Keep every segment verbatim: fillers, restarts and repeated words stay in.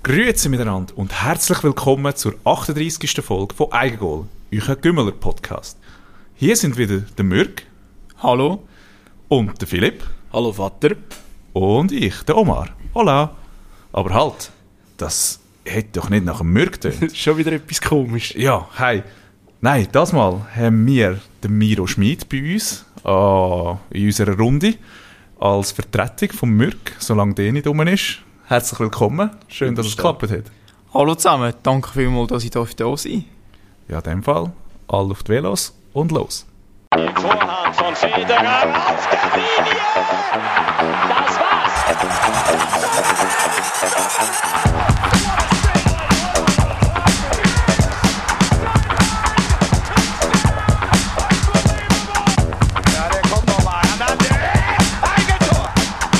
Grüezi miteinander und herzlich willkommen zur achtunddreißigsten Folge von Eigengoal, euer Gümmeler-Podcast. Hier sind wieder der Mürk. Hallo. Und der Philipp. Hallo Vater. Und ich, der Omar. Hola. Aber halt, das hätte doch nicht nach dem Mürk getönt. Schon wieder etwas komisch. Ja, hi. Nein, das Mal haben wir den Miro Schmid bei uns äh, in unserer Runde als Vertretung vom Mürk, solange der nicht rum ist. Herzlich willkommen. Schön, dass es geklappt hat. Hallo zusammen. Danke vielmals, dass ich da sein darf. Ja, in dem Fall, alle auf die Velos und los. Die Vorhand von Federer auf der Linie. Das war's. Ja, der kommt noch mal. Eigentor.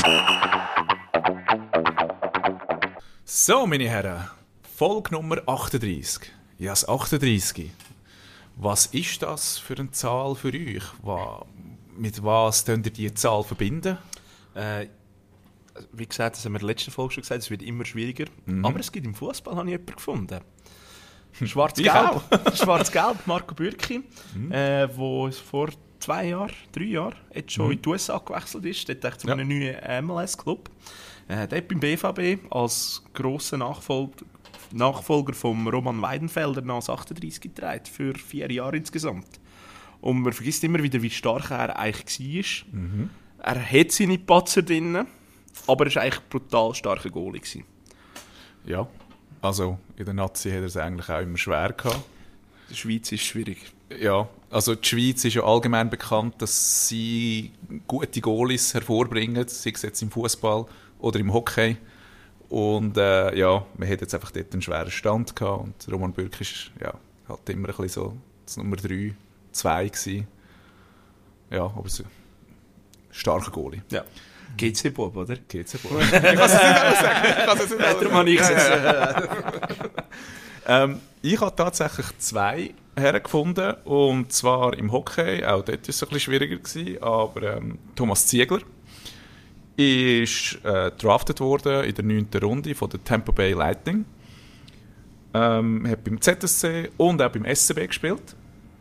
So, meine Herren, Folge Nummer achtunddreißig. Ja, das achtunddreißig. Was ist das für eine Zahl für euch? Was, mit was könnt ihr diese Zahl verbinden? Äh, wie gesagt, das haben wir in der letzten Folge schon gesagt, es wird immer schwieriger. Mhm. Aber es gibt im Fußball, habe ich jemanden gefunden. Ich Schwarz-Gelb. auch. Schwarz-Gelb, Marco Bürki, Mhm. äh, wo vor zwei Jahren, drei Jahren, jetzt schon Mhm. in die U S A gewechselt ist. Dort echt zu Ja. einem neuen M L S-Club. Äh, dort beim B V B als grosser Nachfolger, Nachfolger von Roman Weidenfelder als achtunddreißig getragen, für vier Jahre insgesamt. Und man vergisst immer wieder, wie stark er eigentlich war. Mhm. Er hat seine Patzer drin, aber er war eigentlich ein brutal starker Goalie gewesen. Ja, also in der Nazi hat er es eigentlich auch immer schwer gehabt. In der Schweiz ist es schwierig. Ja, also die Schweiz ist ja allgemein bekannt, dass sie gute Goalies hervorbringen, sei es jetzt im Fußball oder im Hockey. Und äh, ja, man hat jetzt einfach dort einen schweren Stand gehabt. Und Roman Bürki ist ja, halt immer ein bisschen so das Nummer drei, zwei gewesen. Ja, aber so starker Goalie. Ja. G C-Bob, oder? G C Bob. Ich kann es nicht anders sagen. Ich kann es nicht anders Darum habe ich sagen. ähm, ich habe tatsächlich zwei Herren gefunden. Und zwar im Hockey. Auch dort war es ein bisschen schwieriger gewesen. Aber ähm, Thomas Ziegler ist äh, drafted worden in der neunten Runde von der Tampa Bay Lightning. Ähm, hat beim Z S C und auch beim S C B gespielt.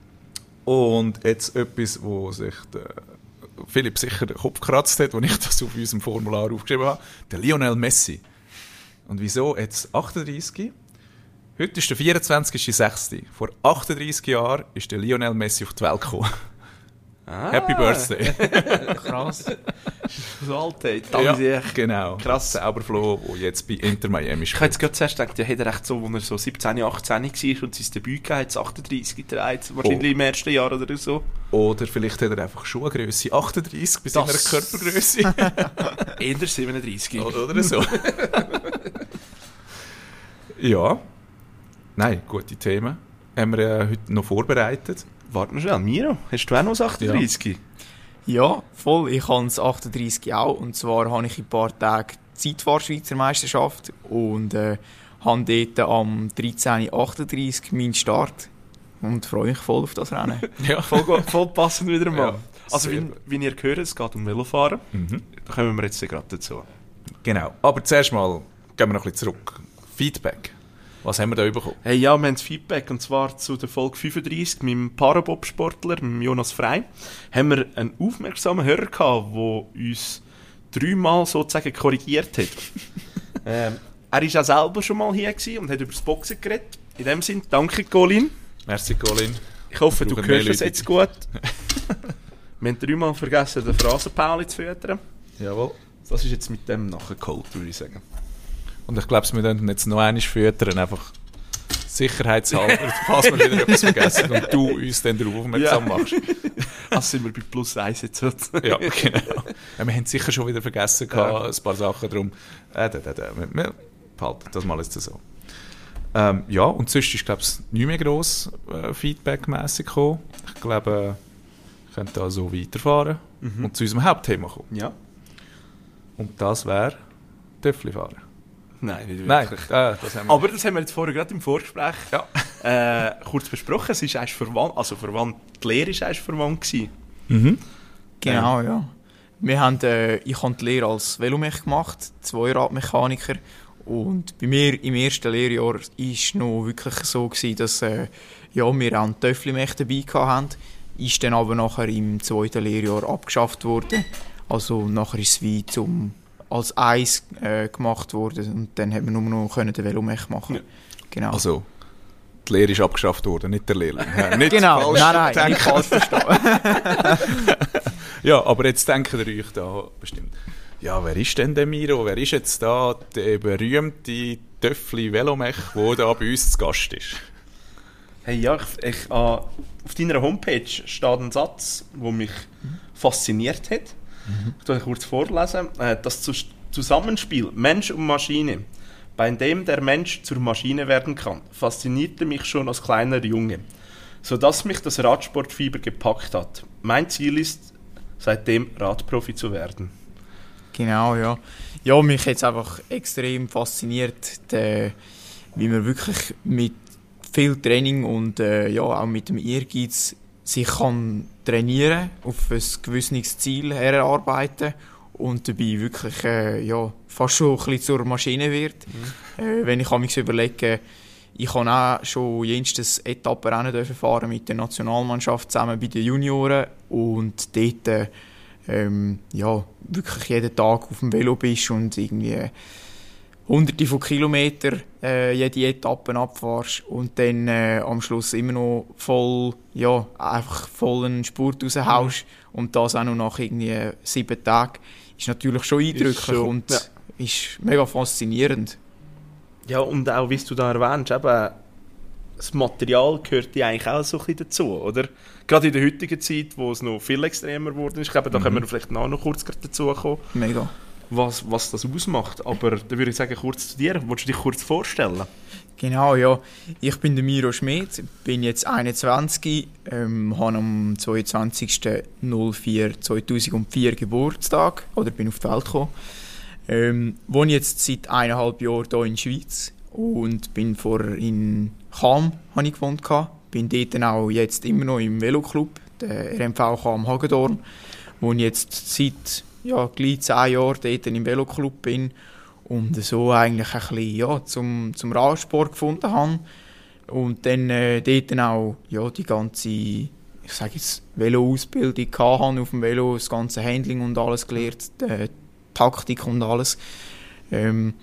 Und jetzt etwas, wo sich der Philipp sicher den Kopf gekratzt hat, als ich das auf unserem Formular aufgeschrieben habe. Der Lionel Messi. Und wieso jetzt achtunddreißig? Heute ist der vierundzwanzigster sechster Vor achtunddreißig Jahren ist der Lionel Messi auf die Welt gekommen. Ah. Happy Birthday. Krass. So alt, ey. Ja, Ja. genau. Krass. Zauberfloh, der jetzt bei Inter Miami Ich spielt. habe jetzt gerade zuerst gedacht, ja, hat er echt so, als er so siebzehn, achtzehn war und sein Debüt gehabt, hat achtunddreißig getragen, wahrscheinlich Oh. im ersten Jahr oder so. Oder vielleicht hat er einfach Schuhgrösse achtunddreißig bis Das- seiner Körpergrösse. Eher siebenunddreißig. oder, oder so. Ja. Nein, gute Themen. Haben wir äh, heute noch vorbereitet. Warte mal schnell, Miro, hast du auch noch das achtunddreißig? Ja, voll. Ich habe das achtunddreißig auch. Und zwar habe ich in ein paar Tagen die Zeitfahr-Schweizer Meisterschaft und äh, habe dort am dreizehn achtunddreißig meinen Start. Und freue mich voll auf das Rennen. Ja. Voll, go- voll passend wieder mal. Ja, Also, sehr wie, gut. wie ihr gehört, es geht um Velofahren. Mhm. Da kommen wir jetzt gerade dazu. Genau. Aber zuerst mal gehen wir noch ein bisschen zurück. Feedback. Was haben wir da bekommen? Hey, ja, wir haben das Feedback, und zwar zu der Folge fünfunddreißig mit dem Parabob-Sportler, mit dem Jonas Frey, haben wir einen aufmerksamen Hörer gehabt, der uns dreimal sozusagen korrigiert hat. ähm, er war auch selber schon mal hier gewesen und hat über das Boxen geredet. In dem Sinne, danke Colin. Merci, Colin. Ich hoffe, Wir du brauchen hörst mehr das Leute. jetzt gut. Wir haben dreimal vergessen, den Phrasenpauli zu füttern. Jawohl. Das ist jetzt mit dem nachgeholt, würde ich sagen. Und ich glaube, wir können jetzt noch einmal füttern, einfach sicherheitshalber, falls wir wieder etwas vergessen und du uns dann darauf aufmerksam Ja. machst. Also sind wir bei plus eins jetzt. Heute. Ja, genau. Ja, wir haben sicher schon wieder vergessen, gehabt, Ja. ein paar Sachen, darum äh, da, da, da. Wir, wir behalten das mal jetzt so. Ähm, ja, und sonst ist, glaube ich, nicht mehr gross äh, feedbackmässig gekommen. Ich glaube, wir können da so weiterfahren Mhm. und zu unserem Hauptthema kommen. Ja. Und das wäre Töffli fahren. Nein, nicht Nein, wirklich. äh, das haben wir. Aber das haben wir jetzt vorher gerade im Vorgespräch Ja. äh, kurz besprochen. Es ist eigentlich verwandt, also verwandt, die Lehre war eigentlich verwandt gewesen. Mhm. Genau, ja. Wir haben, äh, ich habe die Lehre als Velomech gemacht, Zweiradmechaniker. Und bei mir im ersten Lehrjahr war es noch wirklich so gewesen, dass äh, ja, wir auch einen Töfflimech dabei hatten. Ist dann aber nachher im zweiten Lehrjahr abgeschafft worden. Also nachher ist es wie zum, als Eis äh, gemacht worden und dann haben wir nur noch den Velomech machen. Ja. Genau. Also, die Lehre ist abgeschafft worden, nicht der Lehrling. Ja, nicht genau, falsch nein, nein, nicht denken. falsch verstehen. Ja, aber jetzt denkt ihr euch da bestimmt, ja, wer ist denn der Miro? Wer ist jetzt da der berühmte Töffli Velomech, der da bei uns zu Gast ist? Hey, ja, ich, ich, äh, auf deiner Homepage steht ein Satz, der mich fasziniert hat. Mhm. Ich lese kurz vorlesen. Äh, das Zus- Zusammenspiel Mensch und Maschine, bei dem der Mensch zur Maschine werden kann, faszinierte mich schon als kleiner Junge, sodass mich das Radsportfieber gepackt hat. Mein Ziel ist, seitdem Radprofi zu werden. Genau, ja. Ja, mich hat es einfach extrem fasziniert, der, wie man wirklich mit viel Training und äh, ja, auch mit dem Ehrgeiz sich kann trainieren, auf ein gewisses Ziel herarbeiten und dabei wirklich äh, ja, fast schon ein bisschen zur Maschine wird. Mhm. Äh, wenn ich mich überlege, ich kann auch schon jenstes Etappenrennen fahren mit der Nationalmannschaft zusammen bei den Junioren und dort äh, ähm, ja, wirklich jeden Tag auf dem Velo bist und irgendwie hunderte von Kilometern äh, jede Etappe abfährst und dann äh, am Schluss immer noch voll, ja, einfach voll einen Spurt raushaust mhm. und das auch noch nach irgendwie sieben Tagen, ist natürlich schon eindrücklich ist schon, und ja. ist mega faszinierend. Ja, und auch, wie du da erwähnst, eben, das Material gehört ja eigentlich auch so ein bisschen dazu, oder? Gerade in der heutigen Zeit, wo es noch viel extremer geworden ist, ich glaube, da mhm. können wir vielleicht noch, noch kurz dazu kommen. Mega. Was, was das ausmacht. Aber dann würde ich sagen, kurz zu dir. Willst du dich kurz vorstellen? Genau, ja. Ich bin der Miro Schmid, bin jetzt einundzwanzig, ähm, habe am zweiundzwanzigsten vierten zweitausendvier Geburtstag, oder bin auf die Welt gekommen. Ähm, wohne jetzt seit eineinhalb Jahren hier in der Schweiz und bin vorher in Cham, habe ich gewohnt, bin dort auch jetzt immer noch im Veloclub, der R M V Cham Hagedorn, wo ich jetzt seit ja, gleich zehn Jahre dort im Veloclub bin und so eigentlich ein bisschen, ja, zum, zum Radsport gefunden habe. Und dann äh, dort auch ja, die ganze, ich sage jetzt, Velo-Ausbildung hatte auf dem Velo, das ganze Handling und alles gelernt, die Taktik und alles. Ähm,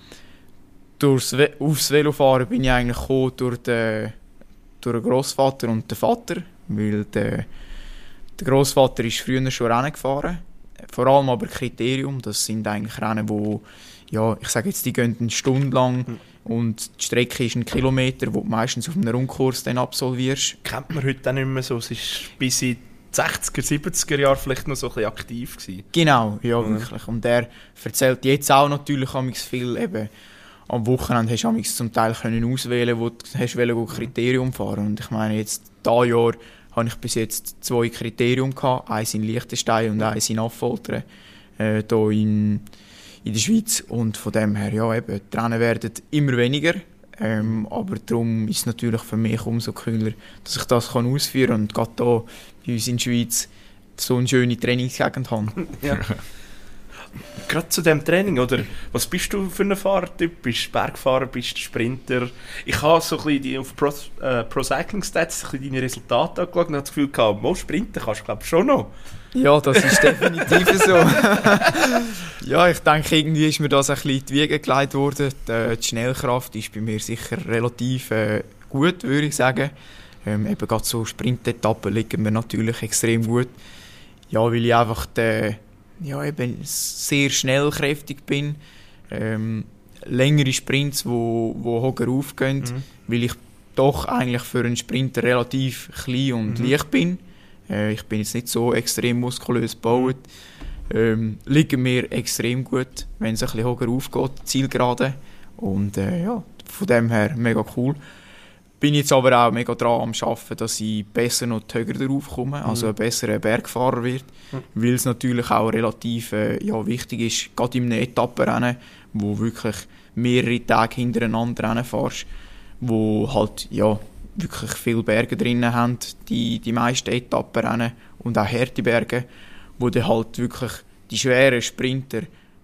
durchs We- aufs Velofahren bin ich eigentlich gekommen durch den, durch den Grossvater und den Vater, weil der, der Grossvater ist früher schon Rennen gefahren. Vor allem aber Kriterium, das sind eigentlich Rennen, wo, ja, ich sage jetzt, die gehen eine Stunde lang mhm. und die Strecke ist ein Kilometer, wo du meistens auf einem Rundkurs dann absolvierst. Kennt man heute auch nicht mehr so, es war bis in die sechziger, siebziger Jahre vielleicht noch so ein bisschen aktiv gewesen. Genau, ja, mhm. wirklich. Und er erzählt jetzt auch natürlich viel, eben, am Wochenende hast du zum Teil können auswählen, wo du hast Kriterium fahren. Und ich meine, jetzt dieses Jahr habe ich bis jetzt zwei Kriterien gehabt, eins in Liechtenstein und eins in Affoltern, äh, hier in, in der Schweiz. Und von dem her, ja, eben, die Rennen werden immer weniger. Ähm, aber darum ist es natürlich für mich umso cooler, dass ich das kann ausführen kann und gerade hier bei uns in der Schweiz so eine schöne Trainingsgegend habe. Ja. Gerade zu dem Training, oder? Was bist du für ein Fahrertyp? Bist du Bergfahrer, bist du Sprinter? Ich habe so ein bisschen die, auf Pro, äh, Pro Cycling Stats ein bisschen deine Resultate angeschaut und habe das Gefühl gehabt, mal sprinten kannst du, glaube ich, schon noch. Ja, das ist definitiv so. Ja, ich denke, irgendwie ist mir das ein bisschen in die Wiege gelegt worden. Die, die Schnellkraft ist bei mir sicher relativ äh, gut, würde ich sagen. Ähm, eben gerade so Sprintetappen liegen mir natürlich extrem gut. Ja, weil ich einfach die, ja, eben sehr schnellkräftig bin. Ähm, längere Sprints, wo, wo höher aufgehen, mhm. weil ich doch eigentlich für einen Sprinter relativ klein und mhm. leicht bin. Äh, ich bin jetzt nicht so extrem muskulös gebaut. Ähm, liegen mir extrem gut, wenn es ein bisschen höher aufgeht, Zielgerade. Und äh, ja, von dem her mega cool. Bin jetzt aber auch mega dran am Arbeiten, dass ich besser noch höher darauf komme, also ein besserer Bergfahrer wird, mhm. weil es natürlich auch relativ äh, ja, wichtig ist, gerade in einem Etappenrennen, wo wirklich mehrere Tage hintereinander Rennen fährst, wo halt ja, wirklich viele Berge drinnen haben, die, die meisten Etappenrennen und auch harte Berge, wo dann halt wirklich die schweren Sprinter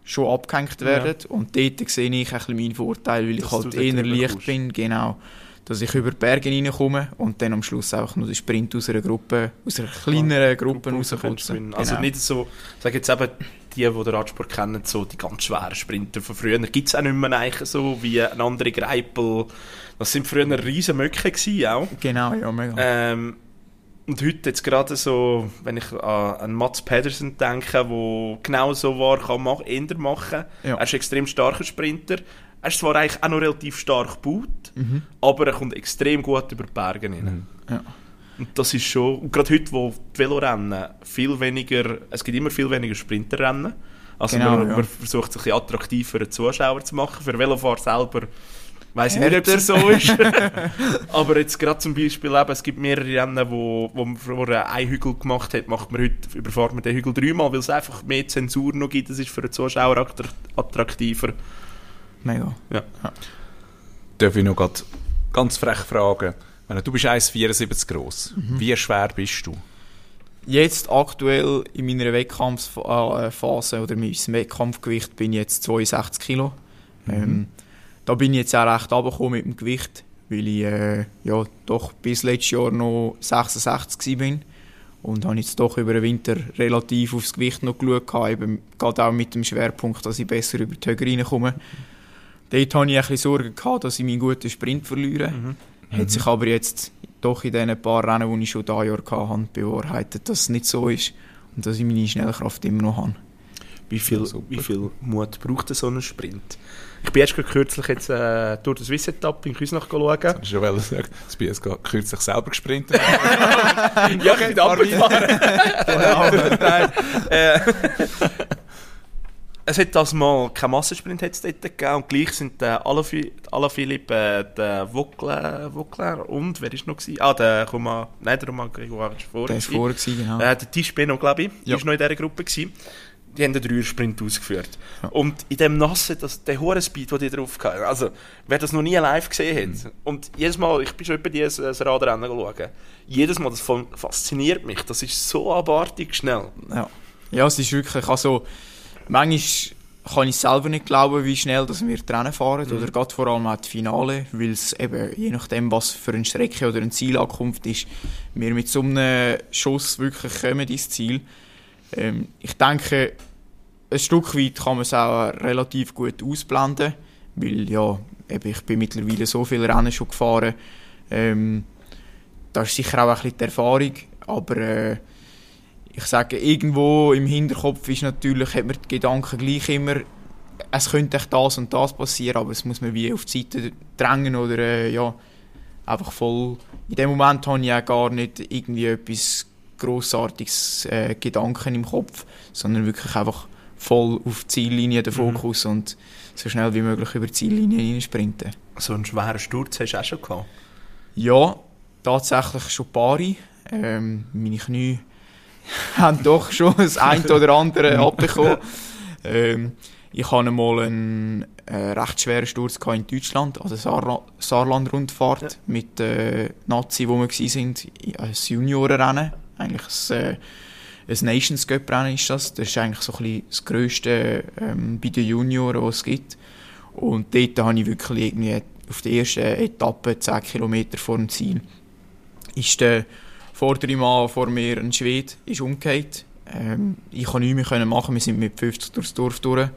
schon abgehängt werden. Ja. Und dort sehe ich ein bisschen meinen Vorteil, weil dass ich halt eher leicht bin, genau, dass ich über die Berge reinkomme und dann am Schluss auch nur den Sprint aus einer Gruppe, aus einer kleineren Gruppe rauskomme. Genau. Also nicht so, sage jetzt eben, die, die den Radsport kennen, so die ganz schweren Sprinter von früher, gibt es auch nicht mehr eigentlich so wie ein anderer Greipel. Das sind früher riesen Möcke gewesen, auch. Genau, ja, mega. Ähm, und heute jetzt gerade so, wenn ich an, an Mats Pedersen denke, der genau so war, kann man eher machen. Ja. Er ist ein extrem starker Sprinter. Er ist zwar eigentlich auch noch relativ stark gebaut, mhm. aber er kommt extrem gut über die Berge rein. Mhm. Ja. Und das ist schon, und gerade heute, wo die Velorennen viel weniger, es gibt immer viel weniger Sprinterrennen. Also genau, man, ja. man versucht es ein bisschen attraktiv für den Zuschauer zu machen. Für den Velofahrer selber weiss ich nicht, ob es so ist. Aber jetzt gerade zum Beispiel, eben, es gibt mehrere Rennen, wo, wo man vorher einen Hügel gemacht hat, macht man heute, überfahrt man den Hügel dreimal, weil es einfach mehr Zensur noch gibt. Das ist für den Zuschauer attraktiver. Mega. Ja. Ja. Darf ich noch grad ganz frech fragen? Du bist eins Komma vierundsiebzig gross. Mhm. Wie schwer bist du? Jetzt aktuell in meiner Wettkampfphase oder meinem Wettkampfgewicht bin ich jetzt zweiundsechzig Kilo. Mhm. Ähm, da bin ich jetzt auch recht runtergekommen mit dem Gewicht, weil ich äh, ja, doch bis letztes Jahr noch sechsundsechzig war. Und habe jetzt doch über den Winter relativ aufs Gewicht noch geschaut, eben gerade auch mit dem Schwerpunkt, dass ich besser über die Höhe reinkomme. Dort hatte ich ein bisschen Sorge gehabt, dass ich meinen guten Sprint verliere. Mhm. Hat sich aber jetzt doch in den paar Rennen, die ich schon dieses Jahr hatte, bewahrheitet, dass es nicht so ist und dass ich meine Schnellkraft immer noch habe. Wie viel, wie viel Mut braucht so ein Sprint? Ich bin erst kürzlich jetzt, äh, durch das Swiss-Etappe in Küsnach schauen. Das ist schon well gesagt, ich bin jetzt kürzlich selber gesprintet. Ja, ich bin abgefahren. Genau. äh, es hat das mal keinen Massensprint dort gegeben und gleich sind äh, Alaphilippe, äh, der Vogler und, wer war noch? Gewesen? Ah, der Roman, nein, der Roman Grégoire ist vorher. Der ist vorher, genau. Äh, der Tischbeno, glaube ich, ja. ist noch in dieser Gruppe gewesen. Die haben den Dreier-Sprint ausgeführt. Ja. Und in dem Nassen, das, der hohe Speed, den die drauf hatten, also, wer das noch nie live gesehen hat, mhm. und jedes Mal, ich bin schon bei dir ein Radrennen schauen, jedes Mal, das fasziniert mich, das ist so abartig schnell. Ja, ja, es ist wirklich, also, manchmal kann ich selber nicht glauben, wie schnell dass wir die Rennen fahren, mhm. oder gerade vor allem auch die Finale, weil es eben, je nachdem, was für eine Strecke oder eine Zielankunft ist, wir mit so einem Schuss wirklich kommen ins Ziel. Ähm, ich denke, ein Stück weit kann man es auch relativ gut ausblenden, weil ja, eben, ich bin mittlerweile so viele Rennen schon gefahren. Ähm, da ist sicher auch ein bisschen die Erfahrung, aber äh, ich sage, irgendwo im Hinterkopf ist natürlich, hat man die Gedanken gleich immer, es könnte echt das und das passieren, aber es muss man wie auf die Seite drängen oder äh, ja, einfach voll. In dem Moment habe ich auch gar nicht irgendwie etwas grossartiges äh, Gedanken im Kopf, sondern wirklich einfach voll auf die Ziellinie den Fokus mhm. und so schnell wie möglich über die Ziellinie hineinsprinten. So einen schweren Sturz hast du auch schon gehabt? Ja, tatsächlich schon ein paar. Ähm, meine Knie haben doch schon das eine oder andere abbekommen. ähm, ich hatte einmal einen äh, recht schweren Sturz in Deutschland, an der Saar- Saarland-Rundfahrt ja. mit äh, Nazi, wo wir waren, ein Juniorenrennen. Eigentlich ein, äh, ein Nations Cup Rennen ist das. Das ist eigentlich so ein bisschen das Grösste ähm, bei den Junioren, was es gibt. Und dort habe ich wirklich irgendwie auf der ersten Etappe, zehn Kilometer vor dem Ziel, ist der vordere Mann vor mir, ein Schwede, ist umgekehrt. Ähm, ich konnte nichts mehr machen, wir sind mit fünfzig durchs Dorf durch.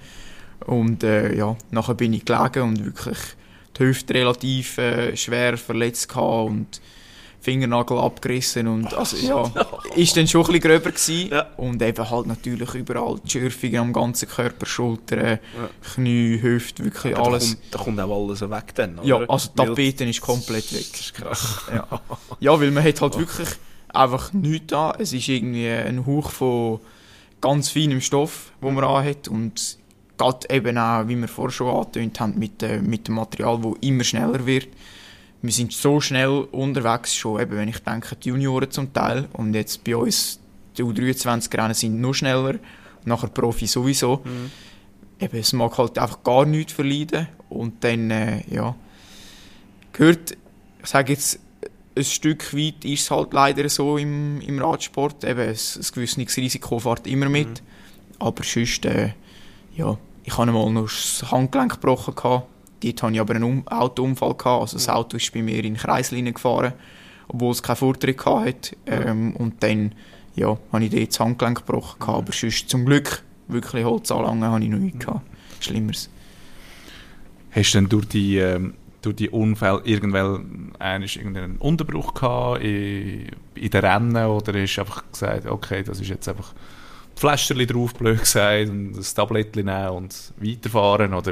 Und äh, ja, nachher bin ich gelegen und wirklich die Hüfte relativ äh, schwer verletzt gehabt und Fingernagel abgerissen und also, ja, ist dann schon ein bisschen gröber gewesen. Ja. Und eben halt natürlich überall die Schürfungen am ganzen Körper, Schultern, ja. Knie, Hüfte, wirklich aber alles. Da kommt, da kommt auch alles weg dann, oder? Ja, also die Tapete ist komplett weg. Das ist krass. Ja. Ja, weil man hat halt wirklich einfach nichts da. Es ist irgendwie ein Hauch von ganz feinem Stoff, den man anhat und gerade eben auch, wie wir vorher schon angetönt haben, mit, äh, mit dem Material, das immer schneller wird. Wir sind so schnell unterwegs, schon eben, wenn ich denke, die Junioren zum Teil. Und jetzt bei uns, die U dreiundzwanzig-Rennen sind noch schneller, nachher Profi sowieso. Mhm. Eben, es mag halt einfach gar nichts verleiden. Und dann, äh, ja, gehört, ich sage jetzt, ein Stück weit ist es halt leider so im, im Radsport. Eben, ein, ein gewisses Risiko fährt immer mit. Mhm. Aber sonst, äh, ja, ich hatte mal noch das Handgelenk gebrochen. Gehabt. Dort hatte ich aber einen um- Autounfall. Gehabt. Also das Auto ist bei mir in den Kreisel gefahren, obwohl es keine Vortritt hatte. Ähm, und dann ja, habe ich dort das Handgelenk gebrochen. Gehabt. Aber sonst zum Glück, wirklich Holzanlangen, habe ich noch nichts gehabt. Schlimmeres. Hast du denn durch die, ähm, durch die Unfälle irgendwann irgendeinen Unterbruch gehabt in, in den Rennen oder hast du einfach gesagt, okay, das ist jetzt einfach die Fläschchen drauf, blöd gesagt, und das Tablettchen nehmen und weiterfahren, oder?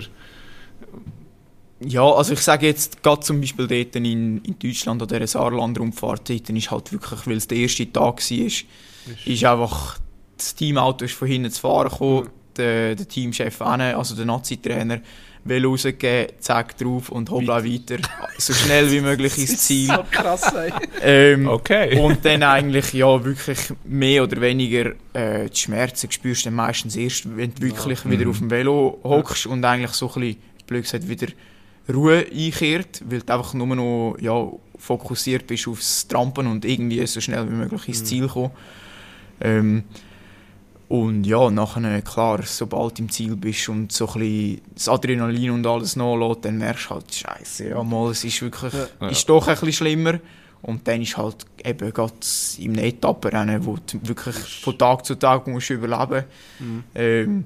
Ja, also ich sage jetzt, gerade zum Beispiel dort in, in Deutschland an dieser Saarland-Rundfahrt, dort ist halt wirklich, weil es der erste Tag war, ist, ist einfach, das Teamauto ist von hinten zu fahren gekommen, mhm. der, der Teamchef hin, also der Nazi-Trainer, Velo rausgegeben, zack drauf und hoppla weiter, so schnell wie möglich ins Ziel. So krass, ey. ähm, Okay. Und dann eigentlich, ja, wirklich mehr oder weniger äh, die Schmerzen spürst du dann meistens erst, wenn du wirklich ja. wieder mhm. auf dem Velo hockst ja. und eigentlich so ein bisschen, blöd gesagt, wieder Ruhe einkehrt, weil du einfach nur noch ja, fokussiert bist aufs Trampen und irgendwie so schnell wie möglich ins Ziel kommen. Ähm, und ja, nachher, klar, sobald du im Ziel bist und so ein bisschen das Adrenalin und alles nachlässt, dann merkst du halt, Scheiße, ja mal, es ist wirklich, ja. ist doch ein bisschen schlimmer. Und dann ist halt eben gerade im Etappenrennen, wo du wirklich von Tag zu Tag musst überleben mhm. ähm,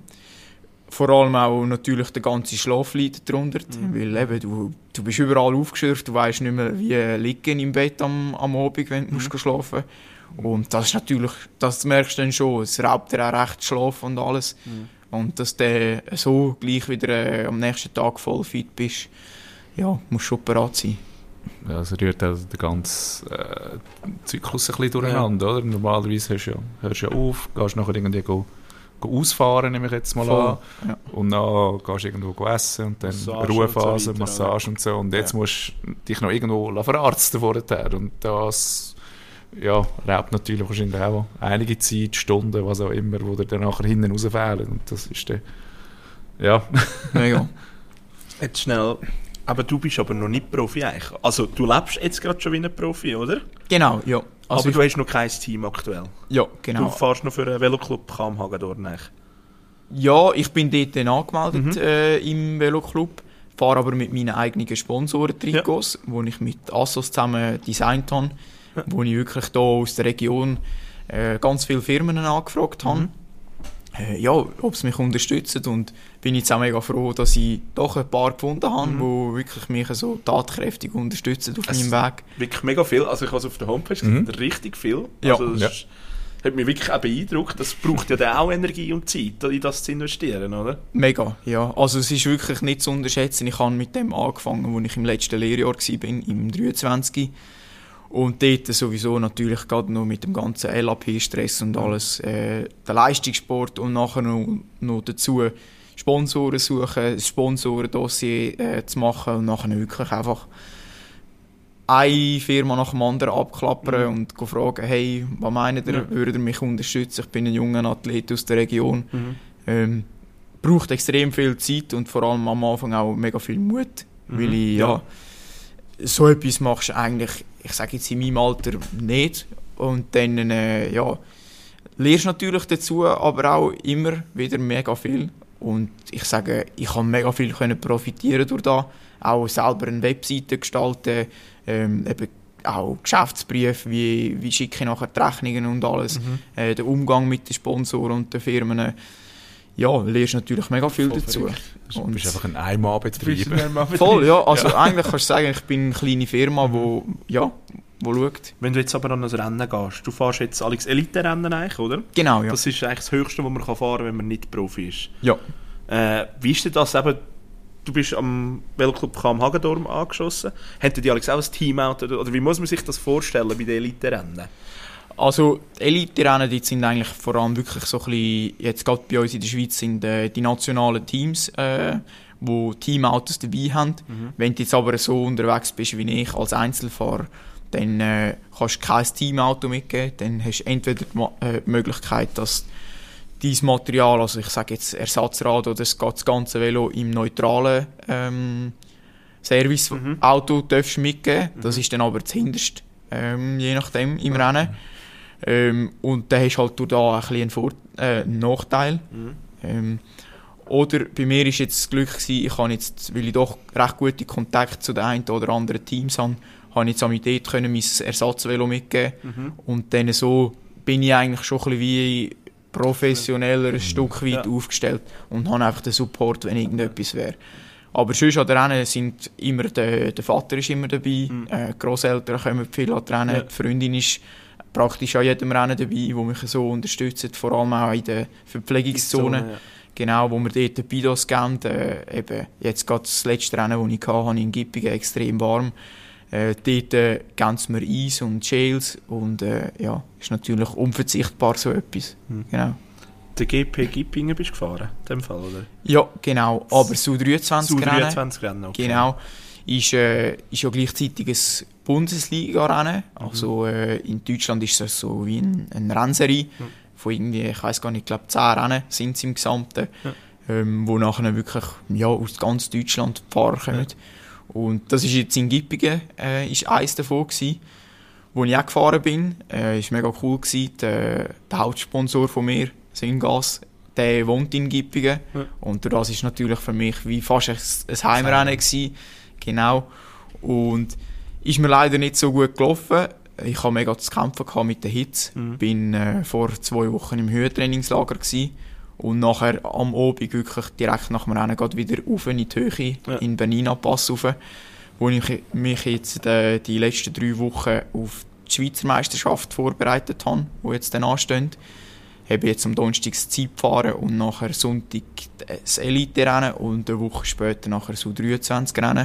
vor allem auch natürlich der ganze Schlaf leidet darunter, mhm. weil eben, du, du bist überall aufgeschürft, du weißt nicht mehr, wie liegen im Bett am, am Abend, wenn du mhm. musst schlafen musst. Und das ist natürlich, das merkst du dann schon, es raubt dir auch recht Schlaf und alles. Mhm. Und dass du so gleich wieder äh, am nächsten Tag voll fit bist, ja, musst schon parat sein. Ja, also rührt also den ganzen äh, Zyklus ein bisschen durcheinander, ja. oder? Normalerweise hörst du ja, hörst ja auf, gehst nachher irgendwie go, go ausfahren, nehme ich jetzt mal voll. an. Ja. Und dann gehst du irgendwo go essen und dann Massage Ruhephase, und so weiter, Massage oder? Und so. Und jetzt ja. musst du dich noch irgendwo verarzten vorher. Und das ja, raubt natürlich wahrscheinlich auch einige Zeit, Stunden, was auch immer, wo dir dann nachher hinten rausfehlen. Und das ist dann, ja. Mega. Jetzt schnell, aber du bist aber noch nicht Profi eigentlich. Also du lebst jetzt gerade schon wie ein Profi, oder? Genau, ja. Also aber du hast noch kein Team aktuell? Ja, genau. Du fährst noch für einen Veloclub Cham Hagedorn eigentlich? Ja, ich bin dort dann angemeldet Mhm. äh, im Veloclub, fahre aber mit meinen eigenen Sponsoren-Trikots, ja. die ich mit Assos zusammen designt habe. Ja. Wo ich wirklich hier aus der Region äh, ganz viele Firmen angefragt habe, mhm. äh, ja, ob sie mich unterstützen. Und bin jetzt auch mega froh, dass ich doch ein paar gefunden habe, mhm. die wirklich mich so tatkräftig unterstützen auf es meinem Weg. Wirklich mega viel. Also ich habe es auf der Homepage gesehen, mhm. richtig viel. Ja. Also das ja. ist, hat mich wirklich auch beeindruckt. Das braucht ja dann auch Energie und Zeit, in das zu investieren, oder? Mega, ja. Also es ist wirklich nicht zu unterschätzen. Ich habe mit dem angefangen, als ich im letzten Lehrjahr war, im dreiundzwanzig. Und dort sowieso natürlich gerade noch mit dem ganzen L A P-Stress und alles, äh, der Leistungssport und nachher noch, noch dazu Sponsoren suchen, ein Sponsorendossier äh, zu machen und nachher wirklich einfach eine Firma nach dem anderen abklappern mhm. und go fragen, hey, was meint ihr, ja. würdet ihr mich unterstützen? Ich bin ein junger Athlet aus der Region. Mhm. Ähm, braucht extrem viel Zeit und vor allem am Anfang auch mega viel Mut, mhm. weil ich, ja, ja so etwas machst du eigentlich, ich sage jetzt in meinem Alter nicht. Und dann, äh, ja, lernst natürlich dazu, aber auch immer wieder mega viel. Und ich sage, ich kann mega viel können profitieren durch das. Auch selber eine Webseite gestalten, ähm, eben auch Geschäftsbriefe, wie, wie schicke ich nachher die Rechnungen und alles. Mhm. Äh, der Umgang mit den Sponsoren und den Firmen. Ja, du lernst natürlich mega viel voll dazu. Du bist einfach ein Einmannbetrieb. Voll, ja. Also ja. Eigentlich kannst du sagen, ich bin eine kleine Firma, die wo, ja, wo schaut. Wenn du jetzt aber an ein Rennen gehst, du fährst jetzt Alex Elite-Rennen eigentlich, oder? Genau, ja. Das ist eigentlich das Höchste, was man fahren kann, wenn man nicht Profi ist. Ja. Äh, wie ist denn das eben, du bist am Veloclub Cham Hagedorn angeschossen. Hätten die Alex auch ein Teamauto? Oder, oder wie muss man sich das vorstellen bei den Elite-Rennen? Also die Elite-Rennen, die sind eigentlich vor allem wirklich so ein bisschen, jetzt gerade bei uns in der Schweiz sind äh, die nationalen Teams, äh, die Teamautos dabei haben. Mhm. Wenn du jetzt aber so unterwegs bist wie ich als Einzelfahrer, dann äh, kannst du kein Teamauto mitgeben. Dann hast du entweder die Ma- äh, die Möglichkeit, dass dein Material, also ich sage jetzt Ersatzrad oder das ganze Velo im neutralen ähm, Serviceauto mhm. darfst du mitgeben. Das ist dann aber das Hinterste, ähm, je nachdem, im mhm. Rennen. Ähm, und dann hast du halt durch da ein bisschen einen, Vor- äh, einen Nachteil. Mhm. Ähm, Oder bei mir war jetzt das Glück gewesen, ich habe jetzt, weil ich doch recht gute Kontakte zu den einen oder anderen Teams habe, habe ich jetzt an mich dort können mein Ersatzvelo mitgeben. Mhm. Und dann so bin ich eigentlich schon ein bisschen wie professioneller ein Stück weit ja. aufgestellt und habe einfach den Support, wenn irgendetwas wäre. Aber sonst an den Rennen sind immer, der, der Vater ist immer dabei, mhm. äh, die Grosseltern kommen viel an die Rennen, ja. die Freundin ist praktisch an jedem Rennen dabei, die mich so unterstützt, vor allem auch in der Verpflegungszone. Ja. Genau, wo wir dort den Bidos geben. Äh, eben, jetzt gerade das letzte Rennen, das ich hatte, hatte ich in Gippingen extrem warm. Äh, dort äh, geben sie mir Eis und Gels und äh, ja, ist natürlich unverzichtbar so etwas. Mhm. Genau. Der G P Gippingen bist du gefahren, in dem Fall, oder? Ja, genau, aber S U dreiundzwanzig Rennen. S U dreiundzwanzig Rennen, okay. Genau, ist, äh, ist ja gleichzeitig ein Bundesliga-Rennen. Mhm. Also äh, in Deutschland ist es so wie ein, ein Rennserie. Mhm. Von irgendwie, ich weiss gar nicht, ich glaube zehn Rennen sind es im Gesamten, ja. ähm, wo nachher wirklich ja, aus ganz Deutschland die Fahrer kommen. Ja. Und das ist jetzt in Gippingen, äh, ist eins davon gewesen, wo ich auch gefahren bin. Äh, ist mega cool gewesen. Der, der Hauptsponsor von mir, Syngas, der wohnt in Gippingen. Ja. Und das ist natürlich für mich wie fast ein, ein Heimrennen gewesen. Genau. Und ist mir leider nicht so gut gelaufen. Ich hatte mega zu kämpfen mit der Hitze. Mhm. Bin äh, vor zwei Wochen im Höhentrainingslager gewesen. Und nachher am Abend wirklich direkt nach dem Rennen wieder rauf in die Höhe, ja. in den Bernina-Pass rauf, wo ich mich jetzt äh, die letzten drei Wochen auf die Schweizer Meisterschaft vorbereitet habe, die jetzt dann anstehen. Ich habe jetzt am Donnerstag das Zeit gefahren und nachher Sonntag das Elite-Rennen und eine Woche später nachher das U dreiundzwanzig Rennen.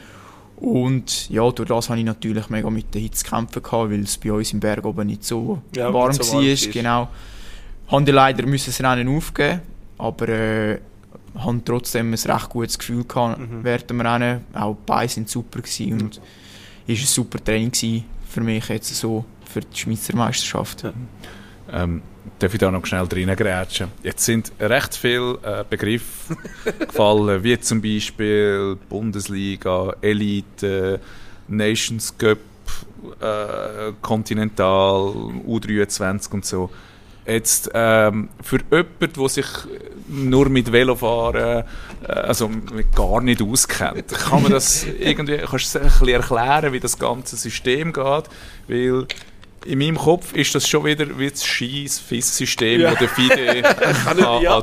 Und ja, durch das hatte ich natürlich mega mit der Hitze zu kämpfen gehabt, weil es bei uns im Berg oben nicht so ja, warm war. So war. Genau. Haben leider müssen das Rennen aufgeben, aber äh, haben trotzdem ein recht gutes Gefühl gehabt mhm. während dem Rennen. Auch die Beine waren super gewesen und es mhm. war ein super Training für mich jetzt so für die Schweizer Meisterschaft. Ja. Ähm, darf ich da noch schnell reingrätschen? Jetzt sind recht viele äh, Begriffe gefallen, wie zum Beispiel Bundesliga, Elite, Nations Cup, äh, Continental, U dreiundzwanzig und so. Jetzt ähm, für jemanden, der sich nur mit Velofahren äh, also gar nicht auskennt, kann man das irgendwie, kannst du ein bisschen erklären, wie das ganze System geht? Weil in meinem Kopf ist das schon wieder wie das scheiß F I S-System, ja. das der FIDE an, ja. an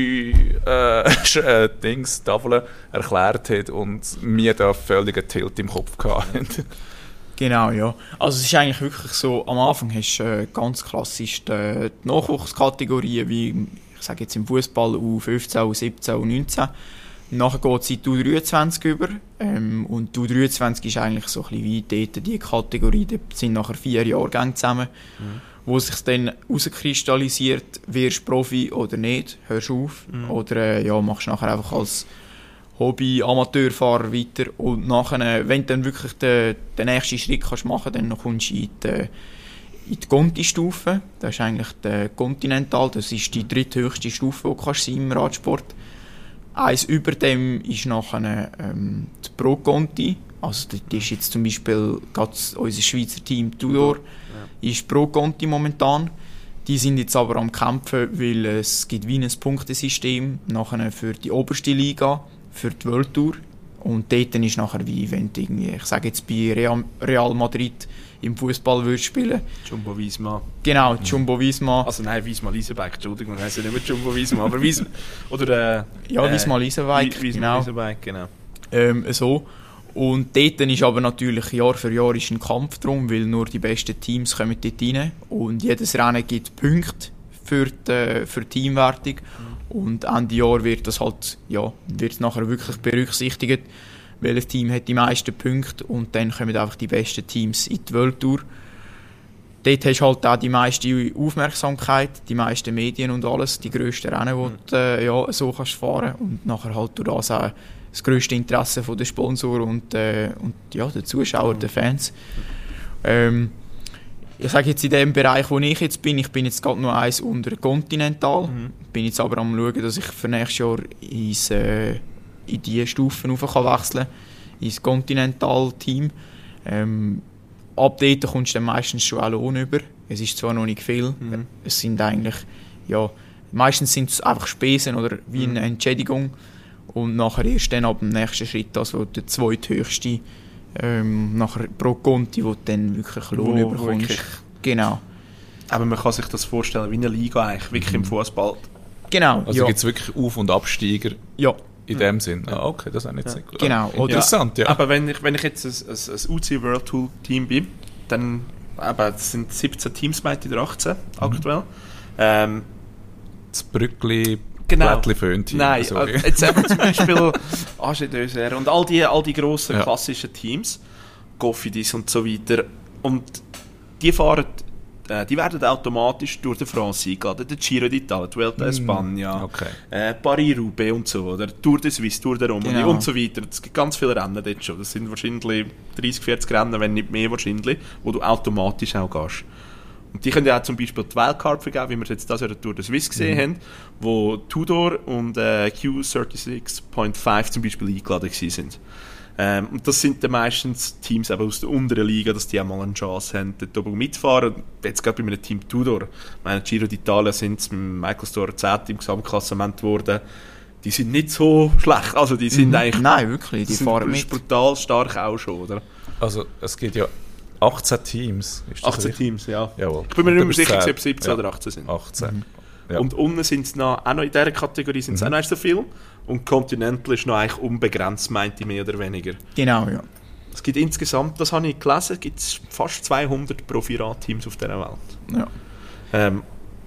drei äh, Dings, Tafeln erklärt hat und mir da völligen Tilt im Kopf gehabt. Genau, ja. Also es ist eigentlich wirklich so, am Anfang hast du äh, ganz klassisch die, die Nachwuchskategorien, wie ich sage jetzt im Fußball U fünfzehn, U siebzehn, U neunzehn. Nachher geht es in die U dreiundzwanzig über. Ähm, und die U dreiundzwanzig ist eigentlich so ein bisschen wie dort die Kategorie. Da sind nachher vier Jahrgänge zusammen, mhm. wo sich dann herauskristallisiert, wirst du Profi oder nicht, hörst du auf. Mhm. Oder äh, ja, machst du nachher einfach als Hobby-Amateurfahrer weiter. Und nachher, wenn du dann wirklich den, den nächsten Schritt kannst machen kannst, dann kommst du in die, in die Conti-Stufe. Das ist eigentlich der Continental, das ist die dritthöchste Stufe, die du kannst im Radsport. Eins über dem ist nachher ähm, die Pro Conti. Also das ist jetzt zum Beispiel unser Schweizer Team Tudor, ja. ist Pro Conti momentan. Die sind jetzt aber am Kämpfen, weil es gibt wie ein Punktesystem nachher für die oberste Liga, für die World Tour. Und dort ist nachher wie, wenn du irgendwie, ich sage jetzt bei Real, Real Madrid im Fußball würdest spielen. Jumbo Visma. Genau, Jumbo Visma. Also nein, Visma Leasebike, Entschuldigung, heisst ja nicht mehr Jumbo Visma, aber Visma, oder äh, ja, Visma Leasebike, Visma genau. Leasebike, genau. Ähm, so. Und dort ist aber natürlich Jahr für Jahr ist ein Kampf drum, weil nur die besten Teams kommen dort rein. Und jedes Rennen gibt Punkte für die, für die Teamwertung. Mhm. Und Ende Jahr wird das halt, ja, wird nachher wirklich berücksichtigt, welches Team hat die meisten Punkte und dann kommen einfach die besten Teams in die World Tour. Dort hast du halt auch die meiste Aufmerksamkeit, die meisten Medien und alles, die grössten Rennen, die du äh, ja, so kannst fahren und nachher halt durch das auch das grösste Interesse der Sponsoren und, äh, und ja, der Zuschauer, der Fans. Ähm, ich sage jetzt in dem Bereich, wo ich jetzt bin, ich bin jetzt gerade noch eins unter Continental, mhm. bin jetzt aber am schauen, dass ich für nächstes Jahr ins, äh, in diese Stufen rauf kann wechseln, ins Continental-Team. Ähm, ab dort kommst du dann meistens schon auch Lohn über. Es ist zwar noch nicht viel, mhm. es sind eigentlich ja, meistens sind es einfach Spesen oder wie eine Entschädigung. Und nachher erst dann ab dem nächsten Schritt, also der zweithöchste ähm, nachher pro Conti, wo du dann wirklich Lohn Wo- bekommst. wirklich. Genau. Aber man kann sich das vorstellen wie eine Liga eigentlich, wirklich im Fußball. Genau, Also ja. gibt es wirklich Auf- und Absteiger ja. in dem Sinn? Ah, okay, das habe ich jetzt nicht gut. Genau, Ah, oder- interessant, ja. Aber wenn ich, wenn ich jetzt ein, ein, ein U C World Tour Team bin, dann aber es sind siebzehn Teams, meinte ich, oder achtzehn aktuell. Ähm, Das Brückli, Genau. Blättli Föhn-Team. Nein, sorry. äh, jetzt eben zum Beispiel Angers Döser und all die, all die grossen Ja. klassischen Teams, Cofidis und so weiter, und die fahren, äh, die werden automatisch durch die France eingeladen, der Giro d'Italia, die Vuelta a España, okay. äh, Paris-Roubaix und so, oder Tour de Suisse, Tour de Romandie Genau. und so weiter. Es gibt ganz viele Rennen dort schon, das sind wahrscheinlich dreißig, vierzig Rennen, wenn nicht mehr wahrscheinlich, wo du automatisch auch gehst. Und die können ja auch zum Beispiel die Wildcard vergeben, wie wir es jetzt das Jahr der Tour de Suisse gesehen haben, wo Tudor und äh, Q sechsunddreißig Komma fünf zum Beispiel eingeladen gewesen sind. Ähm, und das sind dann meistens Teams eben aus der unteren Liga, dass die auch mal eine Chance haben, dort oben mitfahren. Und jetzt gerade bei einem Team Tudor, ich meine, Giro d'Italia sind es mit Michael Storer zehnter im Gesamtklassement geworden. Die sind nicht so schlecht, also die sind eigentlich Nein, wirklich, die sind fahren mit. brutal stark auch schon, oder? Also es gibt ja achtzehn Teams. Ist das achtzehn richtig? Teams, ja. Jawohl. Ich bin mir Und nicht du mehr bist sicher, zehn. ob es siebzehn Ja. oder achtzehn sind. achtzehn. Ja. Und unten sind es noch, auch noch in dieser Kategorie sind es auch noch nicht so viel. Und Continental ist noch eigentlich unbegrenzt, meinte ich, mehr oder weniger. Genau, ja. Es gibt insgesamt, das habe ich gelesen, gibt es fast zweihundert Profi-Radteams auf dieser Welt. ja. Ähm,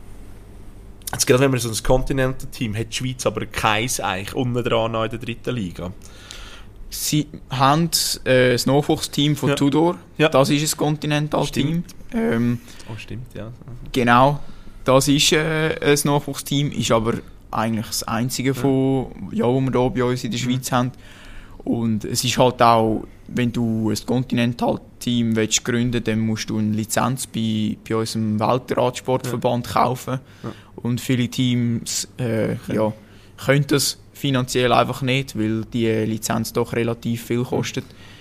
jetzt gerade wenn man so ein Continental-Team hat, die Schweiz aber keins eigentlich unten dran noch in der dritten Liga. Sie haben äh, das Nachwuchsteam von Ja. Tudor, Ja. das ist ein Continental-Team. Ähm, Oh, stimmt, ja. genau, das ist äh, ein Nachwuchsteam, ist aber eigentlich das einzige, von, ja, was wir hier bei uns in der Schweiz haben. Und es ist halt auch, wenn du ein Continental-Team willst gründen, dann musst du eine Lizenz bei, bei unserem Weltradsportverband kaufen. Ja. Und viele Teams äh, ja, können das finanziell einfach nicht, weil die Lizenz doch relativ viel kostet.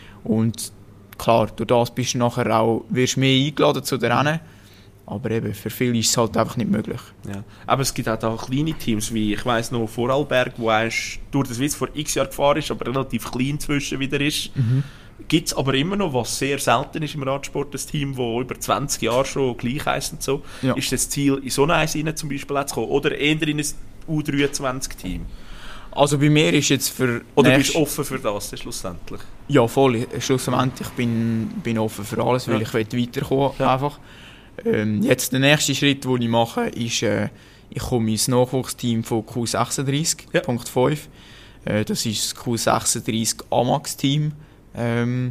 Und klar, durch das bist du nachher auch, wirst mehr eingeladen zu den Rennen. Aber eben, für viele ist es halt einfach nicht möglich. Ja. Aber es gibt auch da kleine Teams, wie ich weiss noch Vorarlberg, wo eigentlich durch das Schweiz vor x Jahren gefahren ist, aber relativ klein zwischen wieder ist. Mhm. Gibt es aber immer noch, was sehr selten ist im Radsport, ein Team, das über zwanzig Jahre schon gleich heisst und so. Ja. Ist das Ziel, in so eins rein zum Beispiel auch zu kommen? Oder eher in ein U dreiundzwanzig-Team? Also bei mir ist jetzt für Oder nächst- bist du offen für das dann schlussendlich? Ja, voll. Schlussendlich bin ich bin offen für alles, weil Ja. ich will weiterkommen Ja. einfach. Ähm, jetzt der nächste Schritt, den ich mache, ist, äh, ich komme ins Nachwuchsteam von Q sechsunddreißig Punkt fünf. Äh, das ist das Q sechsunddreißig Amax-Team, ähm,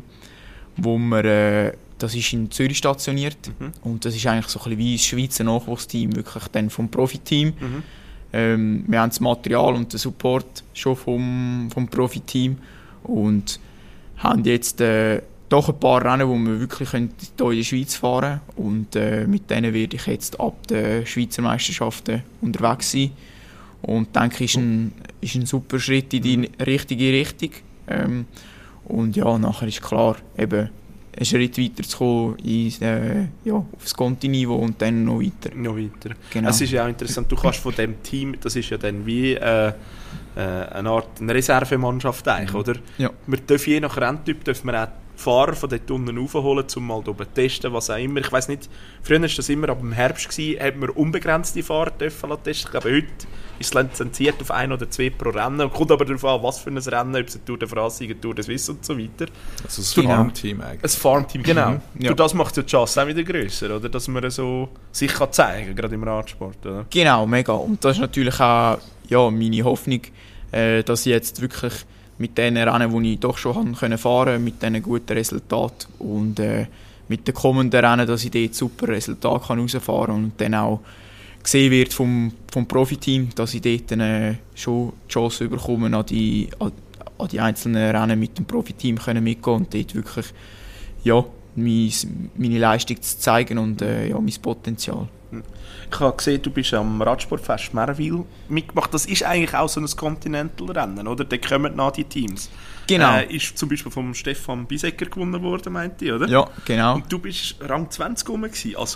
wo wir, äh, das ist in Zürich stationiert. Mhm. Und das ist eigentlich so ein bisschen wie das Schweizer Nachwuchsteam, wirklich dann vom Profiteam. Mhm. Ähm, wir haben das Material und den Support schon vom, vom Profiteam und haben jetzt äh, doch ein paar Rennen, wo wir wirklich hier in der Schweiz fahren können. Und äh, mit denen werde ich jetzt ab den Schweizer Meisterschaften unterwegs sein. Und denke, ist ein, ist ein super Schritt in die richtige Richtung. Ähm, und ja, nachher ist klar, eben einen Schritt weiter zu kommen in, äh, ja, auf das Conti-Niveau und dann noch weiter. Noch weiter. Genau. Es ist ja auch interessant, du kannst von dem Team, das ist ja dann wie äh, äh, eine Art eine Reservemannschaft eigentlich, Mhm. oder? Ja. Wir dürfen je nach Renntyp dürfen wir auch Fahrer von dort unten raufholen, um mal oben zu testen, was auch immer. Ich weiss nicht, früher war das immer ab dem Herbst, gewesen, hat man unbegrenzte Fahrer dürfen lassen testen. Ich glaube, heute ist es lizenziert auf ein oder zwei pro Rennen. Kommt aber darauf an, was für ein Rennen, ob es eine Tour de France, eine Tour de Suisse und so weiter. Also das Genau. Farmteam eigentlich. Ein Farmteam, genau. Mhm, ja. Durch das macht ja die Chance auch wieder grösser, oder? Dass man so sich kann zeigen kann, gerade im Radsport, oder? Genau, mega. Und das ist natürlich auch ja, meine Hoffnung, äh, dass ich jetzt wirklich mit den Rennen, die ich doch schon haben können fahren, mit diesen guten Resultaten und äh, mit den kommenden Rennen, dass ich dort super Resultate kann rausfahren kann und dann auch gesehen wird vom, vom Profiteam, dass ich dort dann, äh, schon die Chance bekomme, an die, an, an die einzelnen Rennen mit dem Profiteam können mitgehen und dort wirklich ja, mein, meine Leistung zu zeigen und äh, ja, mein Potenzial. Ich habe gesehen, du bist am Radsportfest Merwil mitgemacht. Das ist eigentlich auch so ein Continental-Rennen, oder? Da kommen nach die Teams. Genau. Äh, ist zum Beispiel vom Stefan Bisecker gewonnen worden, meinte ich, oder? Ja, genau. Und du bist Rang zwanzig rum gewesen. Also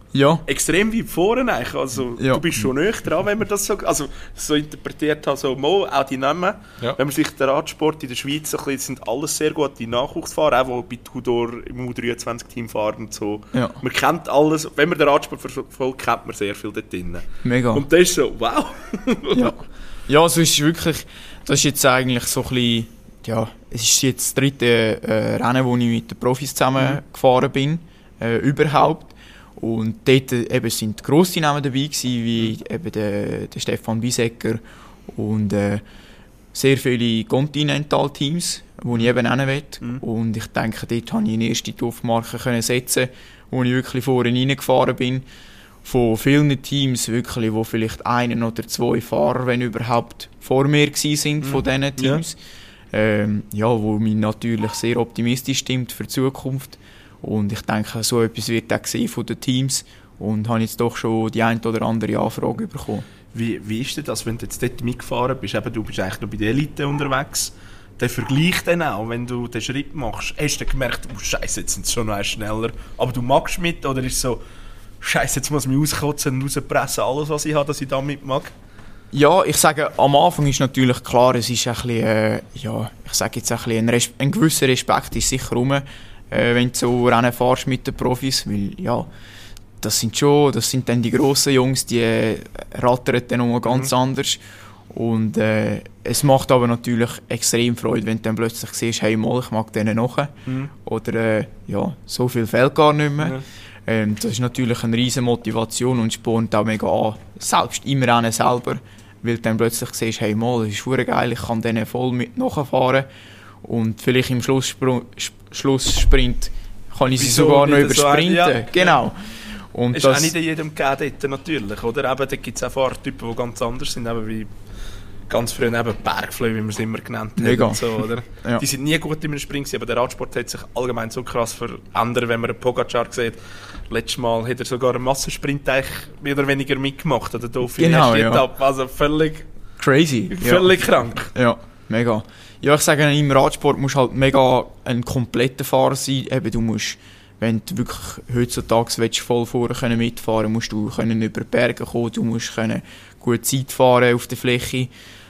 Ja. extrem weit vorne eigentlich. Also, Ja. du bist schon näher dran, wenn man das so, also, so interpretiert hat, so, Mo, auch die Namen. Ja. Wenn man sich den Radsport in der Schweiz so ein bisschen, sind alles sehr gute Nachwuchsfahrer, auch die bei Tudor im U dreiundzwanzig-Team fahren und so. Ja. Man kennt alles, wenn man den Radsport verfolgt, kennt man sehr viel dort drin. Mega. Und das ist so, wow. Ja, ja, also es ist wirklich, das ist jetzt eigentlich so ein bisschen, ja, es ist jetzt das dritte äh, Rennen, wo ich mit den Profis zusammen Mhm. gefahren bin, äh, überhaupt. Und dort äh, eben sind grosse Namen dabei gewesen, wie eben der, der Stefan Wiesecker und äh, sehr viele Continental-Teams, wo ich eben hin will. Mhm. Und ich denke, dort konnte ich eine erste Duftmarke können setzen, wo ich wirklich vorne reingefahren bin. Von vielen Teams wirklich, wo vielleicht einen oder zwei Fahrer, wenn überhaupt, vor mir gewesen sind von diesen Teams. Ähm, ja, wo mich natürlich sehr optimistisch stimmt für die Zukunft. Und ich denke, so etwas wird auch gesehen von den Teams. Und habe jetzt doch schon die eine oder andere Anfrage bekommen. Wie, wie ist denn das, wenn du jetzt dort mitgefahren bist? Eben, du bist eigentlich noch bei der Elite unterwegs. Der Vergleich dann auch, wenn du den Schritt machst. Hast du gemerkt, oh Scheiße, jetzt sind sie schon noch schneller. Aber du magst mit, oder ist es so, Scheiße, jetzt muss ich mich auskotzen und rauspressen, alles, was ich habe, dass ich da mit mag? Ja, ich sage, am Anfang ist natürlich klar, es ist ein bisschen, äh, ja, ich sage jetzt ein, bisschen, ein, Res- ein gewisser Respekt ist sicher rum, äh, wenn du so Rennen fährst mit den Profis, weil, ja, das sind schon, das sind dann die grossen Jungs, die äh, rattern dann nochmal ganz Mhm. anders. Und äh, es macht aber natürlich extrem Freude, wenn du dann plötzlich siehst, hey, mal, ich mag denen noch. Mhm. Oder, äh, ja, so viel fehlt gar nicht mehr. Ja. Ähm, das ist natürlich eine riesen Motivation und spornt auch mega an. Selbst im Rennen selber, weil du dann plötzlich siehst, hey, mal, das ist verdammt geil, ich kann denen voll mit nachfahren. Und vielleicht im Schlusssprung, Sch- Schlusssprint kann ich sie Wieso sogar noch nicht so ein- übersprinten. ja. Genau. Und Ist das, auch nicht in jedem gegeben dort, natürlich, oder? Eben, da gibt es auch Fahrtypen, die ganz anders sind, eben wie ganz früher eben Bergflöhe, wie man es immer genannt hat. Mega. Und so, oder? Ja. Die sind nie gut in einem Sprint gewesen, aber der Radsport hat sich allgemein so krass verändert, wenn man einen Pogacar sieht. Letztes Mal hat er sogar einen Massensprint eigentlich mehr oder weniger mitgemacht, oder da für Genau, die ja. erste Etappe. Also völlig, crazy. völlig krank. Ja. Ja, mega. Ja, ich sage, im Radsport musst du halt mega ein kompletter Fahrer sein. Eben, du musst, wenn du wirklich heutzutage willst, voll vorne können mitfahren, musst du können über die Berge kommen, du musst können gut Zeit fahren auf der Fläche.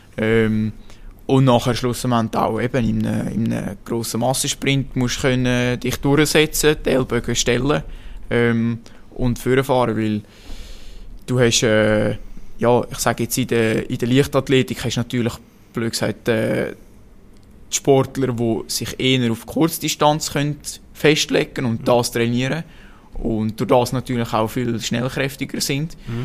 Ähm, und nachher schlussendlich auch eben in einem, in einem grossen Massensprint musst du können dich durchsetzen, die Ellbogen stellen ähm, und vorfahren, weil du hast, äh, ja, ich sage jetzt in der, in der Leichtathletik hast du natürlich, blöd gesagt, äh, die Sportler, die sich eher auf Kurzdistanz können festlegen und das trainieren und durch das natürlich auch viel schnellkräftiger sind. Mhm.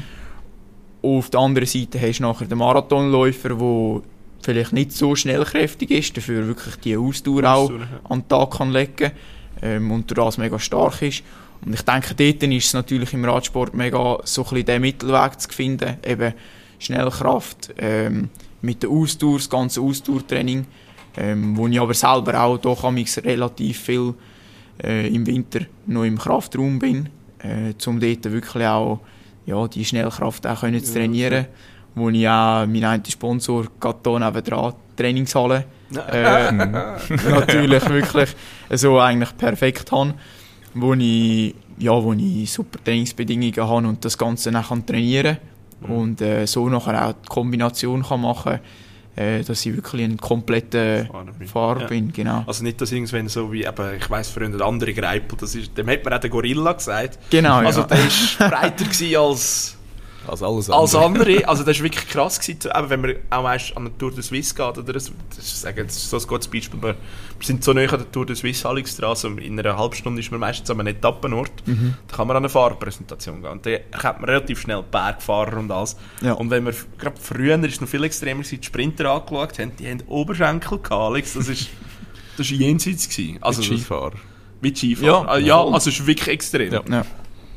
Auf der anderen Seite hast du nachher den Marathonläufer, der vielleicht nicht so schnellkräftig ist, dafür wirklich die Ausdauer auch Ausdauer, ja. an den Tag kann legen ähm, und durch das mega stark ist. Und ich denke, dort ist es natürlich im Radsport mega so ein bisschen den Mittelweg zu finden, eben Schnellkraft ähm, mit der Ausdauer, das ganze Ausdauertraining, ähm, wo ich aber selber auch doch amigs relativ viel äh, im Winter noch im Kraftraum bin, äh, um dort wirklich auch ja, die Schnellkraft auch können zu trainieren, wo ich auch meinen einen Sponsor Gatton nebendran, Trainingshalle, äh, natürlich wirklich so eigentlich perfekt habe, wo ich, ja, wo ich super Trainingsbedingungen habe und das Ganze dann kann trainieren kann und äh, so nachher auch die Kombination kann machen äh, dass ich wirklich ein kompletter Fahrer bin. Fahrer Ja. bin, genau. Also nicht, dass irgendwann so wie, eben, ich weiss früher, der andere Greipel, das ist, dem hat man auch den Gorilla gesagt. Genau, Also ja. der war breiter gewesen als... Also alles Als andere. andere, also das war wirklich krass gewesen, eben wenn man auch meist an der Tour de Suisse geht, oder das, das, ist, sagen, das ist so ein gutes Beispiel, wir, wir sind so nahe an der Tour de Suisse Halligstrasse, und in einer halben Stunde ist man meistens an einem Etappenort, Mhm. da kann man an eine Fahrerpräsentation gehen, und da hat man relativ schnell Bergfahrer und alles, Ja. und wenn wir, gerade früher ist es noch viel extremer gewesen, die Sprinter angeschaut haben, die haben Oberschenkel gehabt, Alex, das ist, das ist jenseits gewesen. Also, Mit Skifahrer. Mit Skifahrer. Ja, Ah, ja, voll. also es ist wirklich extrem. Ja. Ja.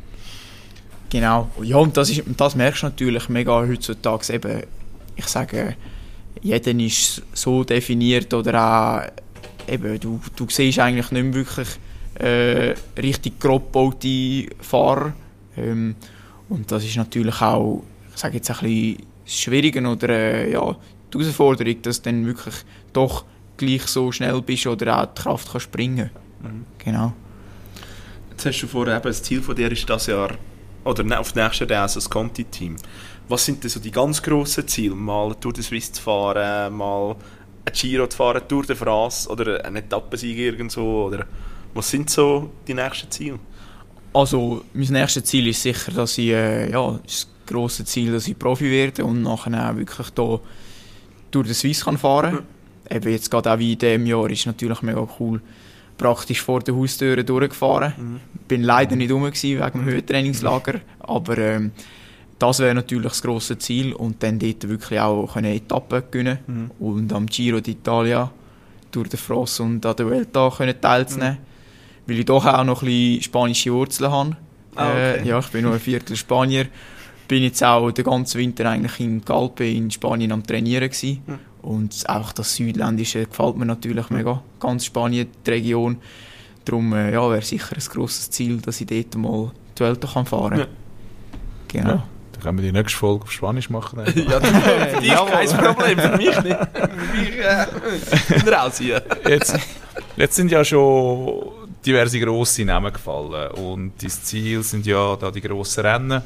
Genau. Ja, und das, ist, das merkst du natürlich mega heutzutage. Eben, ich sage, jeder ist so definiert oder auch, eben, du, du siehst eigentlich nicht mehr wirklich äh, richtig grob gebaute Fahrer. Ähm, und das ist natürlich auch, ich sage jetzt ein bisschen schwieriger oder äh, ja, die Herausforderung, dass du dann wirklich doch gleich so schnell bist oder auch die Kraft kannst bringen. Mhm. Genau. Jetzt hast du vorher eben, das Ziel von dir ist das Jahr oder auf nächstes Jahr auch so das Conti-Team. Was sind denn so die ganz grossen Ziele? Mal Tour de Suisse zu fahren, mal ein Giro zu fahren, Tour de France oder eine Etappensieg irgendwo? Oder was sind so die nächsten Ziele? Also, mein nächstes Ziel ist sicher, dass ich, äh, ja, das grosse Ziel, dass ich Profi werde und nachher auch wirklich hier Tour de Suisse kann fahren kann. Mhm. Eben jetzt gerade auch wie in diesem Jahr ist natürlich mega cool, praktisch vor der Haustür durchgefahren. Mhm. Bin leider nicht rum gewesen, wegen dem Höhentrainingslager, mhm. aber ähm, das wäre natürlich das grosse Ziel und dann dort wirklich auch eine Etappe gewinnen mhm. und am Giro d'Italia, Tour de France und an der Vuelta können teilzunehmen. Mhm. Weil ich doch auch noch ein bisschen spanische Wurzeln habe. Ah, okay. äh, ja, ich bin nur ein Viertel Spanier. Bin jetzt auch den ganzen Winter eigentlich in Calpe in Spanien am Trainieren gewesen. Hm. Und auch das Südländische gefällt mir natürlich hm. mega. Ganz Spanien, die Region. Darum äh, ja, wäre sicher ein grosses Ziel, dass ich dort mal die Welt fahren kann. Ja. Genau. Ja, dann können wir die nächste Folge auf Spanisch machen. Ja, für dich kein Problem, für mich nicht. Für mich äh, bin raus hier. Jetzt, jetzt sind ja schon diverse grosse Namen gefallen und dein Ziel sind ja da die grossen Rennen.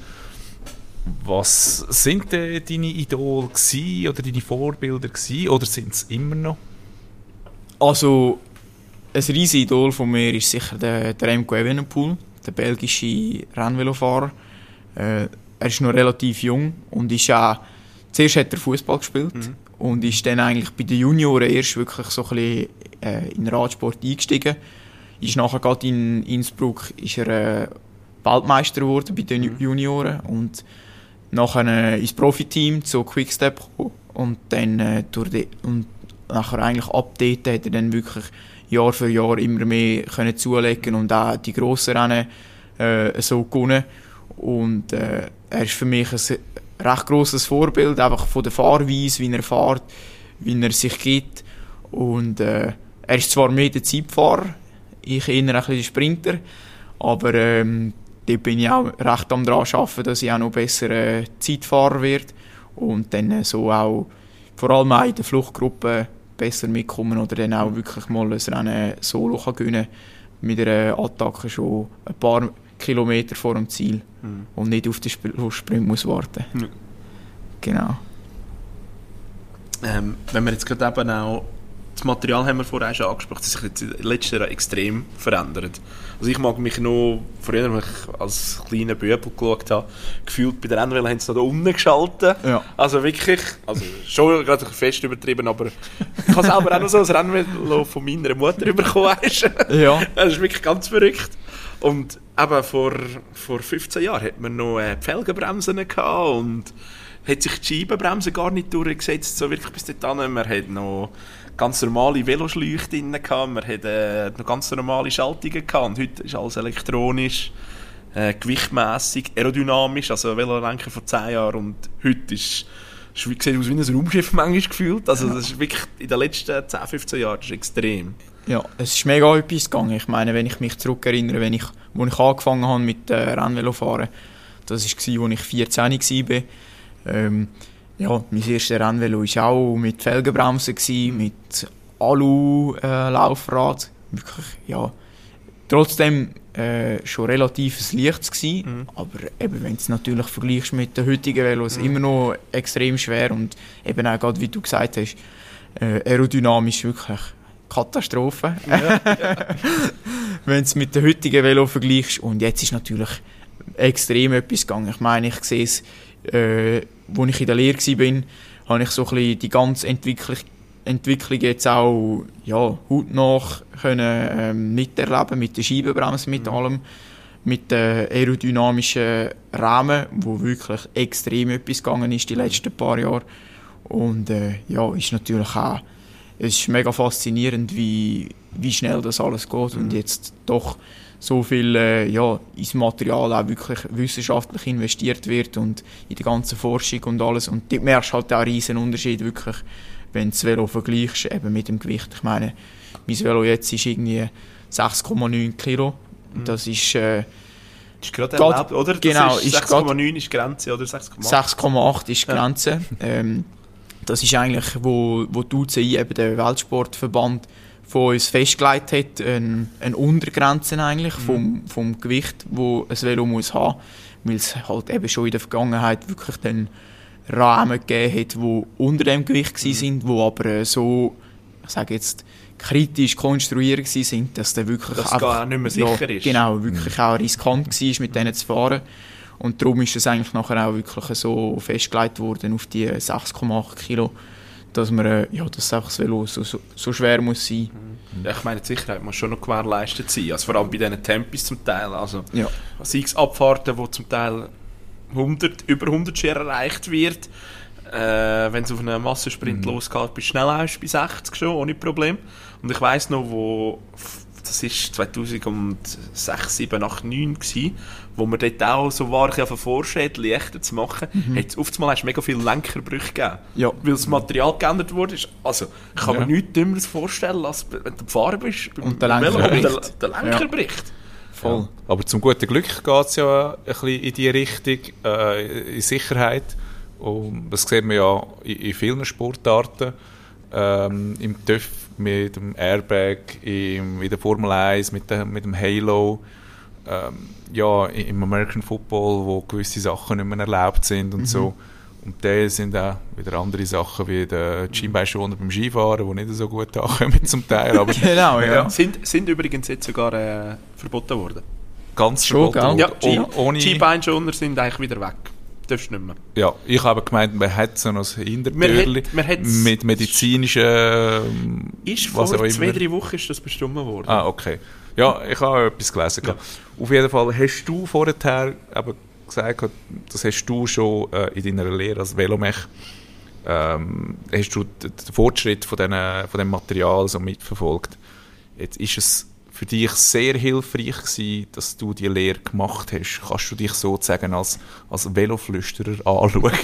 Was sind denn deine Idole gewesen, oder deine Vorbilder gewesen, oder sind es immer noch? Also ein riesiges Idol von mir ist sicher der, der Remco Evenepoel, der belgische Rennvelofahrer. Äh, er ist noch relativ jung und ist auch, zuerst hat er Fußball gespielt mhm. und ist dann eigentlich bei den Junioren erst wirklich so ein bisschen äh, in den Radsport eingestiegen. Ist nachher gerade in Innsbruck ist er äh, Weltmeister geworden bei den mhm. Junioren und nachher äh, ins Profiteam zu Quickstep gekommen und dann äh, durch die, und nachher eigentlich ab dort hat er dann wirklich Jahr für Jahr immer mehr können zulegen und auch die grossen Rennen äh, so gewonnen und äh, er ist für mich ein recht grosses Vorbild einfach von der Fahrweise, wie er fährt, wie er sich gibt und äh, er ist zwar mehr der Zeitfahrer, ich eher ein bisschen der Sprinter, aber ähm, dort bin ich auch recht am dran arbeiten, dass ich auch noch besser äh, Zeitfahrer werde und dann äh, so auch vor allem auch in der Fluchtgruppe besser mitkommen oder dann auch wirklich mal ein Rennen solo kann gewinnen mit einer Attacke schon ein paar Kilometer vor dem Ziel mhm. und nicht auf den Sprint muss warten. Mhm. Genau. Ähm, wenn wir jetzt gerade eben auch das Material haben wir vorher schon angesprochen, das sich jetzt in den letzten Jahren extrem verändert. Also ich mag mich noch, früher, als ich als kleiner Bub geschaut habe, gefühlt bei der Rennwelle haben sie noch da unten geschaltet. Ja. Also wirklich, also schon gerade fest übertrieben, aber ich habe selber auch noch so ein Rennvelo von meiner Mutter bekommen. Ja. Das ist wirklich ganz verrückt. Und eben vor, vor fünfzehn Jahren hat man noch äh, die Felgenbremsen gehabt und hat sich die Scheibenbremse gar nicht durchgesetzt, so wirklich bis dahin. Man hat noch ganz normale Veloschläuche drin gehabt, man hat äh, noch ganz normale Schaltungen gehabt und heute ist alles elektronisch, äh, gewichtmässig, aerodynamisch, also Velolenker vor zehn Jahren und heute ist, ist wie, sieht aus wie ein Raumschiff manchmal gefühlt, also das ist wirklich in den letzten zehn, fünfzehn Jahren das ist extrem. Ja, es ist mega etwas gegangen. Ich meine, wenn ich mich zurückerinnere, wenn ich, wo ich angefangen habe mit äh, Rennvelofahren, das war, als ich vierzehn war. Ähm, ja, mein erstes Rennvelo war auch mit Felgenbremsen, gewesen, mit Alu-Laufrad. Äh, Wirklich, ja. Trotzdem äh, schon relativ leichtes gewesen, mhm. aber eben, wenn du es natürlich vergleichst mit den heutigen Velos, mhm. immer noch extrem schwer und eben auch gerade, wie du gesagt hast, äh, aerodynamisch wirklich Katastrophe. Ja, ja. Wenn du es mit den heutigen Velo vergleichst. Und jetzt ist natürlich extrem etwas gegangen. Ich meine, ich sehe es, äh, als ich in der Lehre war, habe ich so ein bisschen die ganze Entwicklung, Entwicklung jetzt auch ja, hautnah können, ähm, miterleben, mit der Scheibenbremse, mit mhm. allem, mit den aerodynamischen Rahmen, wo wirklich extrem etwas gegangen ist die letzten paar Jahre. Und äh, ja, ist natürlich auch es ist mega faszinierend, wie, wie schnell das alles geht mhm. und jetzt doch so viel äh, ja, ins Material auch wirklich wissenschaftlich investiert wird und in die ganze Forschung und alles. Und dort merkst du halt auch einen riesen Unterschied, wirklich, wenn du das Velo vergleichst eben mit dem Gewicht. Ich meine, mein Velo jetzt ist irgendwie sechs Komma neun Kilo. Mhm. Das ist... Äh, das ist gerade erlaubt, oder? Genau, sechs Komma neun ist Grenze, oder sechs Komma acht? sechs Komma acht ist Grenze. Ja. Ähm, das ist eigentlich, wo, wo die U C I, eben der Weltsportverband von uns festgelegt hat, eine, eine Untergrenze eigentlich vom, vom Gewicht, wo ein Velo muss haben, weil es halt eben schon in der Vergangenheit wirklich den Rahmen gegeben hat, die unter dem Gewicht gewesen sind, wo aber äh, so, ich sage jetzt, kritisch konstruiert sind, dass der wirklich dass einfach, gar nicht mehr sicher ja, ist. Genau, wirklich mhm. auch riskant war, mit denen zu fahren. Und darum ist es eigentlich nachher auch wirklich so festgelegt worden auf die sechs Komma acht Kilo, dass man, äh, ja, dass einfach das Velo so, so, so schwer muss sein. Ja, ich meine, die Sicherheit muss schon noch gewährleistet sein, also vor allem bei diesen Tempos zum Teil. Also, ja. sei es Abfahrten, wo zum Teil hundert, über hundert Schwer erreicht wird. Äh, wenn es auf einen Massensprint mhm. losgeht, bist du schnell erst bei sechzig schon, ohne Problem. Und ich weiss noch, wo, das war zweitausendsechs, sieben, acht, neun gewesen, wo wir dort auch so war, auf einen Vorschädel leichter zu machen, mhm. hat es oftmals mega viele Lenkerbrüche gegeben. Ja. Weil das Material geändert wurde. Also, ich kann ja. mir nichts Dümmeres vorstellen, als wenn du gefahren bist und der Lenker bricht. Der, der Lenker ja. bricht. Voll. Ja. Aber zum guten Glück geht es ja ein bisschen in die Richtung, äh, in Sicherheit. Und das sieht man ja in, in vielen Sportarten. Ähm, Im T Ü F mit dem Airbag, im, in der Formel eins mit, der, mit dem Halo. Ähm, ja, im American Football, wo gewisse Sachen nicht mehr erlaubt sind und mhm. so. Und da sind auch wieder andere Sachen wie der Schienbeinschoner beim Skifahren, die nicht so gut ankommen zum Teil. Aber genau, ja. ja. Sind, sind übrigens jetzt sogar äh, verboten worden. Ganz schon, verboten ja, worden. Oh, ohne Skibeinschoner sind eigentlich wieder weg. Darfst nicht mehr. Ja, ich habe gemeint, man hat so ein Hintertürchen mit medizinischen... Ist vor zwei, drei Wochen ist das bestimmt worden. Ah, okay. Ja, ich habe etwas gelesen. Ja. Auf jeden Fall, hast du vorher eben gesagt, das hast du schon äh, in deiner Lehre als Velomech, ähm, hast du den Fortschritt von, den, von dem Material so mitverfolgt. Jetzt ist es für dich sehr hilfreich gewesen, dass du die Lehre gemacht hast. Kannst du dich sozusagen als, als Veloflüsterer anschauen?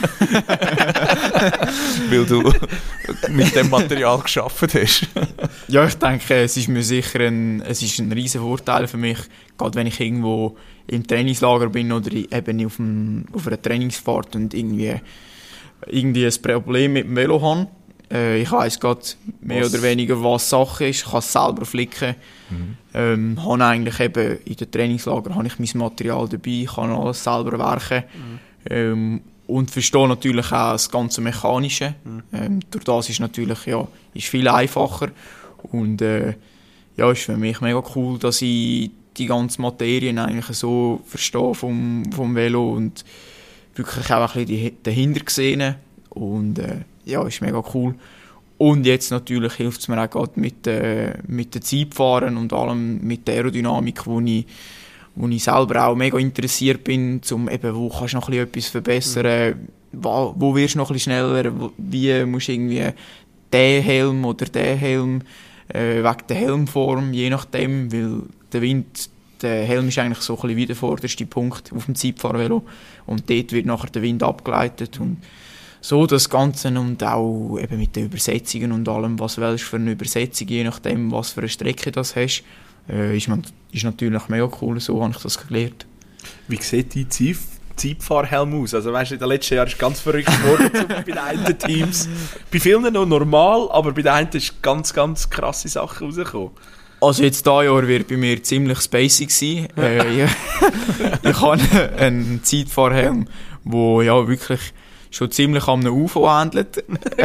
Weil du mit dem Material gearbeitet hast. Ja, ich denke, es ist mir sicher ein, es ist ein riesen Vorteil für mich, gerade wenn ich irgendwo im Trainingslager bin oder eben auf, einem, auf einer Trainingsfahrt und irgendwie, irgendwie ein Problem mit dem Velo habe. Äh, ich weiss gerade mehr was? oder weniger, was Sache ist. Ich kann es selber flicken. Mhm. Ähm, habe eigentlich eben in den Trainingslager habe ich mein Material dabei, kann alles selber werken. Mhm. Ähm, und verstehe natürlich auch das ganze Mechanische. Mhm. Ähm, durch das ist natürlich ja, ist viel einfacher. Und äh, ja, ist für mich mega cool, dass ich die ganzen Materien eigentlich so verstehe vom, vom Velo und wirklich auch ein bisschen dahinter gesehen. Und äh, ja, ist mega cool. Und jetzt natürlich hilft es mir auch gerade mit, äh, mit dem Zeitfahren und allem mit der Aerodynamik, wo ich, wo ich selber auch mega interessiert bin, um eben, wo kannst du noch ein bisschen etwas verbessern, mhm. wo, wo wirst du noch ein bisschen schneller, wo, wie musst du irgendwie den Helm oder den Helm, äh, wegen der Helmform, je nachdem, weil der Wind, der Helm ist eigentlich so ein bisschen wie der vorderste Punkt auf dem Zeitfahrvelo und dort wird nachher der Wind abgeleitet und so das Ganze und auch eben mit den Übersetzungen und allem, was willst du für eine Übersetzung, je nachdem, was für eine Strecke das hast, äh, ist, man, ist natürlich mega cool, so habe ich das gelernt. Wie sieht dein Zeit, Zeitfahrhelm aus? Also weißt du, in den letzten Jahren ist ganz verrückt geworden bei den einen Teams. Bei vielen noch normal, aber bei den einen ist ganz, ganz krasse Sachen rausgekommen. Also jetzt dieses Jahr wird bei mir ziemlich spacey sein. äh, ich ich habe einen Zeitfahrhelm, der ja wirklich schon ziemlich an einem U F O ähnelt.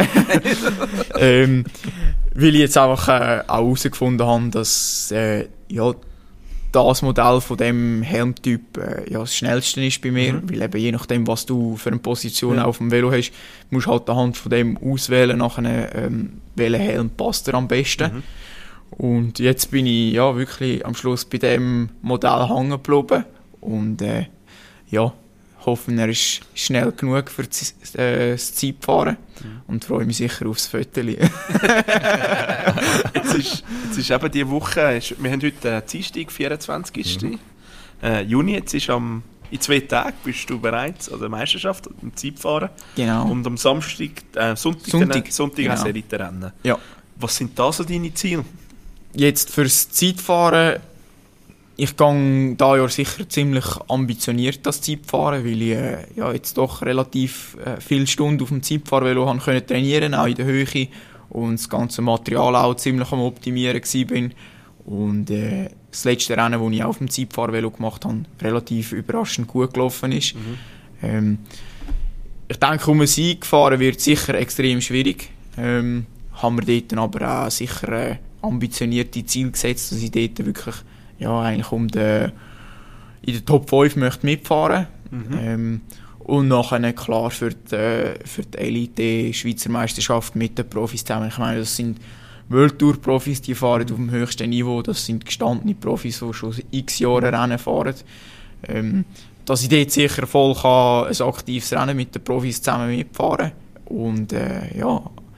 ähm, weil ich jetzt einfach äh, auch herausgefunden habe, dass äh, ja, das Modell von dem Helmtyp äh, ja, das schnellste ist bei mir. Mhm. Weil eben je nachdem, was du für eine Position ja. auf dem Velo hast, musst du halt anhand von dem auswählen, nachher, ähm, welcher Helm passt dir am besten. Mhm. Und jetzt bin ich ja wirklich am Schluss bei dem Modell hängen geblieben. Und äh, ja, hoffe, er ist schnell genug für das, äh, das Zeitfahren mhm. und freue mich sicher aufs Fotochen. jetzt, ist, jetzt ist eben diese Woche, ist, wir haben heute äh, Dienstag, vierundzwanzigsten Mhm. Äh, Juni, jetzt ist am, in zwei Tagen bist du bereits an der Meisterschaft, am Zeitfahren. Genau. Und am Samstag, äh, Sonntag, Sonntag, Sonntag genau. ein Elite-Rennen. Ja. Was sind da so deine Ziele? Jetzt fürs Zeitfahren, ich gehe dieses Jahr sicher ziemlich ambitioniert das Zeitfahren, weil ich äh, ja, jetzt doch relativ äh, viele Stunden auf dem Zeitfahrvelo habe können trainieren, auch in der Höhe und das ganze Material auch ziemlich am Optimieren war. Und äh, das letzte Rennen, das ich auf dem Zeitfahrvelo gemacht habe, relativ überraschend gut gelaufen ist. Mhm. Ähm, ich denke, um einen Sieg fahren wird sicher extrem schwierig. Ähm, haben wir dort aber auch sicher äh, ambitionierte Ziele gesetzt, dass ich dort wirklich ja, eigentlich um den, in der Top fünf möchte mitfahren möchte. Mhm. Ähm, und nachher klar für die, äh, für die Elite-Schweizer Meisterschaft mit den Profis zusammen. Ich meine, das sind World Tour Profis, die fahren auf dem höchsten Niveau. Das sind gestandene Profis, die schon x Jahre Rennen fahren. Ähm, dass ich dort sicher voll kann, ein aktives Rennen mit den Profis zusammen mitfahren kann. Und äh, ja,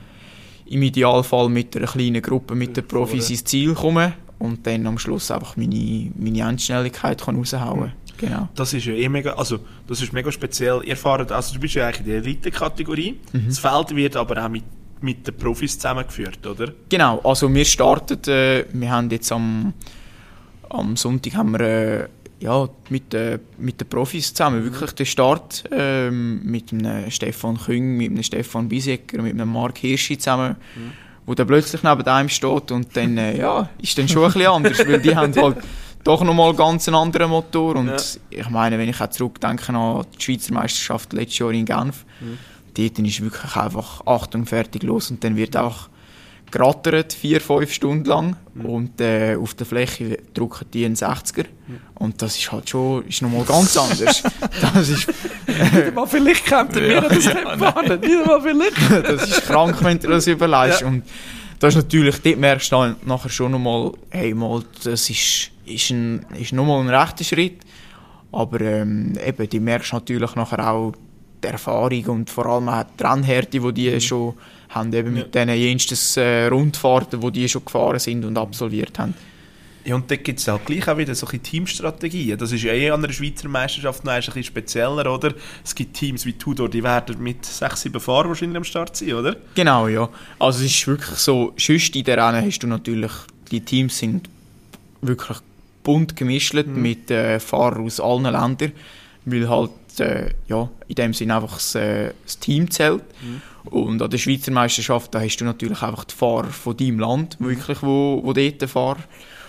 im Idealfall mit einer kleinen Gruppe mit den Profis ins Ziel kommen und dann am Schluss einfach meine, meine Endschnelligkeit kann raushauen. Genau. Das ist ja eh mega, also das ist mega speziell. Ihr fahrt, also du bist ja eigentlich in der Elite-Kategorie. Mhm. Das Feld wird aber auch mit mit den Profis zusammengeführt, oder? Genau, also wir starten, äh, wir haben jetzt am, am Sonntag haben wir, äh, ja, mit, äh, mit den Profis zusammen mhm. wirklich den Start äh, mit einem Stefan Küng, mit einem Stefan Bisecker, mit einem Marc Hirschi zusammen, mhm. wo dann plötzlich neben einem steht und dann, äh, ja, ist dann schon ein bisschen anders, weil die haben halt doch nochmal ganz einen anderen Motor und ja. ich meine, wenn ich auch zurückdenke an die Schweizer Meisterschaft letztes Jahr in Genf, mhm. dort ist wirklich einfach Achtung, fertig, los und dann wird auch gerattert, vier, fünf Stunden lang mhm. und äh, auf der Fläche drücken die einen sechziger mhm. und das ist halt schon, ist nochmal ganz anders. Das ist... Äh, mal vielleicht kennt ihr mir das nicht fahren, nicht mal vielleicht. Das ist krank, wenn du das überlegst ja. und das ist natürlich, dort merkst du dann nachher schon nochmal, hey mal, das ist, ist, ein, ist nochmal ein rechter Schritt, aber ähm, eben, du merkst natürlich nachher auch die Erfahrung und vor allem auch die Rennhärte, die die mhm. schon haben, eben ja. mit diesen jensten äh, Rundfahrten, die die schon gefahren sind und absolviert haben. Ja, und da gibt es auch gleich auch wieder solche Teamstrategien. Das ist ja eh an einer Schweizer Meisterschaft noch ein bisschen spezieller, oder? Es gibt Teams wie Tudor, die werden mit sechs, sieben Fahrern wahrscheinlich am Start sein, oder? Genau, ja. Also es ist wirklich so, sonst in den Rennen hast du natürlich, die Teams sind wirklich bunt gemischt mhm. mit äh, Fahrern aus allen Ländern, weil halt äh, ja, in dem Sinne einfach das, äh, das Team zählt. Mhm. Und an der Schweizer Meisterschaft da hast du natürlich einfach die Fahrer von deinem Land, mhm. wirklich, wo, wo dort fahren.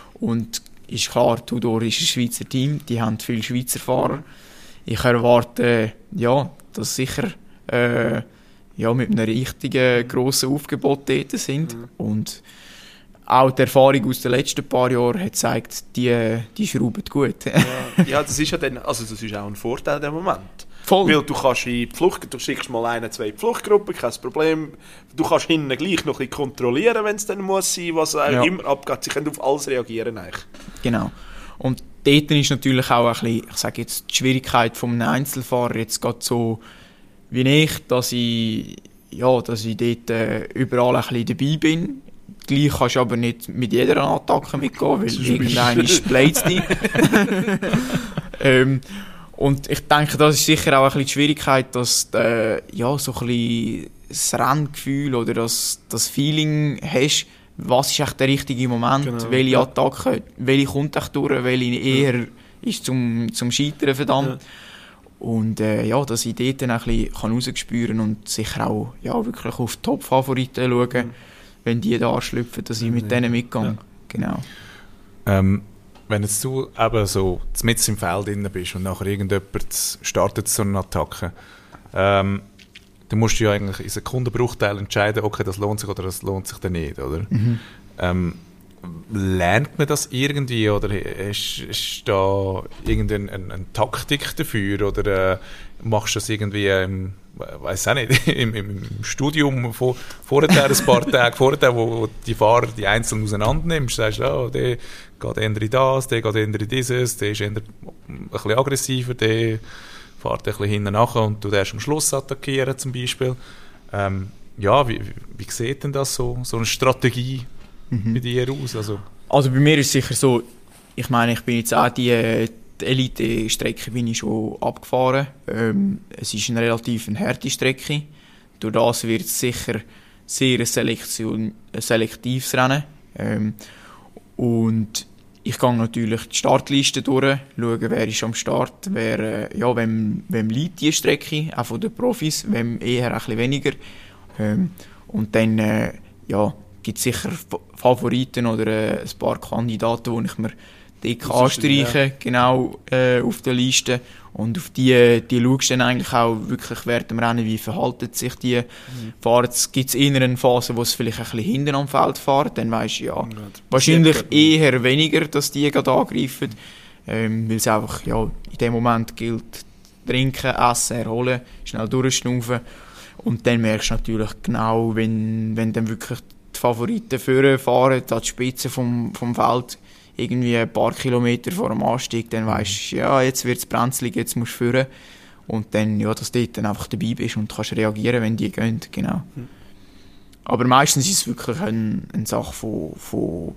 Und ist klar, Tudor ist ein Schweizer Team, die haben viele Schweizer Fahrer. Ich erwarte, äh, ja, dass sicher äh, ja, mit einem richtigen grossen Aufgebot dort sind. Mhm. Und auch die Erfahrung aus den letzten paar Jahren hat gezeigt, die, die schrauben gut. Ja, ja, das ist ja dann, also das ist auch ein Vorteil im Moment. Voll. Weil du kannst in die Flucht, du schickst mal eine, zwei Fluchtgruppen, kein Problem. Du kannst hinten gleich noch ein bisschen kontrollieren, wenn es dann muss sein, was auch ja. immer abgeht. Sie können auf alles reagieren eigentlich. Genau. Und dort ist natürlich auch ein bisschen, ich sage jetzt, die Schwierigkeit von einem Einzelfahrer jetzt gerade so wie ich, dass ich, ja, dass ich dort äh, überall ein bisschen dabei bin. Gleich kannst du aber nicht mit jeder Attacke mitgehen, weil irgendein ist bleibt nicht. ähm, und ich denke, das ist sicher auch ein bisschen die Schwierigkeit, dass du äh, ja, so ein bisschen das Renngefühl oder das, das Feeling hast, was ist echt der richtige Moment, genau. welche ja. Attacke, welche kommt echt durch, welche eher ja. ist zum, zum Scheitern verdammt. Ja. Und äh, ja, dass ich dort dann ein bisschen rausspüren kann und sicher auch ja, wirklich auf die Top-Favoriten schauen, mhm. wenn die da anschlüpfen, dass ich mit ja. denen mitgehe. Ja. Genau. Ähm, wenn jetzt du eben so mitten im Feld drin bist und nachher irgendjemand startet so eine Attacke, ähm, dann musst du ja eigentlich in Sekundenbruchteilen entscheiden, okay, das lohnt sich oder das lohnt sich dann nicht, oder? Mhm. Ähm, lernt man das irgendwie oder ist, ist da irgendeine eine, eine Taktik dafür oder äh, machst du das irgendwie im, weiß auch nicht, im, im Studium vor, vorher ein paar Tage vorher, wo die Fahrer die einzeln auseinander nimmst, sagst du, oh, der geht eher in das, der geht eher in dieses, der ist eher ein bisschen aggressiver, der fährt ein bisschen hinten nachher und du darfst am Schluss attackieren zum Beispiel. Ähm, ja, wie, wie sieht denn das so, so eine Strategie mhm. bei dir aus? Also, also bei mir ist es sicher so, ich meine, ich bin jetzt auch die, die Elite-Strecke bin ich schon abgefahren. Ähm, es ist eine relativ eine harte Strecke. Durch das wird es sicher sehr ein, Selektion, ein selektives Rennen. Ähm, und ich gehe natürlich die Startliste durch, schaue, wer ist am Start, wer, äh, ja, wem, wem liegt die Strecke, auch von den Profis, wem eher ein bisschen weniger. Ähm, und dann äh, ja, gibt sicher Favoriten oder äh, ein paar Kandidaten, die ich mir dick anstreiche, ja. genau äh, auf der Liste. Und auf die, die schaust du dann eigentlich auch wirklich während dem Rennen, wie verhalten sich die mhm. Fahrer. Gibt es eher eine Phase, wo es vielleicht ein bisschen hinten am Feld fahren, dann weisst du, ja, ja wahrscheinlich eher weniger, dass die gerade angreifen, ähm, weil es einfach ja, in dem Moment gilt, trinken, essen, erholen, schnell durchschnaufen. Und dann merkst du natürlich genau, wenn, wenn dann wirklich die Favoriten vorne fahren, an die Spitze vom, vom Feld, irgendwie ein paar Kilometer vor dem Anstieg, dann weisst du, ja, jetzt wird es brenzlig, jetzt musst du führen. Und dann, ja, dass du dort dann einfach dabei bist und kannst reagieren, wenn die gehen, genau. Mhm. Aber meistens ist es wirklich eine, eine Sache von, von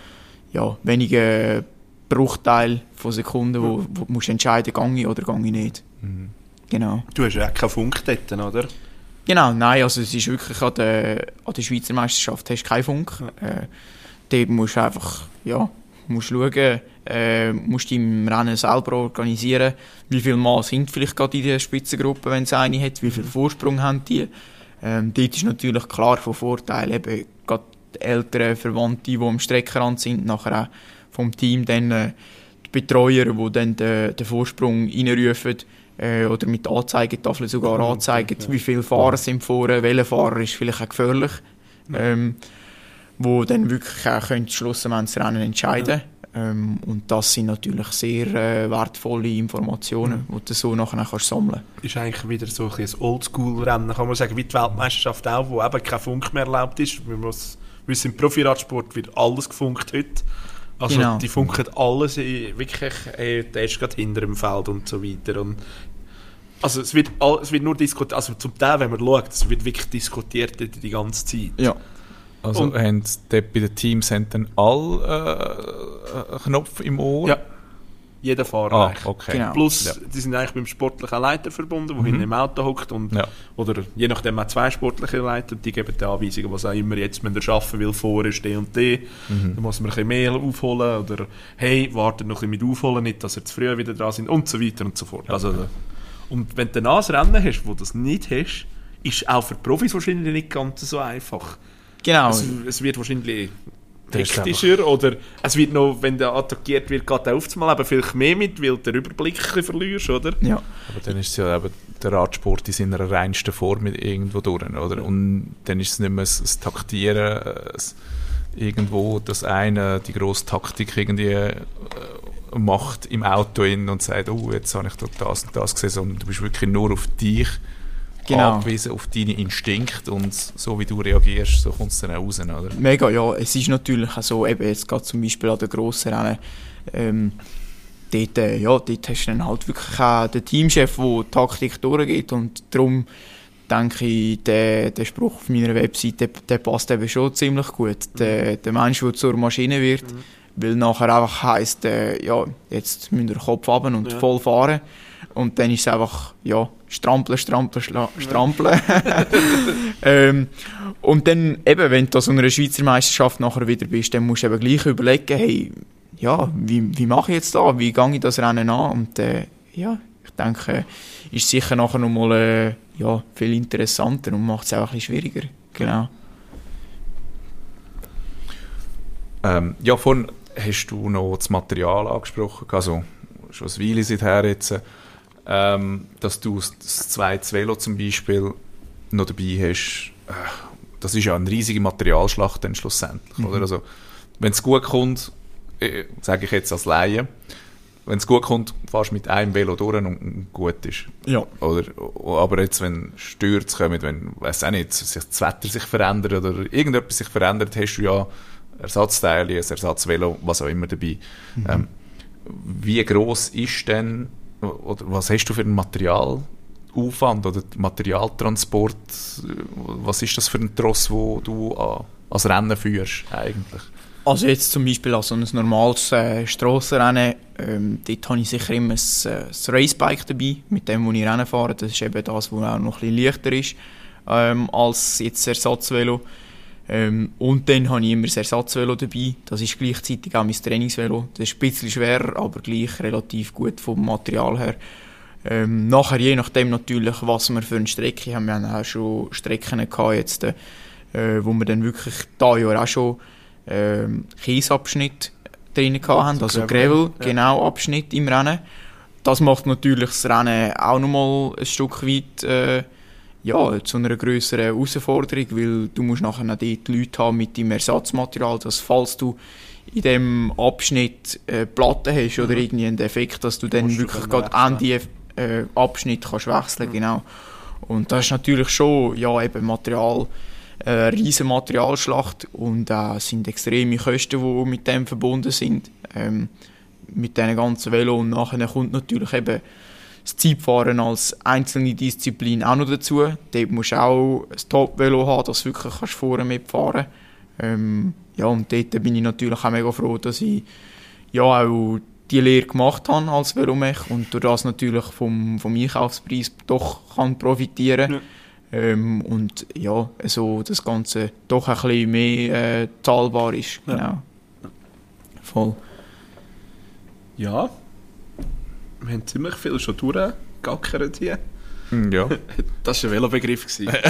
ja, wenigen Bruchteilen von Sekunden, wo, wo du musst entscheiden, gehe ich oder gehe ich nicht. Mhm. Genau. Du hast ja auch keinen Funk dort, oder? Genau, nein, also es ist wirklich an der, an der Schweizer Meisterschaft hast du keinen Funk. Ja. Äh, dort musst du einfach, ja, musst schauen, äh, musst im Rennen selber organisieren, wie viele Mal sind vielleicht gerade in der Spitzengruppe, wenn es eine hat, wie viel Vorsprung haben die. Ähm, dort ist natürlich klar von Vorteil, eben gerade die älteren Verwandte, die am Streckenrand sind, nachher auch vom Team dann äh, die Betreuer, die dann den, den Vorsprung reinrufen äh, oder mit Anzeigetafeln sogar anzeigen, ja. wie viele Fahrer sind vorne, welcher Fahrer ist vielleicht auch gefährlich. Ähm, wo dann wirklich auch schlussendlich das Rennen entscheiden können. Ähm, und das sind natürlich sehr äh, wertvolle Informationen, mhm. die du so nachher kannst sammeln kannst. Ist eigentlich wieder so ein Oldschool-Rennen, kann man sagen, wie die Weltmeisterschaft auch, wo eben kein Funk mehr erlaubt ist. Wir wissen, im Profiradsport wird alles gefunkt heute. Also genau. Die funken alles wirklich äh, der ist gerade hinter dem Feld und so weiter. Und also es wird, all, es wird nur diskutiert, also zum Teil, wenn man schaut, es wird wirklich diskutiert die, die ganze Zeit. Ja. Also und, haben die, bei den Teams haben dann alle äh, einen Knopf im Ohr? Ja, jeder Fahrer ah, okay. Genau. Plus, ja. die sind eigentlich mit dem sportlichen Leiter verbunden, der mhm. hinten im Auto hockt. Und, ja. Oder je nachdem auch zwei sportliche Leiter, die geben die Anweisungen, was auch immer jetzt man arbeiten will, vorher ist D und D. Mhm. Dann muss man ein bisschen mehr aufholen oder hey, wartet noch ein bisschen mit aufholen, nicht, dass ihr zu früh wieder dran sind und so weiter und so fort. Ja. Also, und wenn du dann ein Rennen hast, wo du das nicht hast, ist es auch für Profis wahrscheinlich nicht ganz so einfach. Genau. Es, es wird wahrscheinlich hektischer oder es wird noch, wenn der attackiert wird, geht er aufzumal eben vielleicht mehr mit, weil du den Überblick verlierst, oder? Ja. Aber dann ist es ja eben der Radsport in seiner reinsten Form irgendwo durch, oder? Und dann ist es nicht mehr das Taktieren, das irgendwo, dass einer die grosse Taktik irgendwie äh, macht im Auto in und sagt, oh, jetzt habe ich dort das und das gesehen, sondern du bist wirklich nur auf dich genau. angewiesen, auf deine Instinkte und so wie du reagierst, so kommt es dann auch raus, oder? Mega, ja. Es ist natürlich auch so, eben jetzt gerade zum Beispiel an den grossen Rennen, ähm, dort, äh, ja, dort hast du dann halt wirklich auch den Teamchef, der die Taktik durchgeht und darum denke ich, der, der Spruch auf meiner Webseite, der, der passt eben schon ziemlich gut. Mhm. Der, der Mensch, der zur Maschine wird, mhm. weil nachher einfach heisst, äh, ja, jetzt müssen wir den Kopf haben und ja. voll fahren. Und dann ist es einfach, ja, strampeln, strampeln, schla- strampeln. ähm, und dann eben, wenn du an so einer Schweizer Meisterschaft nachher wieder bist, dann musst du eben gleich überlegen, hey, ja, wie, wie mache ich jetzt da? Wie gehe ich das Rennen an? Und äh, ja, ich denke, ist sicher nachher nochmal äh, ja, viel interessanter und macht es auch ein bisschen schwieriger. Genau. Ähm, ja, vorhin hast du noch das Material angesprochen, also schon eine Weile seither jetzt, ähm, dass du das zweite Velo zum Beispiel noch dabei hast. Äh, das ist ja eine riesige Materialschlacht dann schlussendlich. Mhm. Oder? Also, wenn es gut kommt, äh, sage ich jetzt als Laie, wenn es gut kommt, fährst du mit einem Velo durch und gut ist. Ja. Oder, aber jetzt, wenn Stürze kommen, wenn, weiss auch nicht, das Wetter sich verändert oder irgendetwas sich verändert, hast du ja Ersatzteile, ein Ersatzvelo, was auch immer dabei. Mhm. Ähm, wie gross ist denn, oder was hast du für einen Materialaufwand oder Materialtransport? Was ist das für ein Tross, wo du an, als Rennen führst eigentlich? Also jetzt zum Beispiel als so ein normales äh, Strassenrennen, ähm, dort habe ich sicher immer ein, äh, ein Racebike dabei, mit dem, wo ich Rennen fahre. Das ist eben das, was auch noch ein bisschen leichter ist ähm, als jetzt das Ersatzvelo. Ähm, und dann habe ich immer das Ersatzvelo dabei. Das ist gleichzeitig auch mein Trainingsvelo. Das ist ein bisschen schwerer, aber gleich relativ gut vom Material her. Ähm, nachher, je nachdem natürlich, was wir für eine Strecke haben. Wir haben auch schon Strecken gehabt, jetzt, äh, äh, wo wir dann wirklich da ja auch schon äh, Kiesabschnitt drin hatten, also Gravel, Gravel, ja. genau, Abschnitt im Rennen. Das macht natürlich das Rennen auch nochmal ein Stück weit äh, ja, zu einer grösseren Herausforderung, weil du musst nachher noch dort Leute haben mit deinem Ersatzmaterial, dass falls du in diesem Abschnitt äh, Platten hast oder irgendwie einen Defekt, dass du dann Musst du wirklich dann gerade an die äh, Abschnitt kannst wechseln, genau. Und das ist natürlich schon, ja, eben Material, äh, eine riesen Materialschlacht und äh, sind extreme Kosten, die mit dem verbunden sind, ähm, mit diesen ganzen Velo. Und nachher kommt natürlich eben das Zeitfahren als einzelne Disziplin auch noch dazu. Dort musst du auch ein Top-Velo haben, dass du wirklich kannst vorne mitfahren kannst. Ähm, ja, und dort bin ich natürlich auch mega froh, dass ich ja auch die Lehre gemacht habe als Velomech und durch das natürlich vom, vom Einkaufspreis doch kann profitieren. Ja. Ähm, und ja, so das Ganze doch ein bisschen mehr äh, zahlbar ist. Ja. Genau. Voll. Ja, wir haben ziemlich viel schon durchgegackert hier. Ja. Das war ein Velobegriff.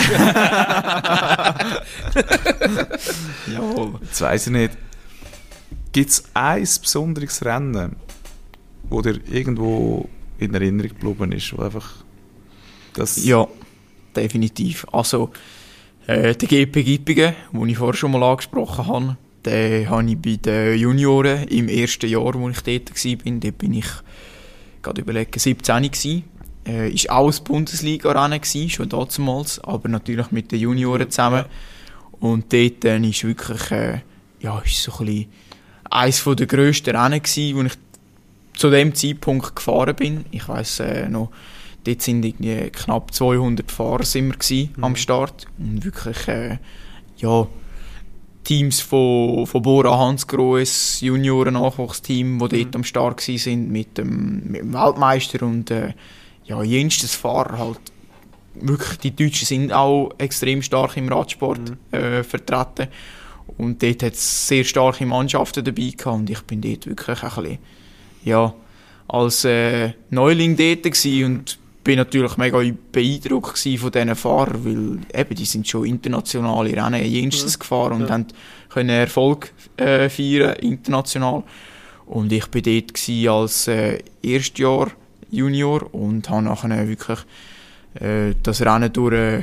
Jawohl. Jetzt weiss ich nicht, gibt es ein besonderes Rennen, wo dir irgendwo in Erinnerung geblieben ist, wo einfach das... Ja, definitiv. Also, äh, der G P Gippingen, den ich vorher schon mal angesprochen habe, den habe ich bei den Junioren im ersten Jahr, wo ich dort war, dort bin ich gerade überlegen, siebzehn gewesen. Äh, ist auch ein Bundesliga-Rennen gewesen, schon damals, aber natürlich mit den Junioren zusammen. Und dort äh, ist wirklich, äh, ja, ist so ein bisschen eines der grössten Rennen gewesen, wo ich zu dem Zeitpunkt gefahren bin. Ich weiss äh, noch, dort sind irgendwie knapp zweihundert Fahrer sind wir gewesen, mhm. am Start. Und wirklich, äh, ja, Teams von, von Bora Hansgrohe, Junioren-Nachwuchsteam, die dort mhm. am Start waren, mit dem, mit dem Weltmeister und äh, ja, jenstes Fahrer halt. Wirklich, die Deutschen sind auch extrem stark im Radsport mhm. äh, vertreten. Und dort hat es sehr starke Mannschaften dabei gehabt. Und ich bin dort wirklich ein bisschen, ja, als äh, Neuling dort gewesen und bin natürlich mega beeindruckt von diesen Fahrern, weil eben, die sind schon internationale Rennen jenstes ja. gefahren und ja. haben können Erfolg äh, feiern, international. Und ich war dort gewesen als äh, Erstjahr Junior und habe nachher wirklich äh, das Rennen durch äh,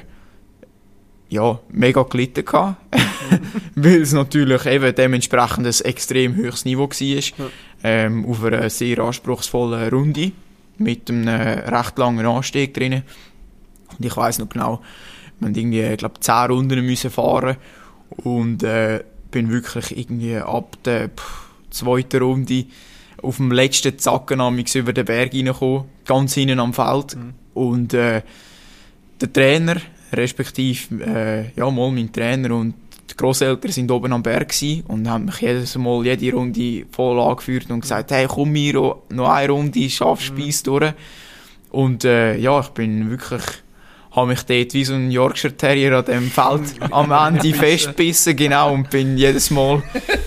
ja, mega gelitten gehabt. Weil es natürlich eben dementsprechend ein extrem hohes Niveau war. Ja. Ähm, auf einer sehr anspruchsvollen Runde mit einem recht langen Anstieg drin. Und ich weiss noch genau, wir mussten irgendwie, ich glaube, zehn Runden müssen fahren und äh, bin wirklich irgendwie ab der pff, zweiten Runde auf dem letzten Zacken über den Berg reingekommen, ganz hinten am Feld. Mhm. Und äh, der Trainer, respektive äh, ja, mal mein Trainer und die Grosseltern sind oben am Berg gewesen und haben mich jedes Mal jede Runde voll angeführt und gesagt, hey, komm Miro, noch eine Runde, schaffst du bis durch. Und äh, ja, ich bin wirklich, habe mich dort wie so ein Yorkshire Terrier an dem Feld am Ende festgebissen, genau, und bin jedes Mal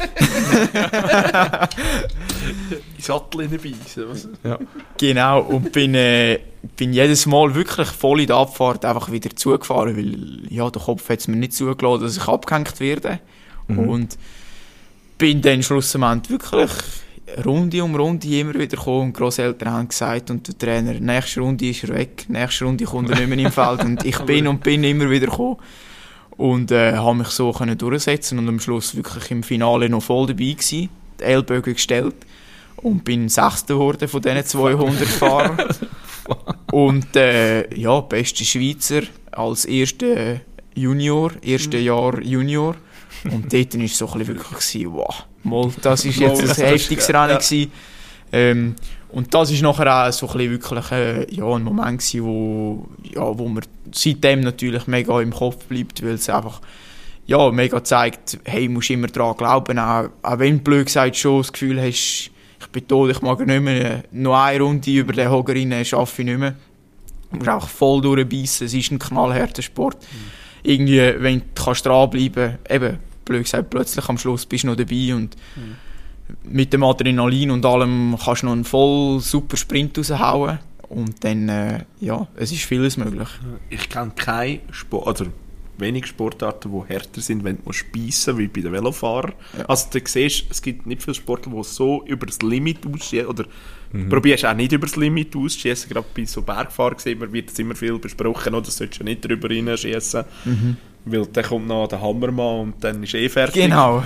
in Sattel hineinbeissen, was? Ja. Genau, und bin, äh, bin jedes Mal wirklich voll in der Abfahrt einfach wieder zugefahren, weil ja, der Kopf hat es mir nicht zugelassen, dass ich abgehängt werde. Mhm. Und bin dann schlussendlich wirklich Runde um Runde immer wieder gekommen und die Grosseltern haben gesagt und der Trainer, nächste Runde ist er weg, nächste Runde kommt er nicht mehr im Feld und ich bin und bin immer wieder gekommen und äh, habe mich so können durchsetzen und am Schluss wirklich im Finale noch voll dabei gewesen, die Ellbogen gestellt und bin Sechster geworden von diesen zweihundert Fahrern. Und äh, ja, beste Schweizer als erster Junior, erste Jahr Junior. Und dort war es so ein bisschen wirklich, wow, mal, das war jetzt ein heftiges Rennen. Ja. Ähm, und das war nachher auch so ein bisschen wirklich äh, ja, ein Moment gewesen, wo, ja, wo mir seitdem natürlich mega im Kopf bleibt, weil es einfach ja, mega zeigt, hey, du musst immer daran glauben, auch, auch wenn du blöd gesagt schon das Gefühl hast, ich bin tot, ich mag nicht mehr, noch eine Runde über den Hocker rein schaffe ich nicht mehr. Du musst auch voll durchbeissen, es ist ein knallharter Sport. Mhm. Irgendwie, wenn du kannst dranbleiben kannst, eben, blöd gesagt, plötzlich am Schluss bist du noch dabei und mhm. mit dem Adrenalin und allem kannst du noch einen voll super Sprint raushauen und dann, äh, ja, es ist vieles möglich. Ich kenne keinen Sport, also wenige Sportarten, die härter sind, wenn du speissen, wie bei den Velofahrern. Ja. Also du siehst, es gibt nicht viele Sportler, die so über das Limit ausschießen, oder mhm. du probierst auch nicht über das Limit ausschießen. Gerade bei so Bergfahrern wird das immer viel besprochen, oder? Das solltest du nicht drüber hineinschießen, mhm. weil dann kommt noch der Hammermann und dann ist eh fertig. Genau.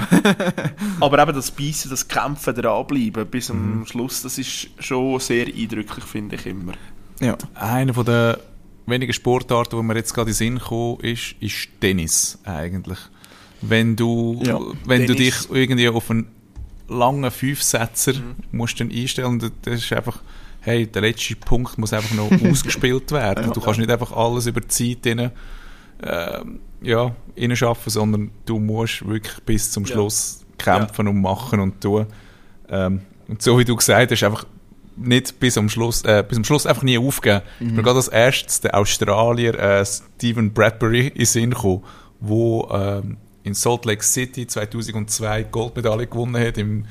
Aber eben das Beißen, das Kämpfen, dranbleiben bis zum mhm. Schluss, das ist schon sehr eindrücklich, finde ich immer. Ja. Einer von der wenigen Sportarten, wo mir jetzt gerade in den Sinn gekommen ist, ist Tennis eigentlich. Wenn du, ja, wenn du dich irgendwie auf einen langen Fünfsetzer mhm. musst dann einstellen, das ist einfach, hey, der letzte Punkt muss einfach noch ausgespielt werden. Ja, du kannst ja. nicht einfach alles über die Zeit rein, äh, ja, reinschaffen, sondern du musst wirklich bis zum Schluss ja. kämpfen ja. und machen und tun. Ähm, und so wie du gesagt hast, einfach nicht bis am Schluss, äh, bis am Schluss einfach nie aufgeben. Mhm. Mir geht als erstes der Australier äh, Stephen Bradbury in den Sinn gekommen, der ähm, in Salt Lake City zweitausendzwei Goldmedaille gewonnen hat im,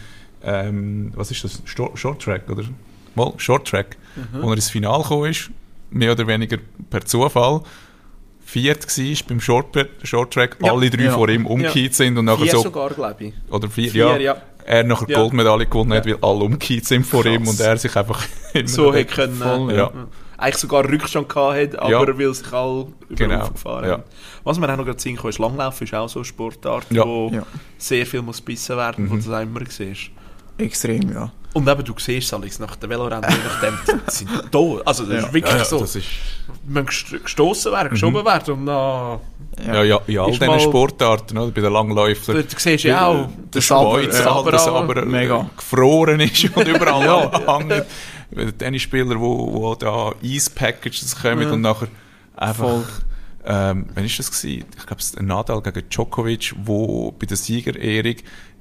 ähm, was ist das, Short Track, oder? Mal, Short Track, mhm. wo er ins Finale gekommen ist, mehr oder weniger per Zufall. Viert war beim Short, Short Track, ja. alle drei ja. vor ihm umgekehrt ja. sind. Und nachher vier so, sogar, glaube ich. Oder vier, vier ja. ja. Er nachher ja. Goldmedaille gewonnen hat, ja. weil alle umgekehrt sind vor Krass. ihm und er sich einfach so hätte können, voll, ja. eigentlich sogar Rückstand gehabt hat, aber ja. weil sich alle über genau. aufgefahren ja. haben. Was mir auch noch gerade sehen kann, ist Langlaufen, ist auch so eine Sportart, ja. wo ja. sehr viel muss gebissen werden, mhm. wo du das auch immer siehst. Extrem, ja. Und eben, du siehst es nach den Velorennen, je nachdem, die sind tot. Also das ja. ist wirklich ja, ja, so. Das ist man gestossen werden, geschoben mhm. werden und dann... Ja, ja, in all diesen Sportarten, oder? Bei den Langläufern. Du, du siehst ja auch, der Schweiz, ja, das aber mega gefroren ist und überall ja. hängt. Die Tennisspieler, wo, wo da Eis-Packages kommen ja. und nachher einfach... Ähm, wann war das gewesen? Ich glaube, es war Nadal gegen Djokovic, wo bei der Siegerehrung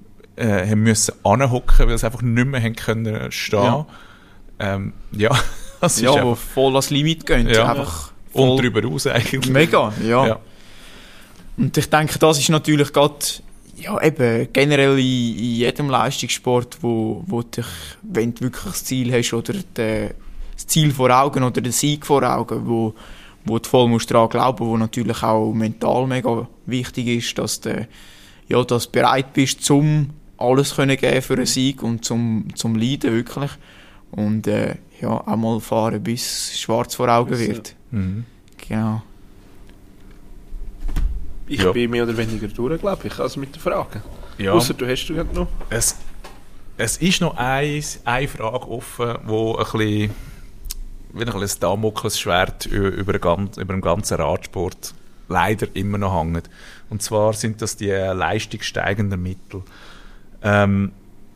äh, haben müssen anhocken, weil sie einfach nicht mehr haben können stehen. Ja, ähm, ja, das ja ist wo voll ans Limit gehen. Ja. Einfach und darüber raus eigentlich. Mega, ja. ja. Und ich denke, das ist natürlich gerade ja, eben generell in, in jedem Leistungssport, wo, wo dich, wenn du wirklich das Ziel hast oder de, das Ziel vor Augen oder den Sieg vor Augen, wo, wo du voll musst daran glauben, wo natürlich auch mental mega wichtig ist, dass du ja, dass du bereit bist, zum alles können geben für einen Sieg und zum, zum Leiden wirklich. Und äh, ja, auch mal fahren, bis es schwarz vor Augen wird. Mhm. Genau. Ich ja. bin mehr oder weniger durch, glaube ich, also mit den Fragen. Ja. Ausser du hast du noch. Es, es ist noch ein, eine Frage offen, wo ein bisschen wie ein, ein Damoklesschwert über, über den ganzen Radsport leider immer noch hängt. Und zwar sind das die leistungssteigenden Mittel. Ähm,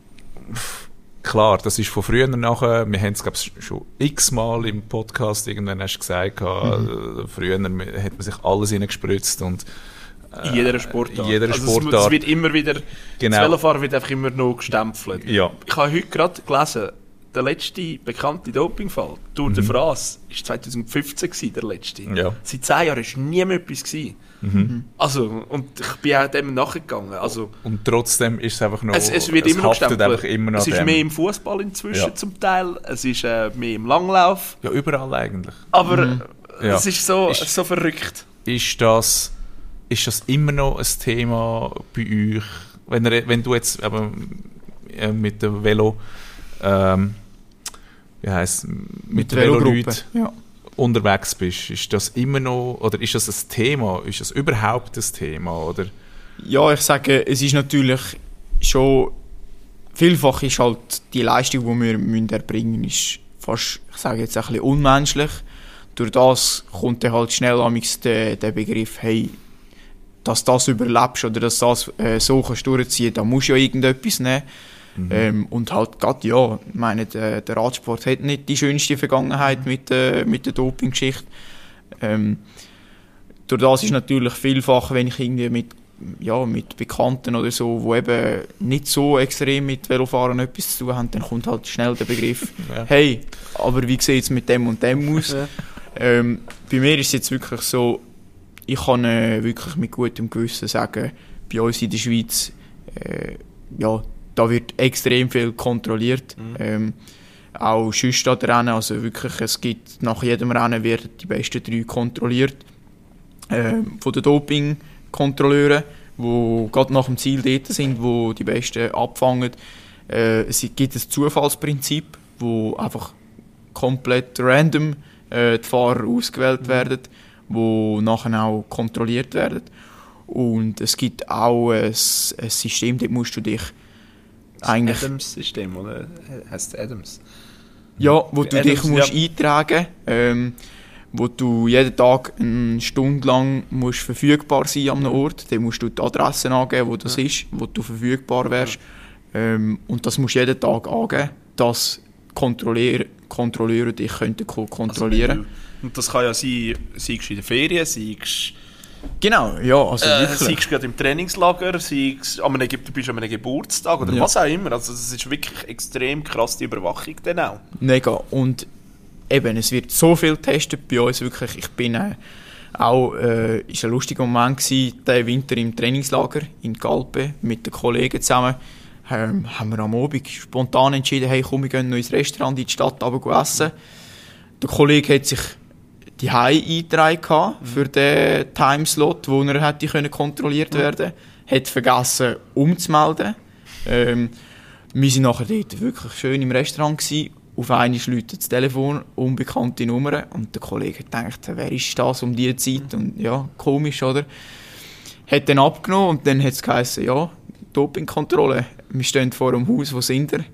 klar, das ist von früher nachher, wir haben es glaube ich schon x-mal im Podcast irgendwann hast du gesagt, mhm. früher hat man sich alles reingespritzt und äh, in jeder Sportart. In jeder also Sportart. Es, es wird immer wieder, genau. Das Velofahren wird einfach immer noch gestempelt. Ja. Ich habe heute gerade gelesen, der letzte bekannte Dopingfall, Tour de France, war mhm. zwanzig fünfzehn gewesen, der letzte. Ja. Seit zehn Jahren war nie mehr etwas gewesen. Mhm. Also, und ich bin auch dem nachgegangen. Also, und trotzdem ist es einfach noch... Es, es wird es immer noch gestempelt. Immer noch es ist dem. mehr im Fußball inzwischen ja. zum Teil. Es ist äh, mehr im Langlauf. Ja, überall eigentlich. Aber mhm. äh, ja. es ist so, ist, so verrückt. Ist das, ist das immer noch ein Thema bei euch? Wenn, er, wenn du jetzt eben, äh, mit dem Velo... Ähm, wie heisst mit, mit den Veloleuten ja. unterwegs bist, ist das immer noch, oder ist das ein Thema? Ist das überhaupt ein Thema? Oder? Ja, ich sage, es ist natürlich schon, vielfach ist halt die Leistung, die wir müssen erbringen müssen, ist fast, ich sage jetzt ein bisschen unmenschlich. Durch das kommt dann halt schnell amigs der, der Begriff, hey, dass du das überlebst oder dass du das äh, so kannst durchziehen, da musst du ja irgendetwas nehmen. Mhm. Ähm, und halt gerade, ja, ich meine, der, der Radsport hat nicht die schönste Vergangenheit mit, äh, mit der Doping-Geschichte. Ähm, durch das ist natürlich vielfach, wenn ich irgendwie mit, ja, mit Bekannten oder so, die eben nicht so extrem mit Velofahren etwas zu tun haben, dann kommt halt schnell der Begriff, ja. hey, aber wie sieht es mit dem und dem aus? Ja. Ähm, bei mir ist es jetzt wirklich so, ich kann äh, wirklich mit gutem Gewissen sagen, bei uns in der Schweiz, äh, ja, da wird extrem viel kontrolliert. Mhm. Ähm, auch sonst an den Rennen, also wirklich, es gibt, nach jedem Rennen werden die besten drei kontrolliert. äh, von den Doping-Kontrolleuren, die gerade nach dem Ziel dort sind, wo die Besten abfangen. Äh, es gibt ein Zufallsprinzip, wo einfach komplett random äh, die Fahrer ausgewählt werden, die nachher auch kontrolliert werden. Und es gibt auch ein, ein System, dort musst du dich das eigentlich... Adams-System, oder? Heißt es Adams? Ja, wo du Adams, dich musst ja. eintragen ähm, wo du jeden Tag eine Stunde lang musst verfügbar sein an einem Ort. Dann musst du die Adresse angeben, wo das ja. ist, wo du verfügbar wärst. Ja. Ähm, und das musst du jeden Tag angeben, dass Kontrolleure, Kontrolleure dich könnten kontrollieren. Also, und das kann ja sein, sei es in den Ferien, sei es... Genau, ja, also äh, wirklich. Sei es gerade im Trainingslager, sei es, du bist an einem Geburtstag oder ja. was auch immer. Also das ist wirklich extrem krass, die Überwachung dann auch. Mega. Und eben, es wird so viel getestet bei uns, wirklich. Ich bin äh, auch, äh, ist ein lustiger Moment gewesen, diesen Winter im Trainingslager in Galpe mit den Kollegen zusammen. Ähm, haben wir am Abend spontan entschieden, hey, komm, wir gehen noch ins Restaurant in die Stadt runter essen. Der Kollege hat sich die Hause eingetragen mhm. für den Timeslot, wo er hätte können kontrolliert werden konnte. Hat vergessen, umzumelden. Ähm, wir waren nachher dort wirklich schön im Restaurant gewesen. Auf einmal läutet das Telefon, unbekannte Nummer. Und der Kollege hat gedacht, wer ist das um diese Zeit? Und ja, komisch, oder? Hat dann abgenommen und dann hat es geheißen, ja, Dopingkontrolle. Wir stehen vor einem Haus, wo sind wir?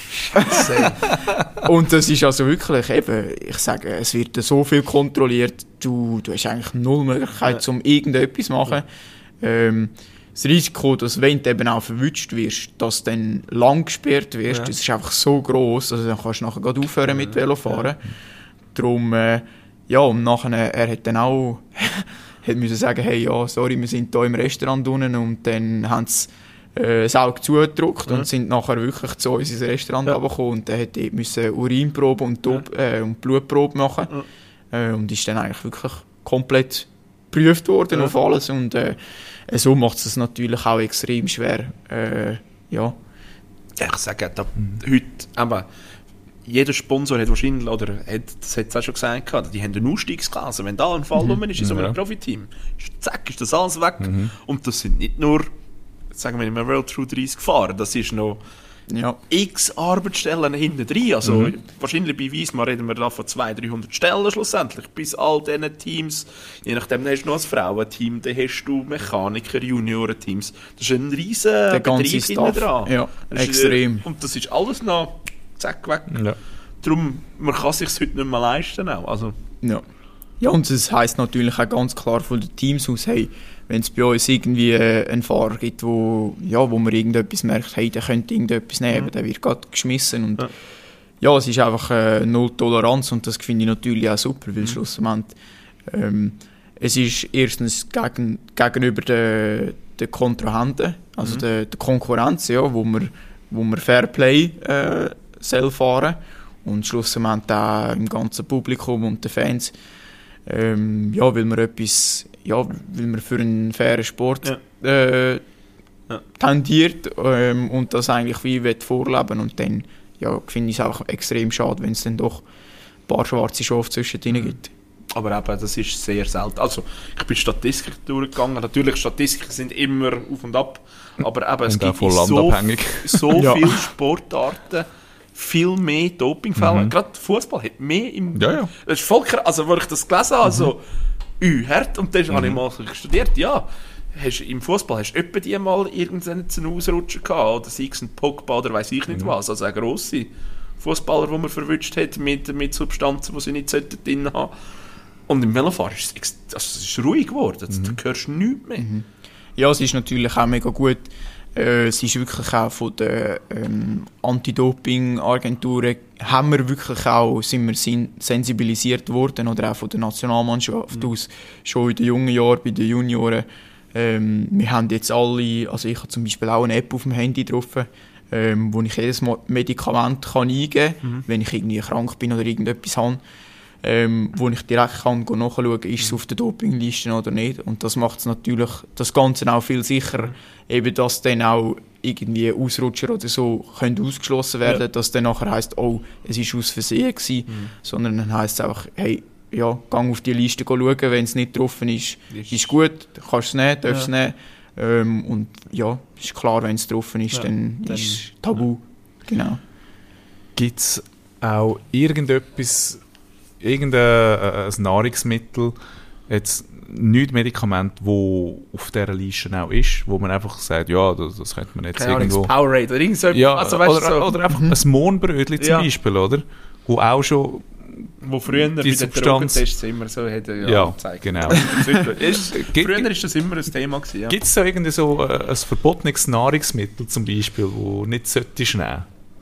Und das ist also wirklich, eben, ich sage, es wird so viel kontrolliert, du, du hast eigentlich null Möglichkeit, ja. um irgendetwas zu machen. Ähm, das Risiko, dass wenn du eben auch verwünscht wirst, dass du dann lang gesperrt wirst, ja. das ist einfach so gross, also dann kannst du nachher gerade aufhören ja. mit Velofahren. Ja. Darum, äh, ja, und nachher, er hat dann auch hat müssen sagen, hey, ja, sorry, wir sind hier im Restaurant unten, und dann haben sie äh, das Auge zugedrückt ja. und sind nachher wirklich zu uns ins Restaurant ja. gekommen, und dann hat er müssen Urinprobe und, Top, ja. äh, und Blutprobe machen ja. äh, und ist dann eigentlich wirklich komplett geprüft worden ja. auf alles, und äh, so macht es natürlich auch extrem schwer. Äh, ja. Ich sage, da, heute, aber jeder Sponsor hat wahrscheinlich, oder hat, das hat es auch schon gesagt, die haben eine Ausstiegsklasse. Wenn da ein Fall mhm. rum ist in so einem ja. Profiteam, zack, ist das alles weg. Mhm. Und das sind nicht nur, sagen wir, in einem World Tour dreißig gefahren, das ist noch ja. x Arbeitsstellen hinten drin. Also mhm. wahrscheinlich bei Wiesmann reden wir da von zweihundert, dreihundert Stellen schlussendlich, bis all diesen Teams, je nachdem, dann hast du noch ein Frauenteam, dann hast du Mechaniker, Juniorenteams. Das ist ein riesen Der Betrieb hinten dran. Ja, das extrem. Ist, und das ist alles noch zack, weg. Ja. Darum, man kann es sich heute nicht mehr leisten. Auch. Also. Ja. ja, und das heisst natürlich auch ganz klar von den Teams aus, hey, wenn es bei uns irgendwie äh, einen Fahrer gibt, wo, ja, wo man irgendetwas merkt, hey, der könnte irgendetwas nehmen, mhm. der wird gerade geschmissen. Und ja. ja, es ist einfach äh, null Toleranz, und das finde ich natürlich auch super, weil mhm. schlussendlich ähm, es ist erstens gegen, gegenüber den, den Kontrahenten, also mhm. der, der Konkurrenz, ja, wo man, wo man Fairplay äh, soll fahren, und schlussendlich auch im ganzen Publikum und den Fans, ähm, ja, weil man etwas, ja, weil man für einen fairen Sport ja. Äh, ja. tendiert ähm, und das eigentlich wie will vorleben, und dann ja, finde ich es auch extrem schade, wenn es dann doch ein paar schwarze Schafe zwischendrin gibt. Aber eben, das ist sehr selten. Also, ich bin Statistik durchgegangen. Natürlich, Statistiken sind immer auf und ab, aber eben, es und gibt so, so ja. viele Sportarten, viel mehr Dopingfälle. Mhm. Gerade Fußball hat mehr im... Ja, ja. Das ist voll krass. Also, als ich das gelesen habe, mhm. so, ü, hart, und dann mhm. habe ich mal studiert, ja, hast, im Fußball hast du etwa die mal irgendeinen Ausrutscher gehabt, oder sei es ein Pogba oder weiss ich nicht mhm. was. Also, eine grosse Fußballer, die man verwünscht hat mit, mit Substanzen, die sie nicht drin haben. Und im Velofahren ist es, also es ist ruhig geworden, mhm. da hörst du nichts mehr. Mhm. Ja, es ist natürlich auch mega gut. Äh, es ist wirklich auch von den ähm, Anti-Doping-Agenturen haben wir wirklich auch, sind wir sensibilisiert worden, oder auch von der Nationalmannschaft mhm. aus, schon in den jungen Jahren, bei den Junioren. Ähm, wir haben jetzt alle, also ich habe zum Beispiel auch eine App auf dem Handy drauf, ähm, wo ich jedes Medikament kann eingeben kann, mhm. wenn ich irgendwie krank bin oder irgendetwas habe. Ähm, wo ich direkt kann nachschauen kann, ist es auf der Dopingliste oder nicht. Und das macht es natürlich das Ganze auch viel sicherer, eben, dass dann auch irgendwie Ausrutscher oder so können ausgeschlossen werden, ja. dass dann nachher heisst, oh, es war aus Versehen gewesen, mhm. sondern dann heisst es einfach, hey, ja, gang auf die Liste schauen, wenn es nicht getroffen ist, ist, ist gut, kannst du es nehmen, darfst ja. es nehmen. Ähm, und ja, ist klar, wenn es getroffen ist, ja, dann, dann ist es tabu. Ja. Genau. Gibt es auch irgendetwas, irgendein äh, Nahrungsmittel, jetzt nicht Medikament, wo auf dieser Liste auch ist, wo man einfach sagt, ja, das, das könnte man jetzt Keine irgendwo... Ahnung, Powerade oder irgend so. Ja, also, weißt, oder, so. oder einfach ein Mohnbrötchen zum ja. Beispiel, oder? Wo auch schon... Wo früher bei den Drogentests immer so hätte ja, ja gezeigt. Genau. ist, früher war das immer ein Thema gewesen, ja. Gibt es so irgendwie so äh, ein verbotenes Nahrungsmittel zum Beispiel, das nicht solltest nehmen?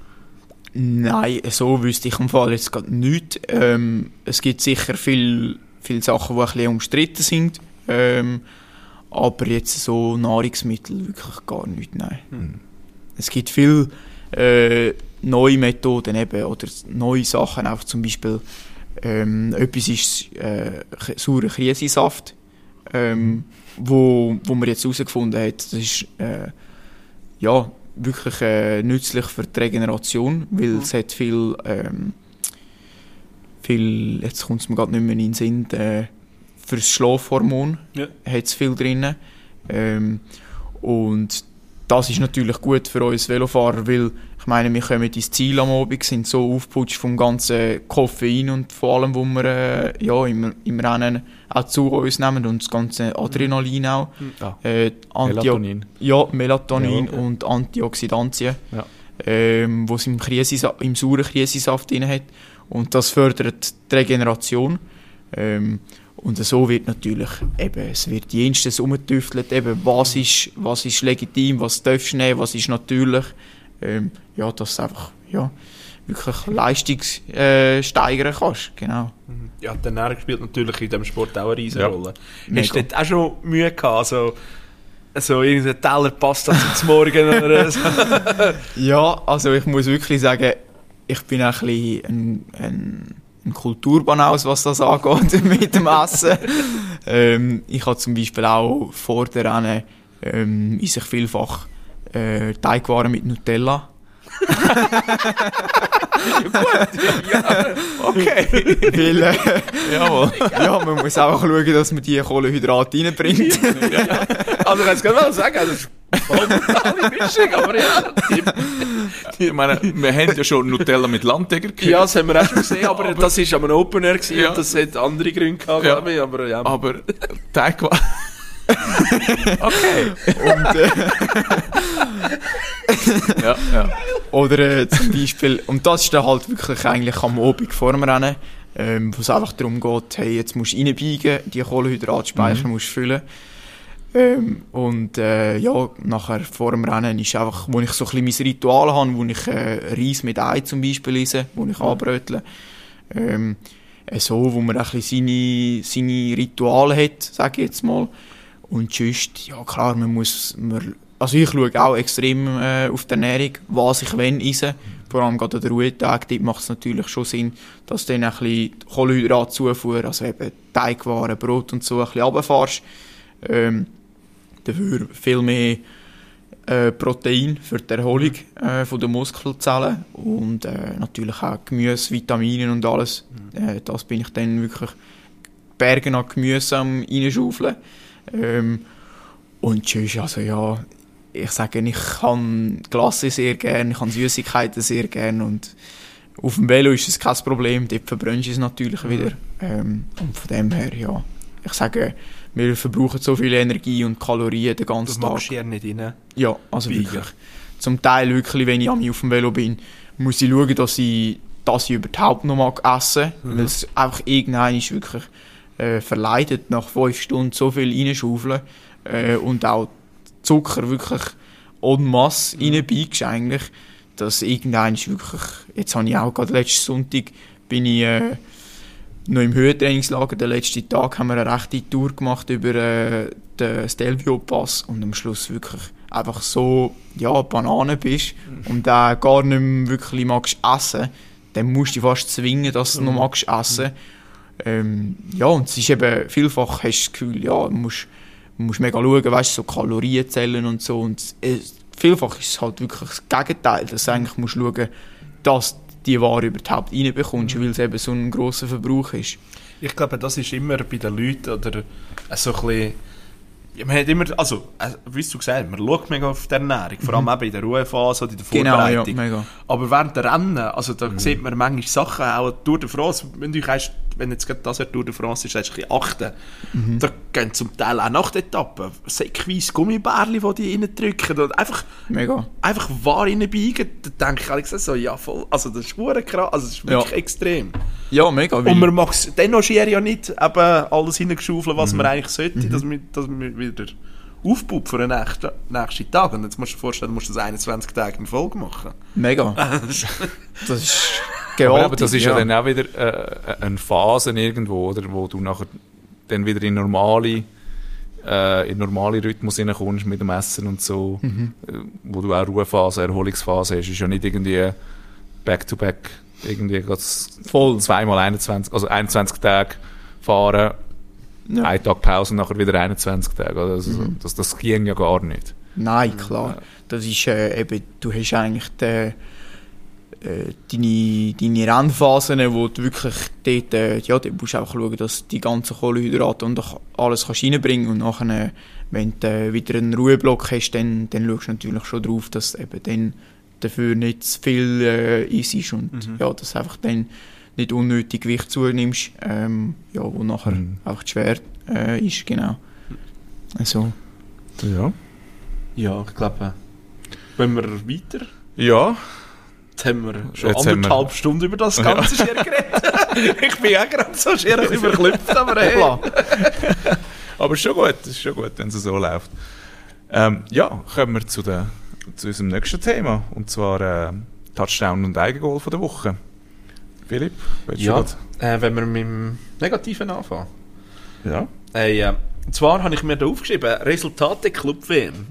Nein, so wüsste ich im Fall jetzt gerade nichts. Ähm, es gibt sicher viele viel Sachen, die ein bisschen umstritten sind. Ähm, aber jetzt so Nahrungsmittel wirklich gar nicht, nein. Hm. Es gibt viele äh, neue Methoden eben, oder neue Sachen, auch zum Beispiel ähm, etwas ist äh, saurer Krisensaft, ähm, wo, wo man jetzt herausgefunden hat, das ist äh, ja, wirklich äh, nützlich für die Regeneration, weil mhm. es hat viel, ähm, viel, jetzt kommt es mir gerade nicht mehr in den Sinn, äh, für das Schlafhormon ja. hat es viel drin. Ähm, und das ist natürlich gut für uns Velofahrer, weil ich meine, wir kommen ins Ziel am Abend, sind so aufgeputscht vom ganzen Koffein und vor allem, wo wir äh, ja, im, im Rennen auch zu uns nehmen und das ganze Adrenalin auch. Ah, äh, Antio- Melatonin. Ja, Melatonin ja, ja. und Antioxidantien, ja. ähm, was im, Krisensa- im sauren Krisensaft drin hat. Und das fördert die Regeneration. Ähm, Und so wird natürlich eben, es wird jenstes umgetüftelt, eben, was ist, was ist legitim, was darfst du nehmen, was ist natürlich. Ähm, ja, dass du einfach ja, wirklich Leistung äh, steigern kannst. Genau. Ja, die Ernährung spielt natürlich in diesem Sport auch eine riesige ja. Rolle. Hast du dort auch schon Mühe gehabt? Also, also irgendein Teller Pasta zum Morgen oder so? Ja, also ich muss wirklich sagen, ich bin ein bisschen ein, ein ein Kulturbanaus, was das angeht mit dem Essen. ähm, ich habe zum Beispiel auch vor der Rennen ähm, esse ich vielfach äh, Teigwaren mit Nutella. Gut, ja, okay. Weil, äh, Jawohl. Ja, man muss auch schauen, dass man die Kohlenhydrate reinbringt. Ja. Also ich kann es gerade mal sagen, das ist voll brutale Mischung, aber ja. Ich meine, wir haben ja schon Nutella mit Landtiger gehört. Ja, das haben wir auch schon gesehen, aber, aber das war am Open Air gewesen, ja. und das hat andere Gründe gehabt, ja. glaube ich, aber ja. Aber Teigwaren... Okay. Und, äh, ja, ja. Oder äh, zum Beispiel, und das ist dann halt wirklich eigentlich am Abend vor dem Rennen, ähm, wo es einfach darum geht, hey, jetzt musst du reinbiegen, die Kohlenhydratspeicher mhm. musst du füllen. Ähm, und äh, ja, nachher vor dem Rennen ist einfach, wo ich so ein bisschen mein Ritual habe, wo ich äh, Reis mit Ei zum Beispiel esse, wo ich mhm. anbrötle. Ähm, äh, so, wo man ein bisschen seine, seine Rituale hat, sage ich jetzt mal. Und sonst, ja klar, man muss, man, also ich schaue auch extrem äh, auf die Ernährung, was ich wenn esse. Vor allem gerade an den Ruhetag, dort macht es natürlich schon Sinn, dass du dann ein bisschen Kohlenhydratzufuhr, also eben Teigwaren, Brot und so, ein bisschen runterfährst. Ähm, dafür viel mehr äh, Protein für die Erholung äh, von der Muskelzellen und äh, natürlich auch Gemüse, Vitamine und alles. Äh, das bin ich dann wirklich Bergen an Gemüse am reinschaufeln. Ähm, und tschüss, also ja, ich sage, ich kann Glasse sehr gerne, ich kann Süßigkeiten sehr gerne und auf dem Velo ist es kein Problem, dort verbrennst du es natürlich wieder. Ähm, und von dem her, ja, ich sage, wir verbrauchen so viel Energie und Kalorien den ganzen Tag. Du magst ja nicht rein. Ja, also Biegen. wirklich. Zum Teil wirklich, wenn ich an mich auf dem Velo bin, muss ich schauen, dass ich, dass ich überhaupt noch mag essen, mhm. weil es einfach irgendwann ist wirklich äh, verleidet, nach fünf Stunden so viel reinschaufeln äh, und auch Zucker wirklich en masse mhm. reinbiegst eigentlich, dass irgendwann ist wirklich, jetzt habe ich auch gerade letzten Sonntag, bin ich äh, noch im Höhentrainingslager, den letzten Tag haben wir eine rechte Tour gemacht über äh, den Stelvio-Pass und am Schluss wirklich einfach so, ja, Banane bist mhm. und äh, gar nicht mehr wirklich magst essen, dann musst du dich fast zwingen, dass du mhm. noch magst essen. Ähm, ja, und es ist eben, vielfach hast du das Gefühl, ja, du musst, du musst mega schauen, weißt du, so Kalorienzellen und so, und äh, vielfach ist es halt wirklich das Gegenteil, dass du eigentlich musst schauen, dass die Ware überhaupt reinbekommst, weil es eben so ein grosser Verbrauch ist. Ich glaube, das ist immer bei den Leuten oder äh, so ein bisschen, ja, man hat immer, also, äh, wie du gesagt hast, man schaut mega auf die Ernährung, vor allem mhm. eben in der Ruhephase oder in der Vorbereitung. Genau, ja, mega. Aber während der Rennen, also da mhm. sieht man manchmal Sachen, auch Tour de France, wenn du weißt, wenn jetzt gerade das Jahr Tour de France ist, hast du ein bisschen achten. Mhm. Da gehen zum Teil auch nach der Etappe säckweise Gummibärli, die die reindrücken und einfach, mega. einfach wahr reinbiegen. Da denke ich ehrlich gesagt so, ja voll, also das ist verdammt krass, also das ist wirklich ja. extrem. Ja, mega. Und man mag es dennoch ja nicht eben alles hineingeschaufeln, was mhm. man eigentlich sollte, mhm. dass, man, dass man wieder aufbaut für den nächsten, nächsten Tag. Und jetzt musst du dir vorstellen, du musst das einundzwanzig Tage in Folge machen. Mega. Das ist gewaltig. Aber, aber das ist ja, ja dann auch wieder äh, eine Phase irgendwo, oder, wo du nachher dann wieder in normale, äh, in normale Rhythmus hineinkommst mit dem Essen und so, mhm. äh, wo du auch Ruhephase, Erholungsphase hast. Ist ja nicht irgendwie back-to-back, irgendwie voll zweimal einundzwanzig, also einundzwanzig Tage fahren, ja. Ein Tag Pause und nachher wieder einundzwanzig Tage. Also mhm. das, das ging ja gar nicht. Nein, klar. Das ist äh, eben, du hast eigentlich die, äh, deine, deine Rennphasen, wo du wirklich dort, äh, ja, du musst auch schauen, dass du die ganzen Kohlenhydrate und alles kannst reinbringen und nachher, wenn du äh, wieder einen Ruheblock hast, dann, dann schaust du natürlich schon drauf, dass eben dann dafür nicht zu viel äh, isst und mhm. ja, dass einfach dann nicht unnötig Gewicht zunimmst, ähm, ja, wo nachher mhm. auch schwer äh, ist, genau. Also. Ja. Ja, ich glaube, wenn wir weiter... Ja. Jetzt haben wir schon jetzt anderthalb wir... Stunden über das ganze ja. Schier geredet. Ich bin auch gerade so schier überklüpft, aber hey. Aber ist schon gut, ist schon gut, wenn es so läuft. Ähm, ja, kommen wir zu, der, zu unserem nächsten Thema, und zwar äh, Touchdown und Eigengoal von der Woche. Philipp, willst du ja, äh, wenn wir mit dem Negativen anfangen. Ja. Äh, ja. Und zwar habe ich mir da aufgeschrieben, Resultate Club-W M.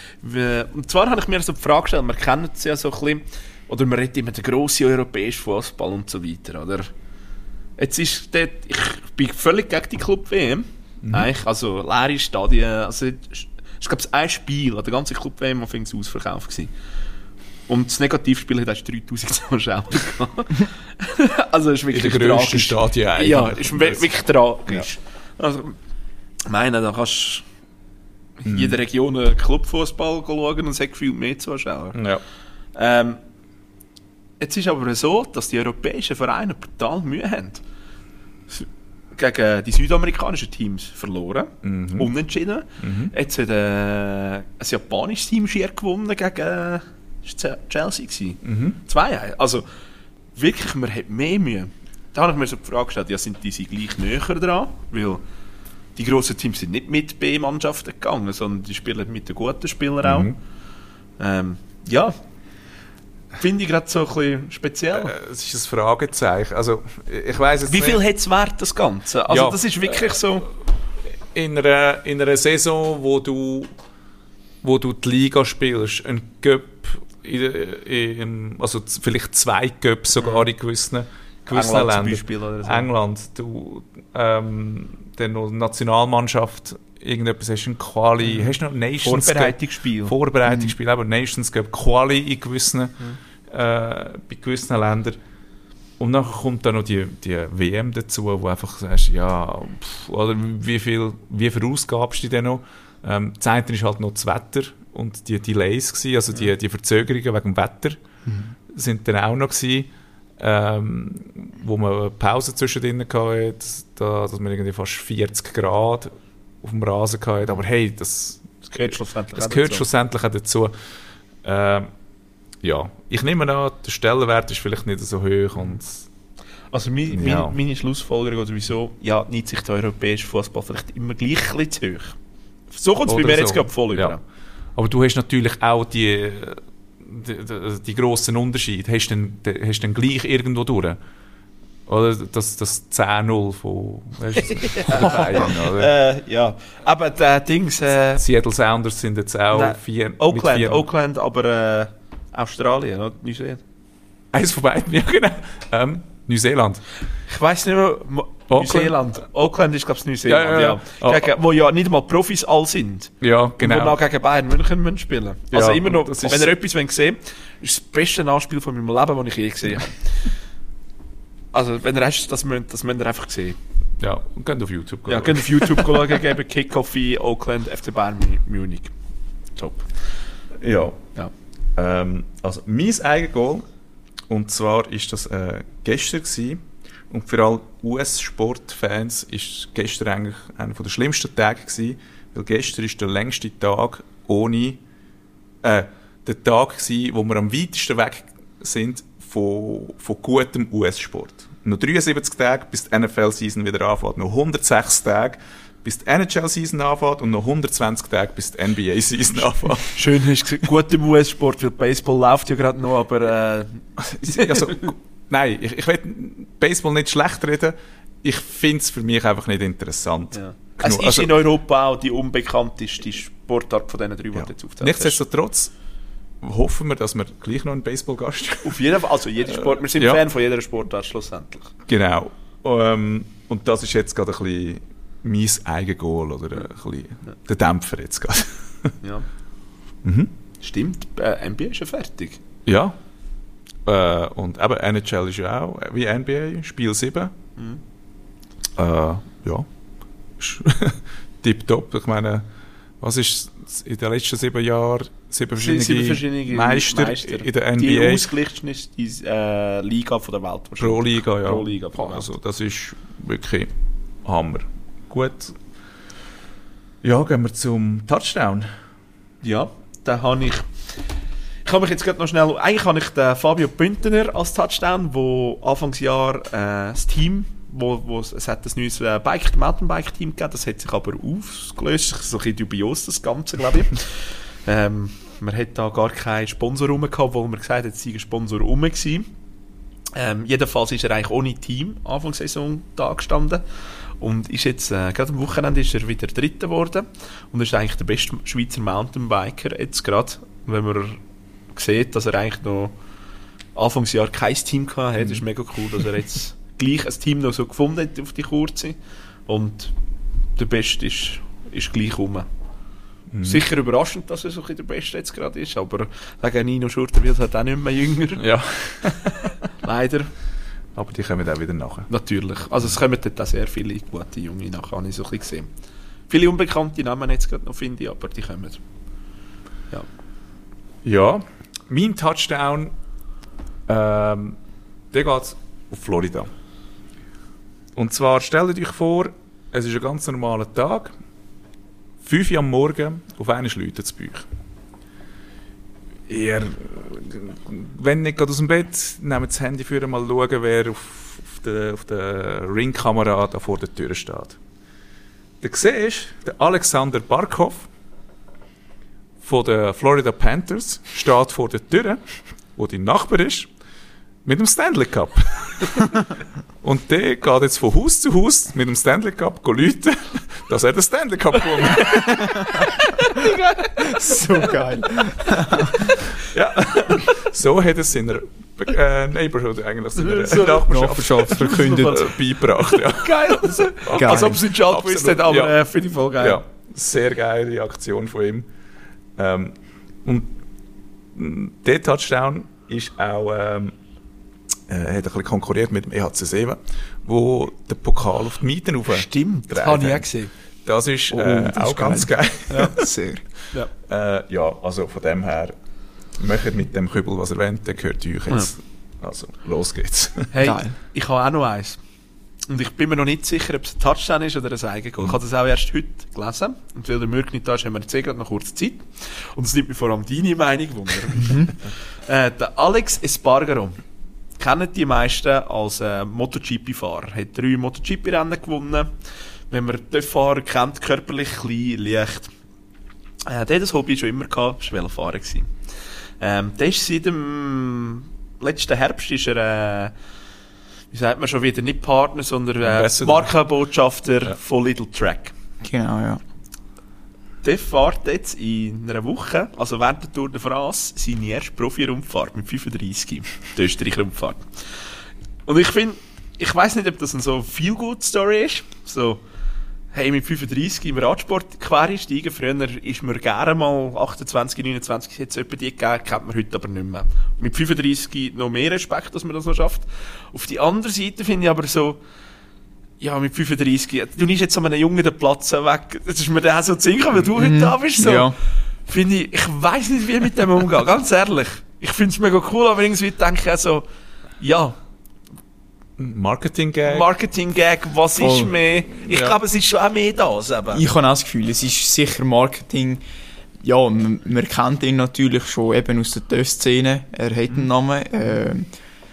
Und zwar habe ich mir so die Frage gestellt, wir kennen es ja so ein bisschen, oder man redet immer den grossen europäischen Fußball und so weiter, oder? Jetzt ist dort, ich bin völlig gegen die Club-W M. Mhm. Eigentlich, also leere Stadien, also es ist glaube ich ein Spiel an der ganzen Club-W M, das fing ausverkauft gewesen. Und das Negativspiel hat erst dreitausend Zuschauer gehabt. Also ist wirklich in der grössten Stadien eigentlich. Ja, ist wirklich tragisch. Ja. Also, ich meine, da kannst du in jeder Region einen Clubfußball schauen und es hat gefühlt mehr Zuschauer. Ja. Ähm, jetzt ist aber so, dass die europäischen Vereine brutal Mühe haben. Gegen die südamerikanischen Teams verloren, mhm. unentschieden. Mhm. Jetzt hat äh, ein japanisches Team schier gewonnen gegen... Das war Chelsea. Mhm. Zwei. Also wirklich, man hat mehr Mühe. Da habe ich mir so die Frage gestellt, ja, sind diese gleich näher dran? Weil die grossen Teams sind nicht mit B-Mannschaften gegangen, sondern die spielen mit den guten Spielern mhm. auch. Ähm, ja, finde ich gerade so ein bisschen speziell. Äh, es ist ein Fragezeichen. Also, ich weiss jetzt Wie viel hat es wert, das Ganze? Also ja, das ist wirklich so... In einer, in einer Saison, wo du, wo du die Liga spielst, ein Cup, in, in, also vielleicht zwei Cups sogar in gewissen, gewissen England Ländern. Zum Beispiel oder so. England, du, ähm, dann noch Nationalmannschaft, irgendetwas hast du ein Quali, mhm. hast du noch Nations Vorbereitungsspiel. Cup, Vorbereitungsspiel, mhm. aber Nations Cup, Quali in gewissen, mhm. äh, bei gewissen Ländern. Und dann kommt dann noch die, die W M dazu, wo einfach sagst, ja, pff, oder wie viel, wie verausgabst du denn noch? Ähm, das eine ist halt noch das Wetter und die Delays gewesen, also die, die Verzögerungen wegen dem Wetter mhm. sind dann auch noch gewesen, ähm, wo man eine Pause zwischendrin hatte, da, dass man irgendwie fast vierzig Grad auf dem Rasen hatte, aber hey, das, das gehört schlussendlich, das gehört schlussendlich auch dazu. Ähm, ja, ich nehme an, der Stellenwert ist vielleicht nicht so hoch und also mein, ja. meine, meine Schlussfolgerung oder wieso, ja, nimmt sich der europäische Fußball vielleicht immer gleich ein bisschen zu hoch. So kommt es bei mir so. Jetzt gerade voll über. Ja. Aber du hast natürlich auch die, die, die, die grossen Unterschiede. Hast du dann, hast dann gleich irgendwo durch? Oder das, das zehn null von, weißt du, von den Bayern? Oder? Äh, ja, aber der Dings... Äh, Seattle Sounders sind jetzt auch nein, vier... Oakland, vier. Oakland, aber äh, Australien, oder? Neuseeland. Eins von beiden, ja genau. Ähm, Neuseeland. Ich weiss nicht mehr, Mo- Neuseeland. Auckland ist, glaube ich, Neuseeland, Ja, ja, ja. ja. Gegen, wo ja nicht mal Profis all sind. Ja, Und genau. wo noch gegen Bayern München müssen spielen. Ja, Also immer noch, das wenn ist- ihr etwas sehen wollt, ist das beste Nachspiel von meinem Leben, das ich je gesehen habe. Also, wenn ihr hast, das müsst, das müsst ihr einfach sehen. Ja, und geht auf YouTube. Ja, könnt auf YouTube schauen, geben, Kickoff in Auckland, F C Bayern Munich. Top. Ja. Ja. Ähm, also, mein eigenes Goal, und zwar ist das äh, gestern gewesen, und für alle U S-Sportfans ist gestern eigentlich einer der schlimmsten Tage gewesen, weil gestern ist der längste Tag ohne, äh, der Tag gewesen, wo wir am weitesten weg sind von, von gutem U S-Sport. Noch dreiundsiebzig Tage, bis die N F L-Season wieder anfängt, noch hundertsechs Tage, bis die N H L-Season anfängt und noch hundertzwanzig Tage, bis die N B A-Season anfängt. Schön hast du gesagt, gut im U S-Sport, weil Baseball läuft ja gerade noch, aber äh, Also, nein, ich, ich will Baseball nicht schlecht reden. Ich finde es für mich einfach nicht interessant. ja. genug. Es ist Also, in Europa auch die unbekannteste Sportart von diesen drei, die ja. du jetzt aufzählst. Nichtsdestotrotz hoffen wir, dass wir gleich noch einen Baseballgast haben. Auf jeden Fall, also jeder Sport, wir sind ja. Fan von jeder Sportart schlussendlich. Genau. Ähm, und das ist jetzt gerade ein bisschen mein eigenes Goal oder ein bisschen der Dämpfer jetzt gerade. Ja. Mhm. Stimmt, äh, N B A ist ja fertig. Ja. Äh, und eben N H L ist ja auch wie N B A, Spiel sieben. Mhm. Äh, ja. Tipptopp. Ich meine, was ist in den letzten sieben Jahren sieben verschiedene, Sieben verschiedene Meister, Meister. in der N Die B A? ausgeglichenste äh, Liga von der Welt. wahrscheinlich. Pro Liga, ja. Pro Liga von der Welt. Also das ist wirklich Hammer. Gut. Ja, gehen wir zum Touchdown. Ja, da habe ich. Ich habe mich jetzt gerade noch schnell. Eigentlich habe ich den Fabio Bündner als Touchdown, wo Anfangsjahr äh, das Team, wo, wo es hat ein neues äh, Bike, Mountainbike-Team gegeben, das hat sich aber aufgelöst. Das ist so ein bisschen dubios, das Ganze, glaube ich. ähm, man hat da gar keinen Sponsor rum gehabt, wo man gesagt hat, es sei ein Sponsor rum gewesen. Ähm, jedenfalls ist er eigentlich ohne Team Anfangssaison da gestanden. Und ist jetzt, äh, gerade am Wochenende ist er wieder Dritter geworden. Und ist eigentlich der beste Schweizer Mountainbiker jetzt gerade, wenn man sieht, dass er eigentlich noch Anfangsjahr kein Team gehabt hat. Das ist mega cool, dass er jetzt gleich ein Team noch so gefunden hat auf die Kurze. Und der Beste ist, ist gleich rum. Mhm. Sicher überraschend, dass er so ein bisschen der Beste jetzt gerade ist, aber wegen Nino Schurterwils hat auch nicht mehr jünger. Ja. Leider. Aber die kommen auch wieder nachher. Natürlich. Also es kommen dort auch sehr viele gute Junge nachher, habe ich so ein bisschen gesehen. Viele unbekannte Namen jetzt gerade noch, finde ich, aber die kommen. Ja. Ja. Mein Touchdown, ähm, der geht auf Florida. Und zwar, stellt euch vor, es ist ein ganz normaler Tag. fünf Uhr am Morgen, auf einen läutet es bei euch. Ihr, wenn nicht gerade aus dem Bett, nehmt das Handy für mal schauen, wer auf, auf der, auf der Ringkamera da vor der Tür steht. Da siehst du, der Alexander Barkov von den Florida Panthers steht vor der Tür, wo dein Nachbar ist, mit dem Stanley Cup. Und der geht jetzt von Haus zu Haus mit dem Stanley Cup läuten, dass er den Stanley Cup gewonnen hat. So geil. Ja, so hat es in der äh, Neighborhood eigentlich, in der So Nachbarschaft verkündet, äh, beigebracht. Ja. Geil. Also, Geil. als ob es nicht schon gewusst hat, aber Ja. äh, finde ich voll geil. Ja, sehr geile Aktion von ihm. Ähm, und mh, der Touchdown ist auch, ähm, äh, hat ein bisschen konkurriert mit dem E H C sieben, wo der Pokal auf die Mieten rauf Stimmt, dreht habe ich hat. auch gesehen. Das ist, äh, Oh, das auch ist ganz geil. Ja, sehr. Ja. Äh, ja, also von dem her, macht mit dem Kübel, was ihr wollt, der gehört euch jetzt. Also, los geht's. Hey, Geil. ich habe auch noch eins. Und ich bin mir noch nicht sicher, ob es ein Touchdown ist oder ein Eigengoal. Ich habe das auch erst heute gelesen. Und weil der Mürk nicht da ist, haben wir jetzt eh gerade noch kurz Zeit. Und es nimmt mich vor allem deine Meinung wunder. äh, der Alex Espargaro kennen die meisten als äh, MotoGP-Fahrer. Hat drei MotoGP-Rennen gewonnen. Wenn man den Fahrer kennt, körperlich klein, leicht. Äh, der hat das Hobby schon immer gehabt, das war Velofahrer gewesen. Ähm, der ist seit dem letzten Herbst ist er, äh, wie sagt man schon wieder, nicht Partner, sondern äh, Ambassador. Markenbotschafter Ja. von Little Track. Genau, ja. Der fährt jetzt in einer Woche, also während der Tour de France, seine erste Profi-Rundfahrt mit fünfunddreißig. Die Österreich-Rundfahrt. Und ich finde, ich weiss nicht, ob das eine so Feel-Good-Story ist. So, hey, mit fünfunddreissig im Radsport quer steigen. Früher ist mir gerne mal achtundzwanzig, neunundzwanzig, hat es etwa die gegeben, kennt man heute aber nicht mehr. Mit fünfunddreissig noch mehr Respekt, dass man das noch schafft. Auf die andere Seite finde ich aber so, ja, mit fünfunddreissig, du nimmst jetzt so einen Jungen den Platz weg. Das ist mir dann auch so zu singen, weil du heute da bist. So. Ja. Finde ich, ich weiss nicht, wie ich mit dem umgehe, ganz ehrlich. Ich finde es mega cool, aber irgendwie denke ich auch so, ja, Marketing-Gag. Marketing-Gag, was Voll. ist mehr? Ich Ja. glaube, es ist schon auch mehr das. Eben. Ich habe auch das Gefühl, es ist sicher Marketing. Ja, man, man kennt ihn natürlich schon eben aus der T Ö F-Szene. Er hat einen Namen. Ähm,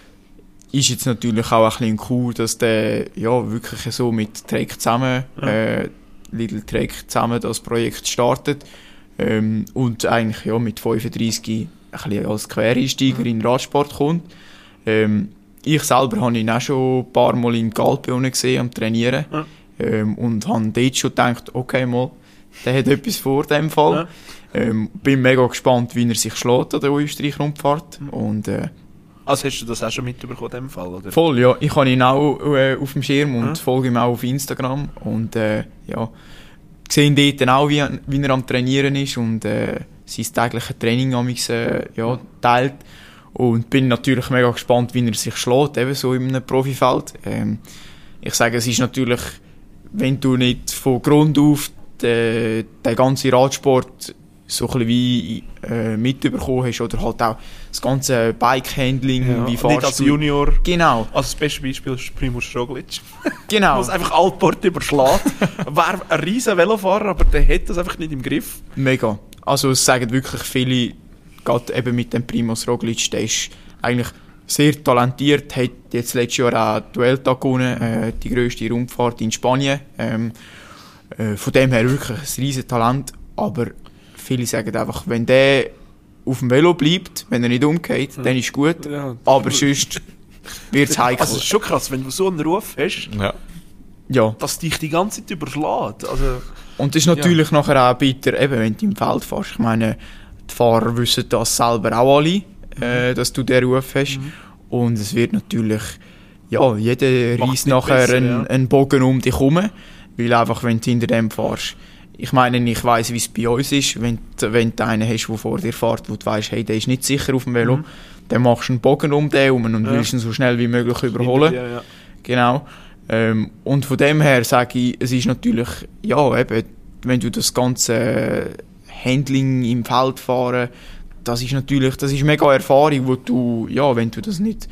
ist jetzt natürlich auch ein bisschen cool, dass der ja wirklich so mit Trek zusammen, Ja. äh, Little Trek zusammen das Projekt startet. Ähm, und eigentlich ja mit fünfunddreissig ein bisschen als Quereinsteiger in den Radsport kommt. Ähm, ich selber habe ihn auch schon ein paar Mal im Galpe gesehen, am Trainieren. Ja. Ähm, und habe dort schon gedacht, okay, mal, der hat etwas vor, in dem Fall. Ja. Ähm, bin mega gespannt, wie er sich schlägt an der Österreich-Rundfahrt. Und äh, Also hast du das auch schon mitbekommen in dem Fall? Oder? voll, ja. Ich habe ihn auch äh, auf dem Schirm und Ja. folge ihm auch auf Instagram. Und äh, ja, sehe dort dann auch, wie, wie er am Trainieren ist und äh, sein tägliches Training amigs, äh, ja, teilt. Und bin natürlich mega gespannt, wie er sich schlägt, eben so in einem Profifeld. Ähm, ich sage, es ist natürlich, wenn du nicht von Grund auf den, den ganzen Radsport so ein bisschen wie äh, mitbekommen hast oder halt auch das ganze Bike-Handling, Ja. wie Nicht fahrst als du... Junior. Genau, Also das beste Beispiel ist Primož Roglič. genau. Was einfach Altport überschlägt. Wäre ein riesen Velofahrer, aber der hat das einfach nicht im Griff. Mega. Also es sagen wirklich viele, gerade eben mit dem Primož Roglič, der ist eigentlich sehr talentiert, hat jetzt letztes Jahr auch die Vuelta gewonnen, äh, die grösste Rundfahrt in Spanien. Ähm, äh, von dem her wirklich ein riesen Talent, aber viele sagen einfach, wenn der auf dem Velo bleibt, wenn er nicht umgeht, dann ist gut, Ja. aber sonst wird es heikel. Also es ist schon krass, wenn du so einen Ruf hast, Ja. Ja. dass dich die ganze Zeit überschlägt. Also, Und das ist natürlich nachher auch bitter, eben, wenn du im Feld fährst. Ich meine, die Fahrer wissen das selber auch alle, äh, dass du den Ruf hast. Mhm. Und es wird natürlich, ja, jeder Macht reißt nicht nachher besser, einen, ja. einen Bogen um dich herum, weil einfach, wenn du hinter dem fährst, ich meine, ich weiss, wie es bei uns ist, wenn du, wenn du einen hast, der vor dir fährt, wo du weisst, hey, der ist nicht sicher auf dem Velo, Mhm. dann machst du einen Bogen um den herum und Ja. willst ihn so schnell wie möglich überholen. Ja, ja. Genau. Ähm, und von dem her sage ich, es ist natürlich, ja, eben, wenn du das ganze Handling im Feld fahren, das ist natürlich, das ist mega Erfahrung, wo du, ja, wenn du das nicht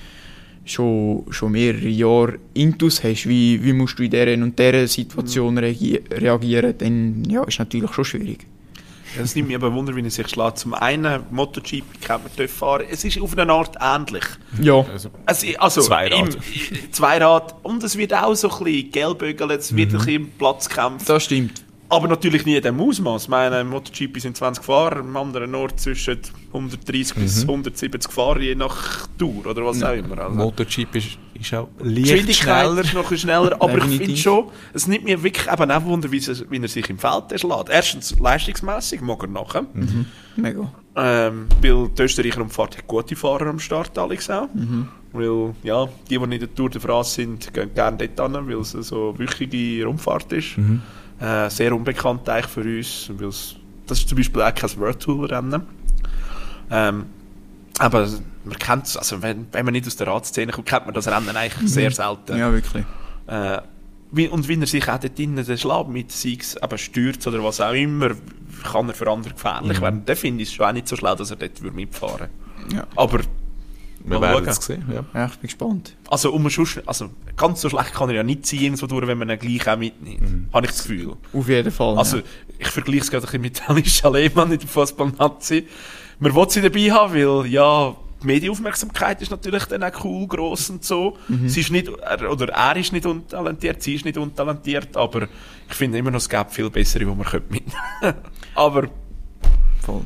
schon, schon mehrere Jahre intus hast, wie, wie musst du in dieser und dieser Situation reagi- reagieren, dann, ja, ist natürlich schon schwierig. Ja, es nimmt mich aber Wunder, wie er sich schlägt. Zum einen, MotoGP kennt man dort fahren. Es ist auf eine Art ähnlich. Ja, Also, Also, also Zweirad. Im, Zweirad. Und es wird auch so ein bisschen gelbögelt, es wird ein bisschen Platzkampf. das stimmt. Aber natürlich nie in diesem Ausmaß. Ich meine, im MotoGP sind zwanzig Fahrer, am anderen Ort zwischen hundertdreißig bis hundertsiebzig Fahrer, je nach Tour oder was auch immer. Also, MotoGP ist, ist auch leicht Geschwindigkeit schneller. ist noch ein bisschen schneller, aber ich Definitiv. finde schon, es nimmt mir wirklich eben auch Wunder, wie, es- wie er sich im Feld schlägt. Erstens leistungsmässig, mag er nachher. Mega. Ähm, weil die Österreicher Rundfahrt hat gute Fahrer am Start, Alex auch. Weil, ja, die, die nicht in der Tour de France sind, gehen gerne dort hin, weil es eine so wüchige Rundfahrt ist. Äh, sehr unbekannt eigentlich für uns, weil es, das ist zum Beispiel auch kein World Tour Rennen. Ähm, aber man kennt es, also wenn, wenn man nicht aus der Radszene kommt, kennt man das Rennen eigentlich sehr selten. Ja, wirklich. Äh, wie, und wenn er sich auch dort drinnen den Schlag mit sei es eben Stürz oder was auch immer, kann er für andere gefährlich werden. Dann finde ich es schon auch nicht so schlau, dass er dort würde mitfahren würde. Ja. Aber Wir mal werden schauen. es sehen. Ja. Ja, ich bin gespannt. Also, um Schuss, also ganz so schlecht kann er ja nicht sein, irgendwo durch, wenn man ihn gleich auch mitnimmt. Habe ich das Gefühl. Auf jeden Fall. Also, ja. ich vergleiche es gerade ein bisschen mit Alicia Lehmann in der Fußball-Nazi. Man will sie dabei haben, weil, ja, die Medienaufmerksamkeit ist natürlich dann auch cool, gross und so. Sie ist nicht, er, oder er ist nicht untalentiert, sie ist nicht untalentiert, aber ich finde immer noch, es gäbe viel bessere, die man mitnehmen könnte. Aber, Voll.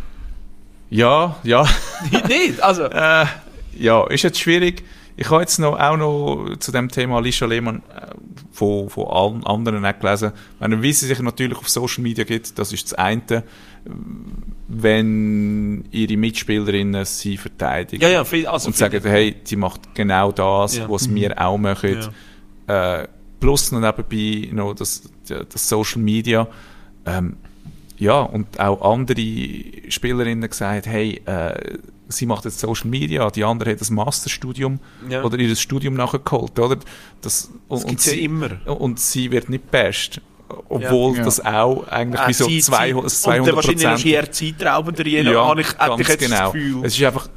ja, ja. nicht, also, Äh, ja, ist jetzt schwierig. Ich habe jetzt noch, auch noch zu dem Thema Alicia Lehmann äh, von, von allen anderen auch gelesen. Wenn wie sie sich natürlich auf Social Media gibt, das ist das eine, wenn ihre Mitspielerinnen sie verteidigen ja, ja, viel, also, und sagen, hey, sie macht genau das, Ja. was wir auch machen. Ja. Äh, plus noch nebenbei noch das, das Social Media. Ähm, ja, und auch andere Spielerinnen gesagt, hey, äh, sie macht jetzt Social Media, die andere hat ein Masterstudium Ja. oder ihr Studium nachgeholt, oder? Das, Das und, gibt's ja sie, immer. und sie wird nicht best, obwohl Ja. das auch eigentlich Äh, wie so Zeit- zweihundert Und zweihundert dann wahrscheinlich noch Prozent. eher zeitraubender, je nach, Ja, habe ich, hätte ganz ich jetzt genau. das Gefühl. Es ist einfach,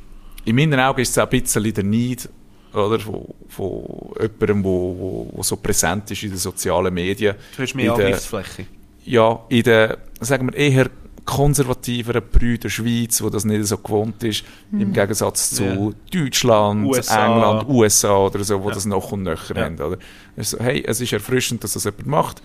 in meinen Augen ist es auch ein bisschen der Neid, oder, von, von jemandem, wo, wo, wo so präsent ist in den sozialen Medien. Du hast mehr in der- Angriffsfläche. Ja, in der, sagen wir, eher konservativeren Brüder der Schweiz, wo das nicht so gewohnt ist, im Gegensatz zu Ja. Deutschland, U S A. England, U S A oder so, wo Ja. das noch und nöcher Ja. haben. Oder? Es ist so, hey, es ist erfrischend, dass das jemand macht.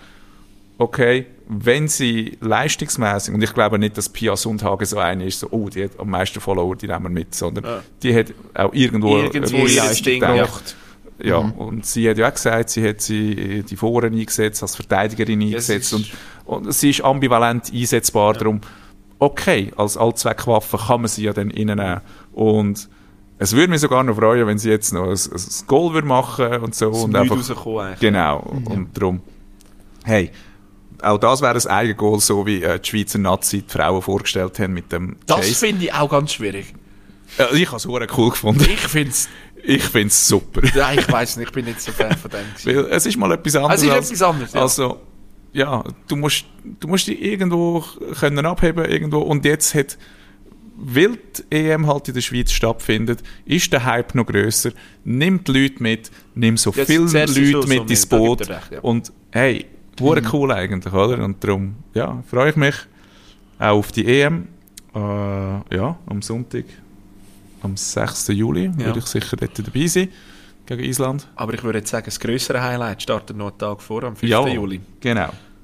Okay, wenn sie leistungsmäßig, und ich glaube nicht, dass Pia Sundhage so eine ist, so, oh, die hat am meisten Follower, die nehmen wir mit, sondern Ja. die hat auch irgendwo, Irgendwo etwas ihr gedacht. Ding gemacht. Ja, Mhm. und sie hat ja auch gesagt, sie hat sie die Foren eingesetzt, als Verteidigerin eingesetzt es und, und sie ist ambivalent einsetzbar, darum okay, als Allzweckwaffe kann man sie ja dann reinnehmen. Und es würde mich sogar noch freuen, wenn sie jetzt noch ein, ein Goal würde machen und so. Das und Müde einfach, rauskommen eigentlich. genau, und darum, hey, auch das wäre ein Eigengoal, so wie äh, die Schweizer Nazi die Frauen vorgestellt haben mit dem Das Chase. finde ich auch ganz schwierig. Äh, ich habe es verdammt cool gefunden. Ich finde es... Ich finde es super. Nein, ich weiss nicht, ich bin nicht so Fan von dem. gewesen. Weil es ist mal etwas anderes. Es ist als- etwas anderes, ja. Also, ja, du musst, du musst dich irgendwo können abheben irgendwo. Und jetzt hat, weil die E M halt in der Schweiz stattfindet, ist der Hype noch grösser. Nimm die Leute mit, nimm so Jetzt viele zuerst Leute so- so mit mit, ins da gibt Boot. er recht, ja. Und hey, hure cool eigentlich, oder? Und darum, ja, freue ich mich auch auf die E M. Äh, ja, am Sonntag, am sechsten Juli, Ja. würde ich sicher dort dabei sein, gegen Island. Aber ich würde jetzt sagen, das grössere Highlight startet noch einen Tag vor, am fünften Jawohl, Juli. Genau.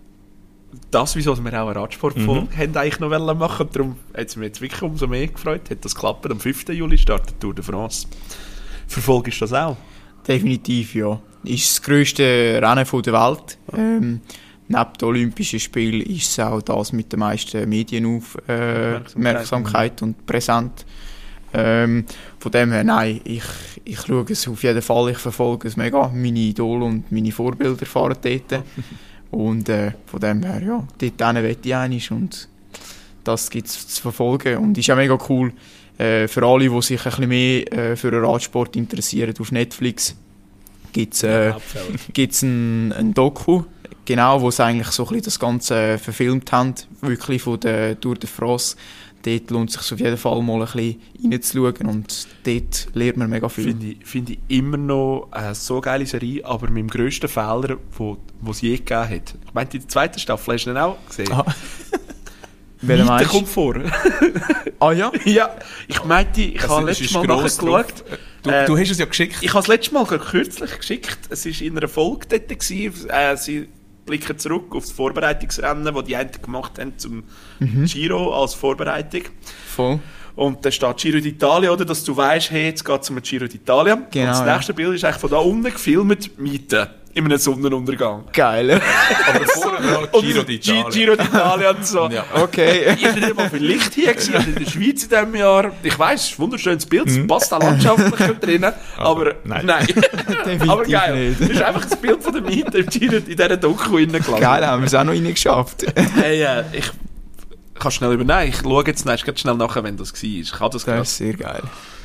Das, wieso wir auch eine Radsportfolge Mhm. haben eigentlich noch wollen machen. Darum hat es mich jetzt wirklich umso mehr gefreut. Hat das geklappt. Am fünften Juli startet Tour de France. Verfolgst du das auch? Definitiv, ja. Ist das grösste Rennen von der Welt. Ähm, neben den Olympischen Spielen ist es auch das mit der meisten Medienaufmerksamkeit äh, und präsent. Ähm, von dem her, nein, ich, ich schaue es auf jeden Fall, ich verfolge es mega. Meine Idole und meine Vorbilder fahren dort. Und äh, von dem her, ja, dort hin will ich einig und das gibt es zu verfolgen. Und ist auch mega cool äh, für alle, die sich ein bisschen mehr äh, für den Radsport interessieren. Auf Netflix gibt es äh, gibt's ein, ein Doku, genau, wo sie eigentlich so ein bisschen das Ganze verfilmt haben, wirklich von der Tour de France. Dort lohnt es sich auf jeden Fall mal ein bisschen reinzuschauen und dort lernt man mega viel. Finde ich, find ich immer noch eine so geile Serie, aber mit dem grössten Fehler, wo, wo es je gegeben hat. Ich meine, die zweite Staffel hast du den auch gesehen? Ah. Welcher Miete meinst du? kommt vor. Ah ja? Ja, ich meinte, ich Es- habe es letztes ist Mal gross nachgeschaut. drauf. Du, Äh, du hast es ja geschickt. Ich habe es letztes Mal gerade kürzlich geschickt. Es war in einer Folge dort. Gewesen. Äh, sie blicken zurück auf das Vorbereitungsrennen, das die einen gemacht haben zum Giro als Vorbereitung. Voll. Und da steht Giro d'Italia, oder? Dass du weißt, hey, jetzt geht es um den Giro d'Italia. Genau, und das ja. nächste Bild ist eigentlich von da unten gefilmt, Miete. In einem Sonnenuntergang. Geil. Aber vorher noch Und Giro Gi- d'Italia. Giro d'Italia und so. Ja. Okay. Ich bin nicht mal viel Licht hier gewesen, also in der Schweiz in diesem Jahr. Ich weiss, es ist ein wunderschönes Bild, es passt auch landschaftlich drinnen, aber nein. nein. Definitiv aber geil. nicht. Das ist einfach das Bild von der Miete im Giro in dieser Doku reingelandet. Geil, haben wir es auch noch reingeschafft. Hey, äh, ich kann schnell übernehmen. Ich schaue jetzt nein, ganz schnell nachher, wenn das war. Ich kann das Das gerade. ist sehr geil.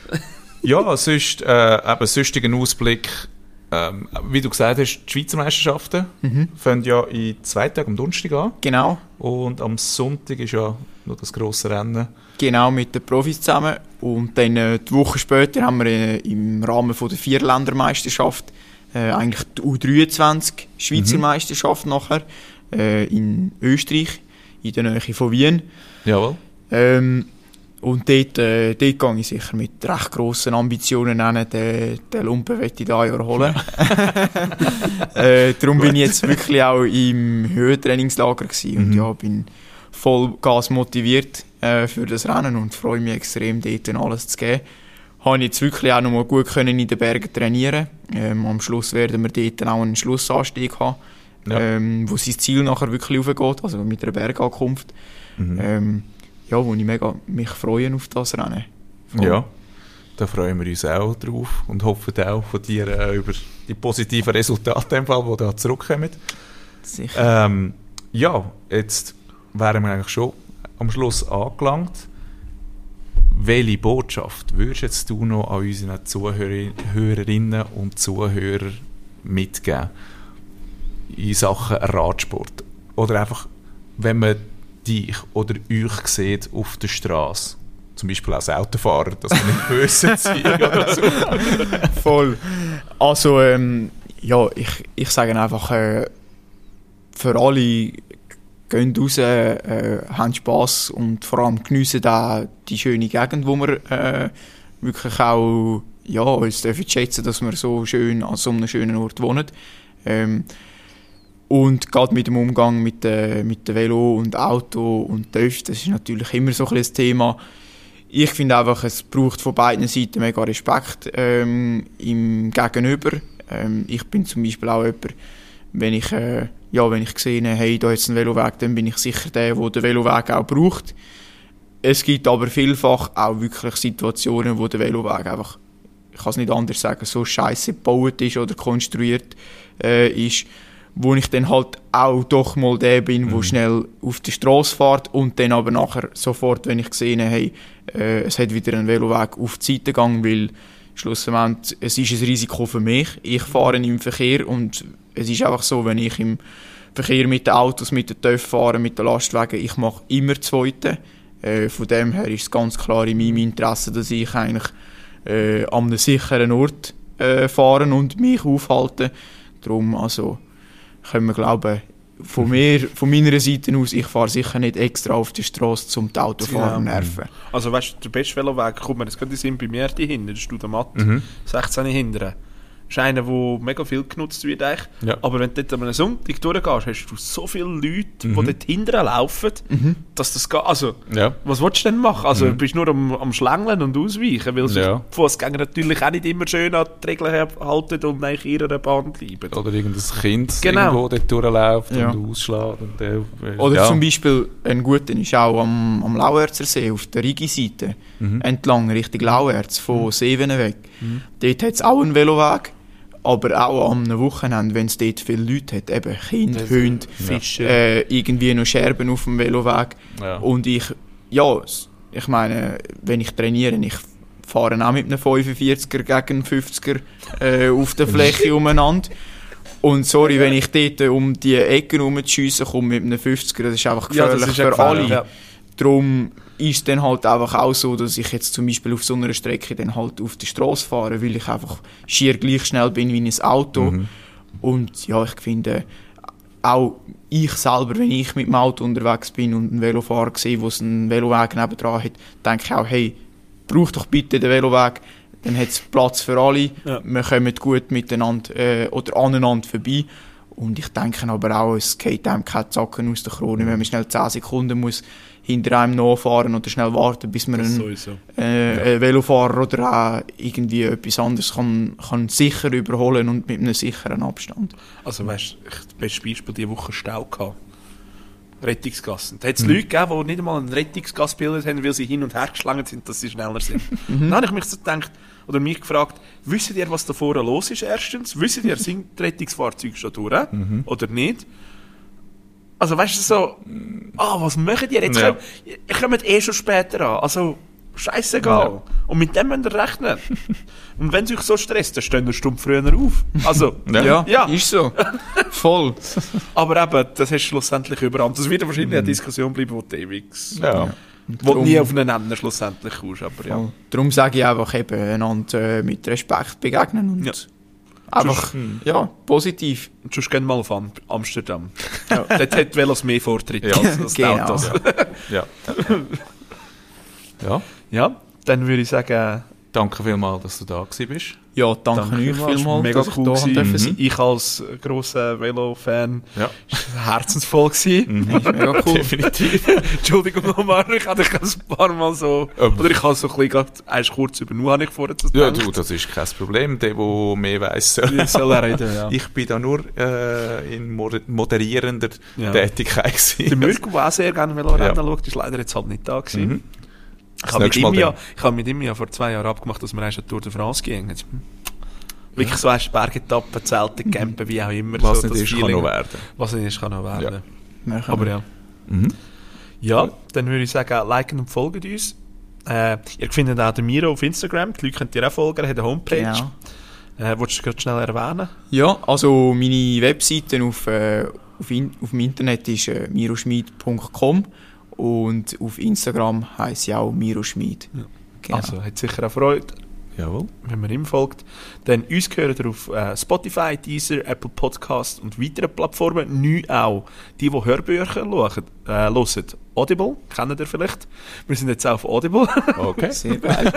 Ja, sonst, äh, eben, sonstigen Ausblick, ähm, wie du gesagt hast, die Schweizer Meisterschaften Mhm. fangen ja in zwei Tagen am Donnerstag an. Genau. Und am Sonntag ist ja noch das grosse Rennen. Genau, mit den Profis zusammen. Und dann äh, die Woche später haben wir äh, im Rahmen von der Vierländermeisterschaft äh, eigentlich die U dreiundzwanzig Schweizer Mhm. Meisterschaft nachher äh, in Österreich, in der Nähe von Wien. Jawohl. Ähm, und dort, äh, dort gehe ich sicher mit recht grossen Ambitionen hin, den, den Lumpen will ich dieses Jahr holen. äh, darum bin ich jetzt wirklich auch im Höhentrainingslager gewesen und Mhm. ja, bin voll Gas motiviert äh, für das Rennen und freue mich extrem, dort dann alles zu geben. Habe ich jetzt wirklich auch noch mal gut können in den Bergen trainieren. Ähm, am Schluss werden wir dort dann auch einen Schlussanstieg haben, Ja. ähm, wo sein Ziel nachher wirklich aufgeht, also mit einer Bergankunft. Mhm. Ähm, ja, wo ich mega mich freue auf das Rennen. Voll. Ja, da freuen wir uns auch drauf und hoffen auch von dir äh, über die positiven Resultate, im Fall, die da zurückkommen. Sicher. Ähm, ja, jetzt wären wir eigentlich schon am Schluss angelangt. Welche Botschaft würdest jetzt du noch an unseren Zuhörerinnen und Zuhörern mitgeben in Sachen Radsport? Oder einfach, wenn man dich oder euch sieht auf der Straße, zum Beispiel als Autofahrer, dass man nicht böse zieht oder so. Voll. Also, ähm, ja, ich, ich sage einfach, äh, für alle, gehen raus, äh, haben Spass und vor allem geniessen auch die schöne Gegend, wo wir äh, wirklich auch ja, uns dürfen schätzen, dass wir so schön an so einem schönen Ort wohnen. Ähm, und gerade mit dem Umgang mit dem mit der Velo und Auto und TÜV, das ist natürlich immer so ein bisschen das Thema. Ich finde einfach, es braucht von beiden Seiten mega Respekt ähm, im Gegenüber. Ähm, ich bin zum Beispiel auch jemand, wenn ich, äh, ja, wenn ich sehe, hey, da ist ein Veloweg, dann bin ich sicher der, der den Veloweg auch braucht. Es gibt aber vielfach auch wirklich Situationen, wo der Veloweg einfach, ich kann es nicht anders sagen, so scheiße gebaut ist oder konstruiert äh, ist, wo ich dann halt auch doch mal der bin, der mhm. schnell auf die Strasse fährt und dann aber nachher sofort, wenn ich sehe, hey, äh, es hat wieder einen Veloweg auf die Seite gegangen, weil schlussendlich, es ist ein Risiko für mich. Ich fahre im Verkehr und es ist einfach so, wenn ich im Verkehr mit den Autos, mit den TÜV fahre, mit den Lastwagen, ich mache immer Zweite. Äh, von dem her ist es ganz klar in meinem Interesse, dass ich eigentlich äh, an einem sicheren Ort äh, fahre und mich aufhalte. Darum, also, können wir glauben, von, mir, von meiner Seite aus, ich fahre sicher nicht extra auf die Straße, um die Autofahrer zu nerven. Also weißt du, der beste Veloweg, guck mal, das könnte sein bei mir die hinten, das ist der Matt, mhm. sechzehn hinten. Das ist einer, der mega viel genutzt wird eigentlich. Ja. Aber wenn du dort an einem Sonntag durchgehst, hast du so viele Leute, mhm. die dort hinten laufen, mhm. dass das geht. Also, ja. was willst du denn machen? Also, mhm. du bist nur am, am Schlängeln und Ausweichen, weil sich ja. die Fußgänger natürlich auch nicht immer schön an die Regeln halten und nach ihrer Bahn bleiben. Oder irgendein Kind, genau. irgendwo dort durchläuft ja. und ausschlägt. Und der, Oder ja. zum Beispiel, ein guter ist auch am, am Lauerzer See, auf der Rigi-Seite, mhm. entlang Richtung Lauerz, von mhm. Seewen weg. Mhm. Dort hat es auch einen Veloweg. Aber auch am Wochenende, wenn es dort viele Leute hat, eben Kinder, Hunde, Fische, äh, irgendwie noch Scherben auf dem Veloweg. Ja. Und ich, ja, ich meine, wenn ich trainiere, ich fahre auch mit einem fünfundvierziger gegen einen fünfziger äh, auf der Fläche umeinander. Und sorry, wenn ich dort um die Ecken herumschiessen komme mit einem fünfziger, das ist einfach gefährlich ja, das ist für alle. Ja. Darum ist es dann halt einfach auch so, dass ich jetzt zum Beispiel auf so einer Strecke dann halt auf die Strasse fahre, weil ich einfach schier gleich schnell bin wie ein Auto. Mhm. Und ja, ich finde, auch ich selber, wenn ich mit dem Auto unterwegs bin und einen Velofahrer sehe, wo es einen Veloweg nebendran hat, denke ich auch, hey, brauch doch bitte den Veloweg, dann hat es Platz für alle, ja. wir kommen gut miteinander äh, oder aneinander vorbei. Und ich denke aber auch, es geht einem keine Zacken aus der Krone, wenn man schnell zehn Sekunden muss hinter einem nachfahren oder schnell warten, bis man einen äh, ja. ein Velofahrer oder auch irgendwie etwas anderes kann, kann sicher überholen und mit einem sicheren Abstand. Also weißt du, das beste Beispiel diese Woche Stau gehabt. Rettungsgassen. Da hat es mhm. Leute gegeben, die nicht einmal einen Rettungsgass gebildet haben, weil sie hin und her geschlangen sind, dass sie schneller sind. Mhm. Dann habe ich mich so gedacht, oder mich gefragt, wisst ihr, was da vorne los ist erstens? Wisst ihr, sind die Rettungsfahrzeuge schon durch? Mhm. Oder nicht? Also weißt du so, ah, was macht ihr? Jetzt ja. kommt, ihr kommt eh schon später an. Also, scheissegal. Ja. Und mit dem müsst ihr rechnen. Und wenn es euch so stresst, dann stehen ihr stumpf früher auf. Also, ja, ja, ja. ist so. Voll. Aber eben, das hast du schlussendlich überall. Das wird wahrscheinlich mhm. eine Diskussion bleiben, die ewig ja. wo du nie auf einen Ende schlussendlich kommst. Aber ja. Oh. Darum sage ich einfach eben, einander äh, mit Respekt begegnen und ja. einfach, hm. ja, positiv. Und sonst gehen wir mal auf Amsterdam. Ja. Dort hat Velos mehr Vortritt ja. als, als genau. die Autos. Ja. Ja. Ja, dann würde ich sagen... Danke vielmals, dass du da gewesen bist. Ja, danke, danke euch vielmals, mega dass cool ich da mhm. sein. Ich als grosser Velo-Fan ja. herzensvoll gewesen. Mhm. Mega cool. Definitiv. Entschuldigung nochmal, ich hatte ein paar Mal so... Ähm. Oder ich habe so ein bisschen erst kurz übernommen, habe ich vorher zu Ja, du, das ist kein Problem. Der, der mehr weiss, soll, soll er reden, ja. Ich bin da nur äh, in moderierender ja. Tätigkeit gewesen. Der Mirko, der auch sehr gerne Velorennen ja. schaut, ist leider jetzt halt nicht da gewesen. Mhm. Ich habe mit, ihm nächste ja, Mal ich habe mit ihm ja vor zwei Jahren abgemacht, dass wir eine Tour de France gehen. Jetzt, hm. Wirklich so eine Bergetappe, Zelten, Campen, wie auch immer. Was so, nicht das ist, kann Feeling. noch werden. Was nicht ist, kann noch werden. Ja. Aber ja. Mhm. Ja, dann würde ich sagen, liken und folgen uns. Äh, ihr findet auch den Miro auf Instagram. Die Leute könnt ihr auch folgen, er hat eine Homepage. Genau. Äh, willst du gerade schnell erwähnen? Ja, also meine Webseite auf, äh, auf, in, auf dem Internet ist äh, miroschmid punkt com und auf Instagram heisst sie auch miroschmid. Ja. Genau. Also, hat sicher auch Freude, Jawohl. wenn man ihm folgt. Dann uns gehört ihr auf äh, Spotify, Deezer, Apple Podcasts und weiteren Plattformen. Neu auch die, die Hörbücher hören. Äh, hören. Audible, kennt ihr vielleicht? Wir sind jetzt auch auf Audible. Okay, Sehr geil.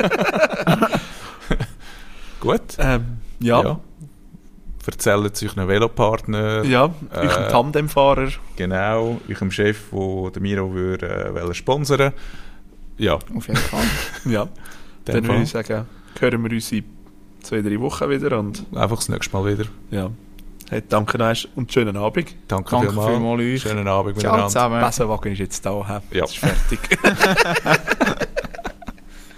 gut. ähm, ja, ja, Ja. Erzählt sich einen Velopartner. ja Äh, euch Tandemfahrer. Genau, eurem Chef, der den Miro würde, äh, wollen sponsern. Ja, Auf jeden Fall. Ja, dann dann würde ich sagen, hören wir uns in zwei, drei Wochen wieder. Und einfach das nächste Mal wieder. ja, hey, danke noch und schönen Abend. Danke, Danke vielmals. vielmals euch. Schönen Abend Ciao miteinander. zusammen. Besserwagen ist jetzt da. He? Ja. Jetzt ist fertig.